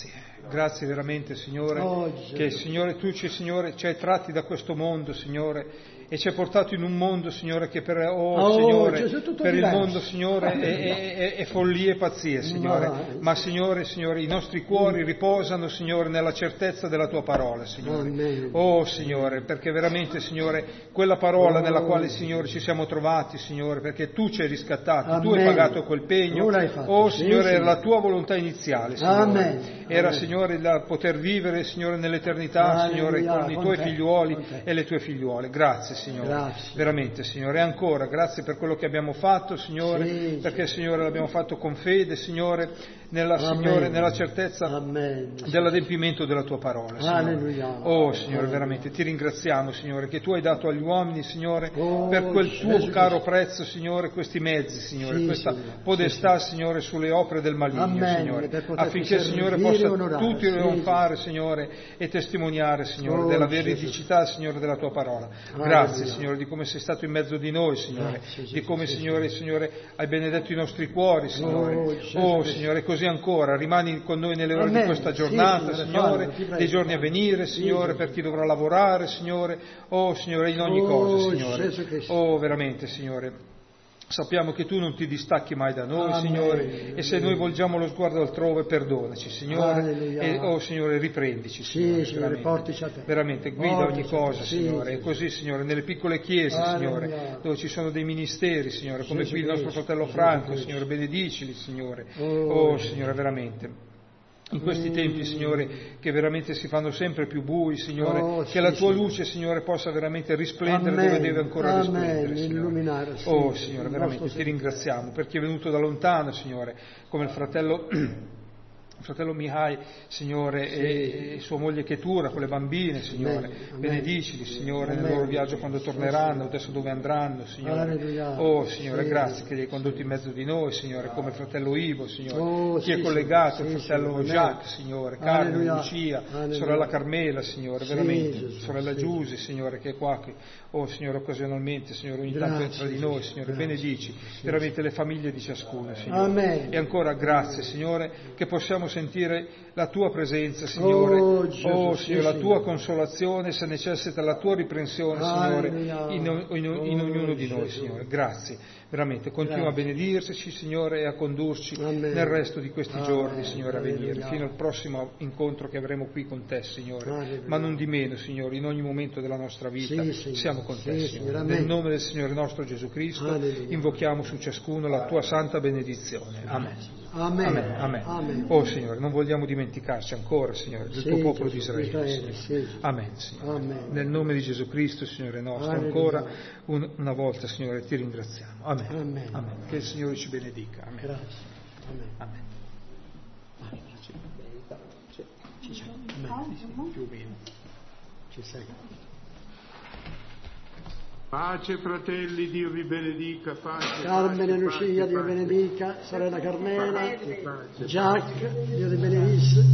grazie veramente, Signore, che Signore tu Signore ci hai tratti da questo mondo, Signore, e ci hai portato in un mondo, Signore, che Signore, per il mondo, Signore, è follia e pazzia, Signore. Ma Signore, i nostri cuori riposano, Signore, nella certezza della tua parola, Signore. Oh Signore, perché veramente, Signore, quella parola nella quale, Signore, ci siamo trovati, Signore, perché tu ci hai riscattati, tu hai pagato quel pegno. Oh Signore, era la tua volontà iniziale, Signore. Era, Signore, da poter vivere, Signore, nell'eternità, Signore, con i tuoi figliuoli e le tue figliuole. Grazie, Signore. Grazie. Veramente, Signore. E ancora, grazie per quello che abbiamo fatto, Signore, perché, Signore, l'abbiamo fatto con fede, Signore, nella certezza dell'adempimento della tua parola, Signore. Oh, Signore, veramente, ti ringraziamo, Signore, che tu hai dato agli uomini, Signore, per quel tuo caro prezzo, Signore, questi mezzi, Signore, questa podestà, Signore, sulle opere del maligno, Signore, affinché, Signore, possa tutti trionfare, Signore, e testimoniare, Signore, della veridicità, Signore, della tua parola. Grazie, Signore, di come sei stato in mezzo di noi, Signore, di come, Signore, hai benedetto i nostri cuori, Signore. Oh, Signore, così ancora, rimani con noi nelle ore di questa giornata, Signore, dei giorni a venire, Signore, per chi dovrà lavorare, Signore. Oh, Signore, in ogni cosa, Signore. Oh, veramente, Signore. Sappiamo che tu non ti distacchi mai da noi, Signore, e se noi volgiamo lo sguardo altrove, perdonaci, Signore, e, oh Signore, riprendici, Signore, veramente guida ogni cosa, Signore, e così, Signore, nelle piccole chiese, Signore, dove ci sono dei ministeri, Signore, come qui il nostro fratello Franco, Signore, benedicili, Signore, oh Signore, veramente. In questi tempi, Signore, che veramente si fanno sempre più bui, Signore, che la tua luce, Signore, possa veramente risplendere dove deve ancora risplendere, Signore. Oh, Signore, veramente ti ringraziamo per chi è venuto da lontano, Signore, come il fratello Mihai, Signore, e sua moglie Ketura con le bambine, Signore, benedicili, Signore, nel loro viaggio quando torneranno, adesso dove andranno, Signore. Oh, Signore, grazie che li hai condotti in mezzo di noi, Signore, come il fratello Ivo, Signore, chi è collegato, il fratello Jacques, Signore, Carmen, Lucia, sorella Carmela, Signore, veramente, sorella Giusi, Signore, che è qua, oh, Signore, occasionalmente, Signore, ogni tanto entra di noi, Signore, benedici veramente le famiglie di ciascuno, Signore. E ancora grazie, Signore, che possiamo sentire la tua presenza, Signore, oh Signore, la tua consolazione, se necessita la tua riprensione, Signore, in ognuno di noi, Signore. Grazie, veramente, continua a benedirci, Signore, e a condurci nel resto di questi giorni, Signore, a venire, fino al prossimo incontro che avremo qui con te, Signore. Ma non di meno, Signore, in ogni momento della nostra vita siamo con te, Signore. Nel nome del Signore nostro Gesù Cristo invochiamo su ciascuno la tua santa benedizione. Amen. Amen. Oh Signore, non vogliamo dimenticarci ancora, Signore, del tuo popolo di Israele. Amen, Signore. Nel nome di Gesù Cristo, Signore nostro, ancora una volta, Signore, ti ringraziamo. Amen. Che il Signore ci benedica. Amen. Grazie. Amen. Più o meno. Ci sei. Pace fratelli, Dio vi benedica, pace. Carmen e Lucia, Dio benedica, sorella Carmela, Jacques, Dio ti benedisse.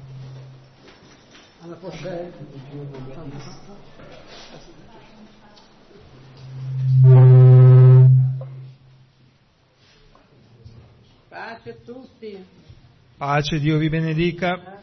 Alla Pochè. Pace a tutti. Pace, Dio vi benedica.